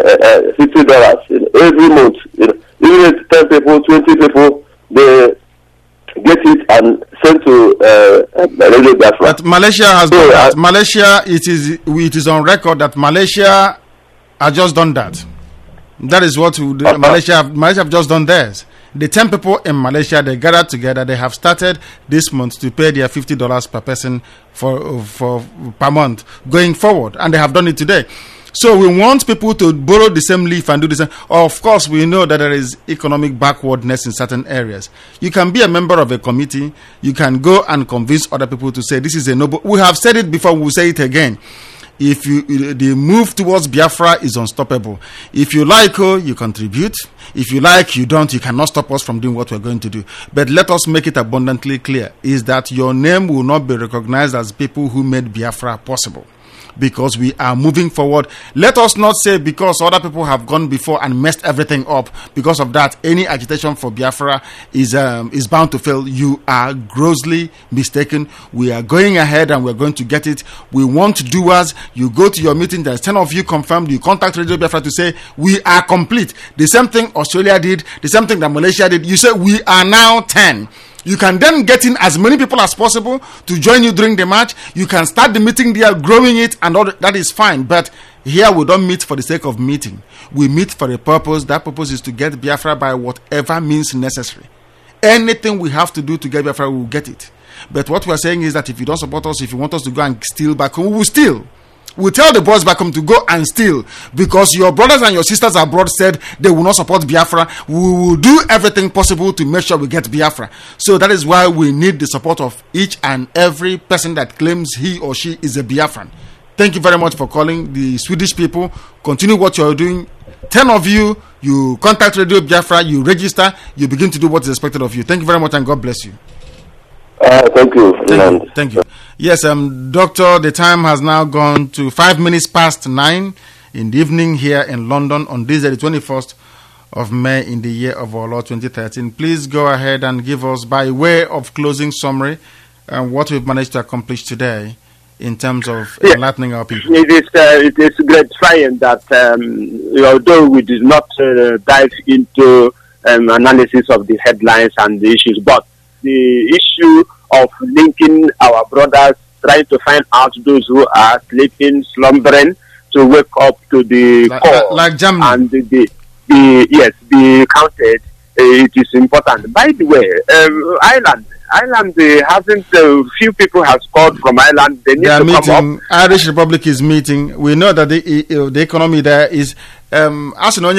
$50 every month. Even if 10 people, 20 people, they get it and send to Radio Biafra. But Malaysia has done that. Malaysia, it is on record that Malaysia has just done that. That is what Malaysia have just done theirs. The 10 people in Malaysia, they gathered together. They have started this month to pay their $50 per person for per month going forward, and they have done it today. So we want people to borrow the same leaf and do the same. Of course, we know that there is economic backwardness in certain areas. You can be a member of a committee. You can go and convince other people to say this is a noble. We have said it before. We'll say it again. If the move towards Biafra is unstoppable. If you like, you contribute. If you like, you don't. You cannot stop us from doing what we're going to do. But let us make it abundantly clear: is that your name will not be recognized as people who made Biafra possible. Because we are moving forward. Let us not say because other people have gone before and messed everything up. Because of that, any agitation for Biafra is bound to fail. You are grossly mistaken. We are going ahead and we're going to get it. We want doers. You go to your meeting. There's 10 of you confirmed. You contact Radio Biafra to say we are complete. The same thing Australia did. The same thing that Malaysia did. You say we are now 10. You can then get in as many people as possible to join you during the match. You can start the meeting there, growing it, and all that is fine. But here we don't meet for the sake of meeting. We meet for a purpose. That purpose is to get Biafra by whatever means necessary. Anything we have to do to get Biafra, we will get it. But what we are saying is that if you don't support us, if you want us to go and steal back home, we will steal. We tell the boys back home to go and steal because your brothers and your sisters abroad said they will not support Biafra. We will do everything possible to make sure we get Biafra. So that is why we need the support of each and every person that claims he or she is a Biafran. Thank you very much for calling. The Swedish people, continue what you are doing. 10 of you, you contact Radio Biafra, you register, you begin to do what is expected of you. Thank you very much and God bless you. Thank you. Thank you. Yes, Doctor, the time has now gone to 5 minutes past 9 in the evening here in London on this day, the 21st of May in the year of our Lord 2013. Please go ahead and give us, by way of closing summary, what we've managed to accomplish today in terms of enlightening our people. It is gratifying that although we did not dive into analysis of the headlines and the issues, but the issue of linking our brothers, trying to find out those who are sleeping, slumbering, to wake up to the call. Like Germany. And be counted. It is important. By the way, Ireland hasn't. Few people have called from Ireland. They need to come up. Irish Republic is meeting. We know that the economy there is. We don't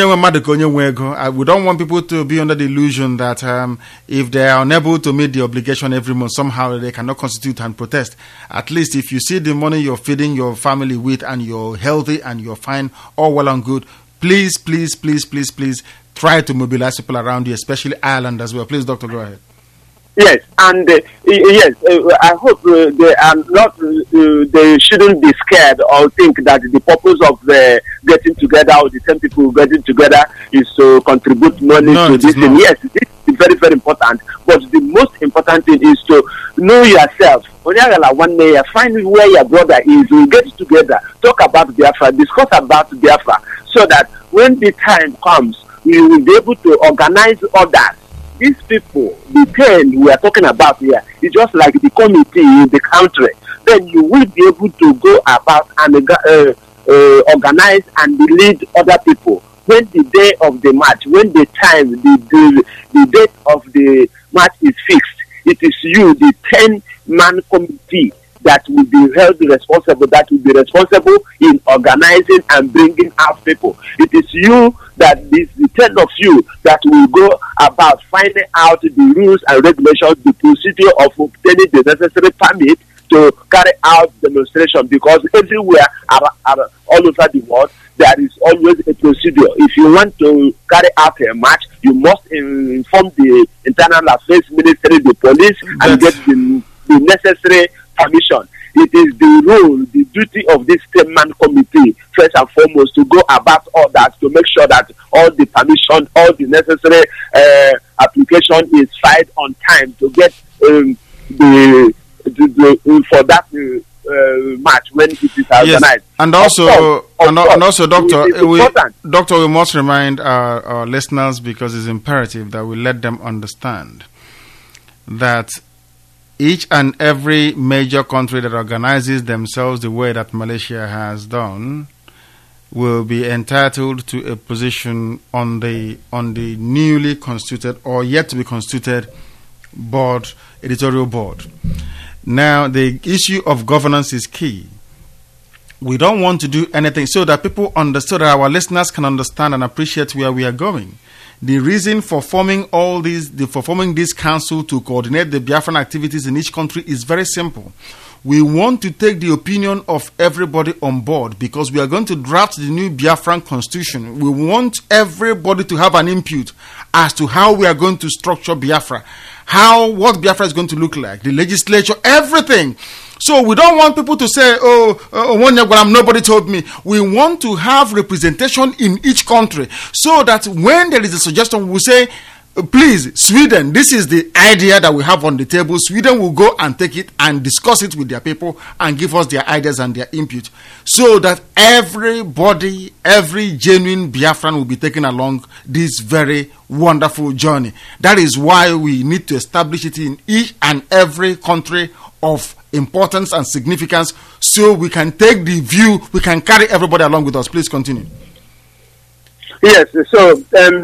want people to be under the illusion that if they are unable to meet the obligation every month, somehow they cannot constitute and protest. At least if you see the money you're feeding your family with and you're healthy and you're fine, all well and good, please try to mobilize people around you, especially Ireland as well. Please, Doctor, go ahead. Yes, and I hope they are not. They shouldn't be scared or think that the purpose of getting together or the 10 people getting together is to contribute money to this thing. Yes, this is very, very important. But the most important thing is to know yourself. One day, find where your brother is. We get together, talk about Biafra, discuss about Biafra, so that when the time comes, we will be able to organize others. These people, the 10 we are talking about here, is just like the committee in the country. Then you will be able to go about and organize and lead other people. When the day of the match, when the time, the date of the match is fixed, it is you, the 10-man committee, that will be held responsible, that will be responsible in organizing and bringing out people. It is you that is the 10 of you that will go about finding out the rules and regulations, the procedure of obtaining the necessary permit to carry out demonstration, because everywhere all over the world there is always a procedure. If you want to carry out a march, you must inform the Internal Affairs Ministry, the police, and get the necessary permission. It is the role, the duty of this 10-man committee, first and foremost, to go about all that, to make sure that all the permission, all the necessary application is filed on time to get for that match when it is organized. Yes. And also, Doctor, we must remind our listeners, because it's imperative that we let them understand that each and every major country that organizes themselves the way that Malaysia has done will be entitled to a position on the newly constituted or yet to be constituted editorial board. Now, the issue of governance is key. We don't want to do anything so that people understand, that our listeners can understand and appreciate where we are going. The reason for forming this council to coordinate the Biafran activities in each country is very simple. We want to take the opinion of everybody on board, because we are going to draft the new Biafran constitution. We want everybody to have an input as to how we are going to structure Biafra, what Biafra is going to look like, the legislature, everything. So we don't want people to say, nobody told me. We want to have representation in each country, so that when there is a suggestion, we say, please, Sweden, this is the idea that we have on the table. Sweden will go and take it and discuss it with their people and give us their ideas and their input, so that everybody, every genuine Biafran will be taken along this very wonderful journey. That is why we need to establish it in each and every country of importance and significance, so we can take the view, we can carry everybody along with us. Please continue. Yes, so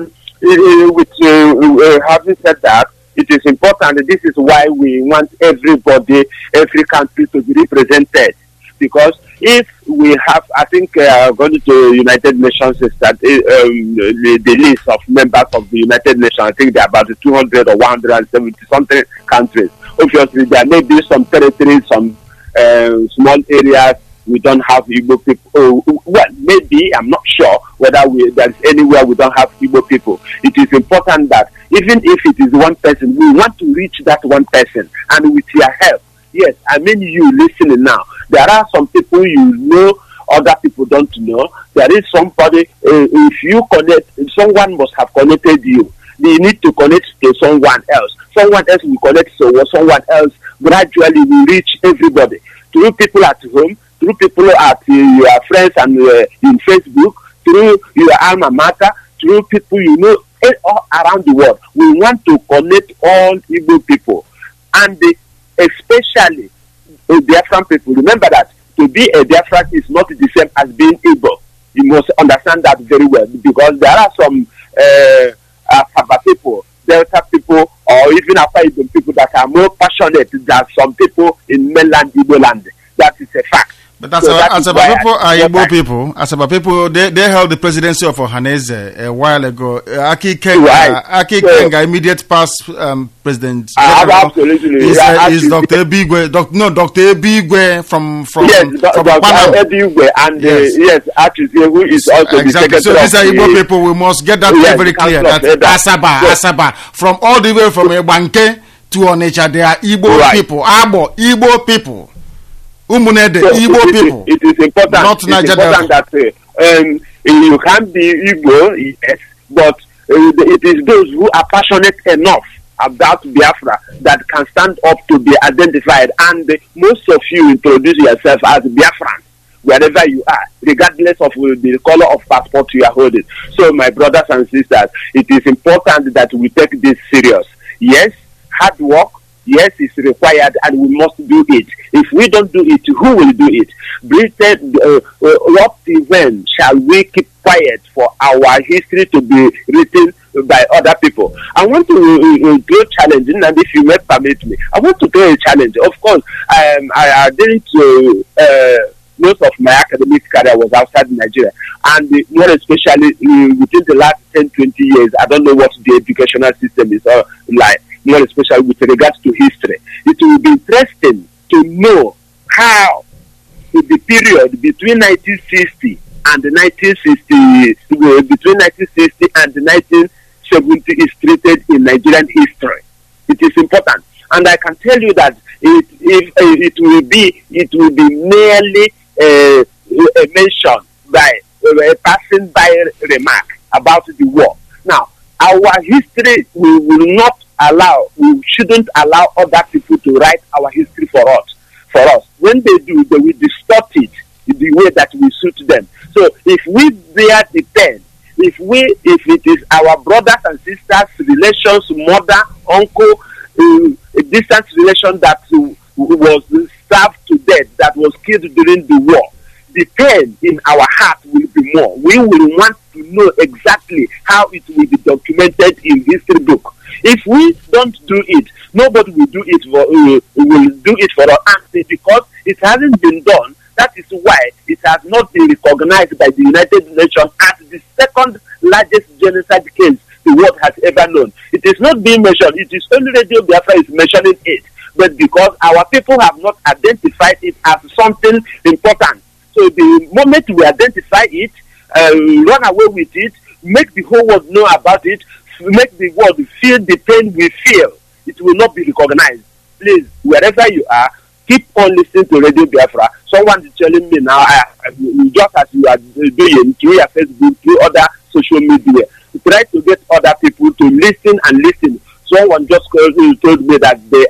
having said that, it is important. This is why we want everybody, every country to be represented. Because if we have, I think, going to United Nations, is that the list of members of the United Nations, I think there are about 200 or 170 something countries. Obviously, there may be some territories, some small areas we don't have Igbo people. Well, maybe, I'm not sure whether there's anywhere we don't have Igbo people. It is important that even if it is one person, we want to reach that one person, and with your help. Yes, I mean you listening now. There are some people you know, other people don't know. There is somebody, if you connect, someone must have connected you. You need to connect to someone else. Someone else will connect to someone else. Gradually, we reach everybody. Through people at home, through people at your friends and in Facebook, through your alma mater, through people you know all around the world. We want to connect all Igbo people, and especially Biafran people. Remember that to be a Biafran is not the same as being Igbo. You must understand that very well, because there are some Asaba people, Delta people, or even Afar Igbo people that are more passionate than some people in mainland Igbo land. That is a fact. But Asaba people are Igbo people. Asaba people, they held the presidency of Ohaneze a while ago. Aki Kenga, immediate past president. Absolutely. Is Dr. Ebigwe. Dr. Ebigwe from Dr. Ebigwe, and yes, actually, who is also exactly. the So these are Igbo people. We must get that very clear. That Asaba, from all the way from Ebanke to Onitsha, they are Igbo people. Igbo people. Igbo people. It is important. Not important that you can be Igbo, yes, but it is those who are passionate enough about Biafra that can stand up to be identified. And most of you introduce yourself as Biafran wherever you are, regardless of the color of passport you are holding. So, my brothers and sisters, it is important that we take this serious. Yes, hard work, Yes, it's required and we must do it. If we don't do it, who will do it? Britain, what when shall we keep quiet for our history to be written by other people? I want to do challenging, and if you may permit me, I want to do a challenge. Of course, I didn't. Most of my academic career was outside Nigeria, and more especially within the last 10-20 years, I don't know what the educational system is like, more especially with regards to history. It will be interesting to know how the period between 1960 and 1970 and 1970 is treated in Nigerian history. It is important, and I can tell you that it will be merely a mention by a passing by remark about the war. Now, our history we shouldn't allow other people to write our history for us. When they do, they will distort it in the way that will suit them. So if we bear the pen, if it is our brothers and sisters, relations, mother, uncle, a distant relation that was starved to death, that was killed during the war, the pain in our heart will be more. We will want to know exactly how it will be documented in history book. If we don't do it, nobody will do it for us. And because it hasn't been done, that is why it has not been recognized by the United Nations as the second largest genocide case the world has ever known. It is not being mentioned. It is only Radio Biafra is mentioning it. But because our people have not identified it as something important. So the moment we identify it, run away with it, make the whole world know about it, make the world feel the pain we feel, it will not be recognized. Please, wherever you are, keep on listening to Radio Biafra. Someone is telling me now, just as you are doing through your Facebook, through other social media, try to get other people to listen and listen. Someone just told me that they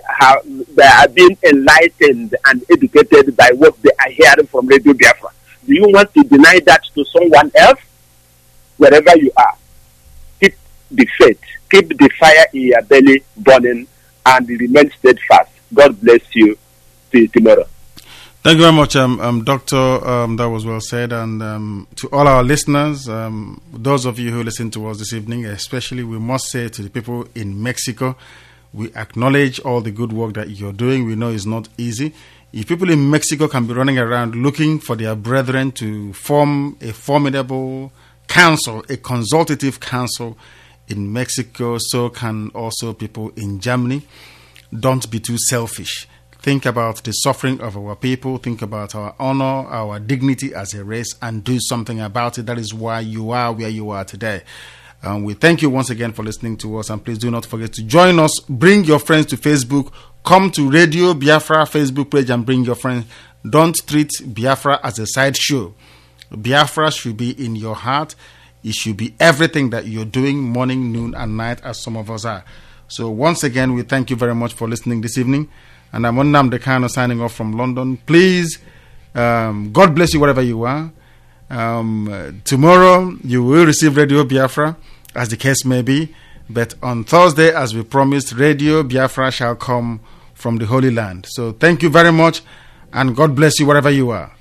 are being enlightened and educated by what they are hearing from Radio Biafra. Do you want to deny that to someone else? Wherever you are, keep the faith, keep the fire in your belly burning, and remain steadfast. God bless you. See you tomorrow. Thank you very much, Doctor. That was well said. And to all our listeners, those of you who listen to us this evening, especially, we must say to the people in Mexico, we acknowledge all the good work that you're doing. We know it's not easy. If people in Mexico can be running around looking for their brethren to form a formidable council, a consultative council in Mexico, so can also people in Germany. Don't be too selfish. Think about the suffering of our people. Think about our honor, our dignity as a race, and do something about it. That is why you are where you are today. We thank you once again for listening to us, and please do not forget to join us. Bring your friends to Facebook. Come to Radio Biafra Facebook page and bring your friends. Don't treat Biafra as a sideshow. Biafra should be in your heart. It should be everything that you're doing, morning, noon, and night, as some of us are. So once again, we thank you very much for listening this evening. And I'm Nnamdi Kanu signing off from London. Please, God bless you wherever you are. Tomorrow, you will receive Radio Biafra, as the case may be. But on Thursday, as we promised, Radio Biafra shall come from the Holy Land. So thank you very much, and God bless you wherever you are.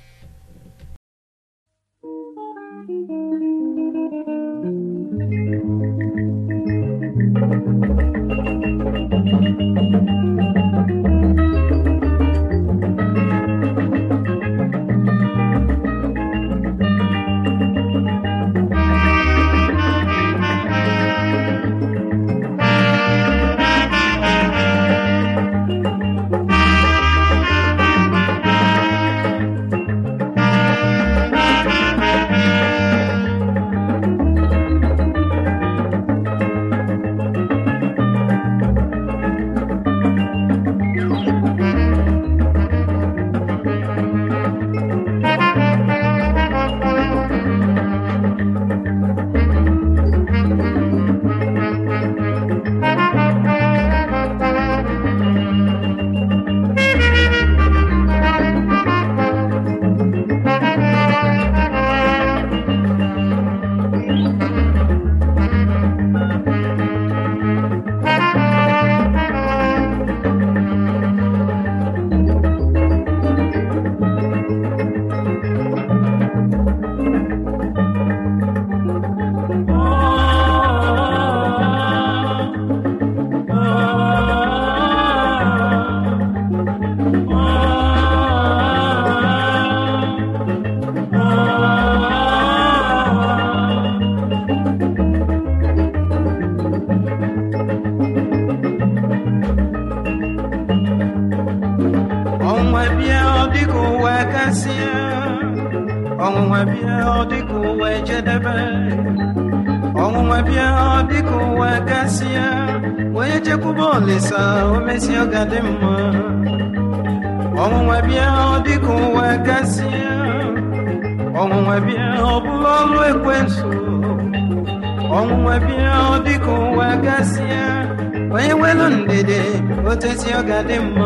bịa ọ dịka ụwa ejedebe ọnwụnwa bịa ọ dịka ụwa gasịa onye chekwuba olisa o mesịa ọ ga-adị mma ọnwụnwa bịa ọ dịka ụwa gasịa ọnwụnwa bịa ọ bụla ọlụ ekwensu ọnwụnwa bịa ọ dịka ụwa gasịa onye nwelu ndede otesi ọ ga-adị mma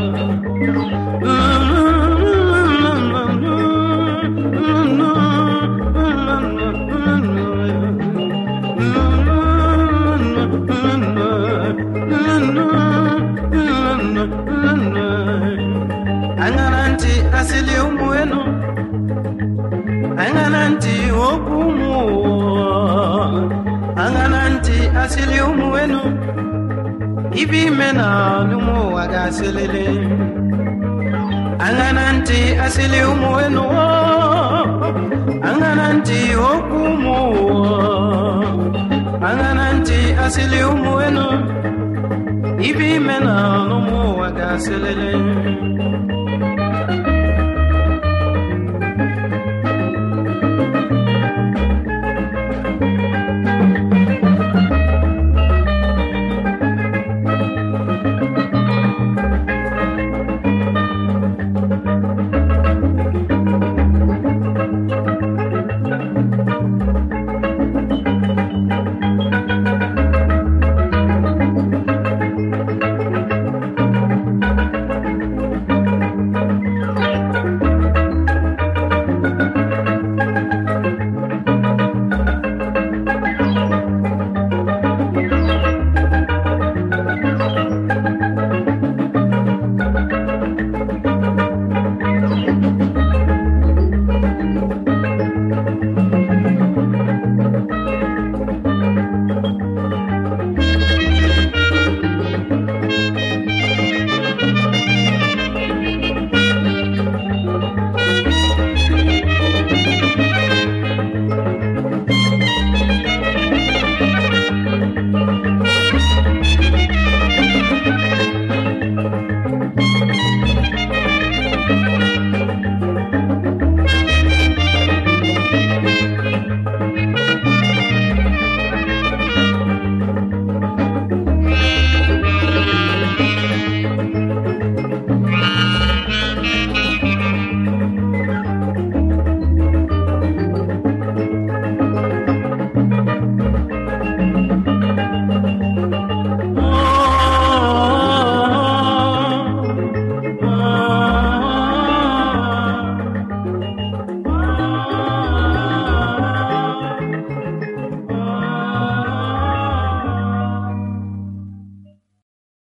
aṅara ntị asịlị ụmụ enu aṅara ntị okwu ụmụ ụwa aṅara ntị asịlị ụmụ enu ibe ime na n'ụmụ ụwa ga-asịlịlị aṅara ntị asịlị ụmụ enu aṅara ntị okwu ụmụ ụwa aṅara ntị asịlị ụmụ enu ibe ime na n'ụmụ ụwa ga-asịlịlị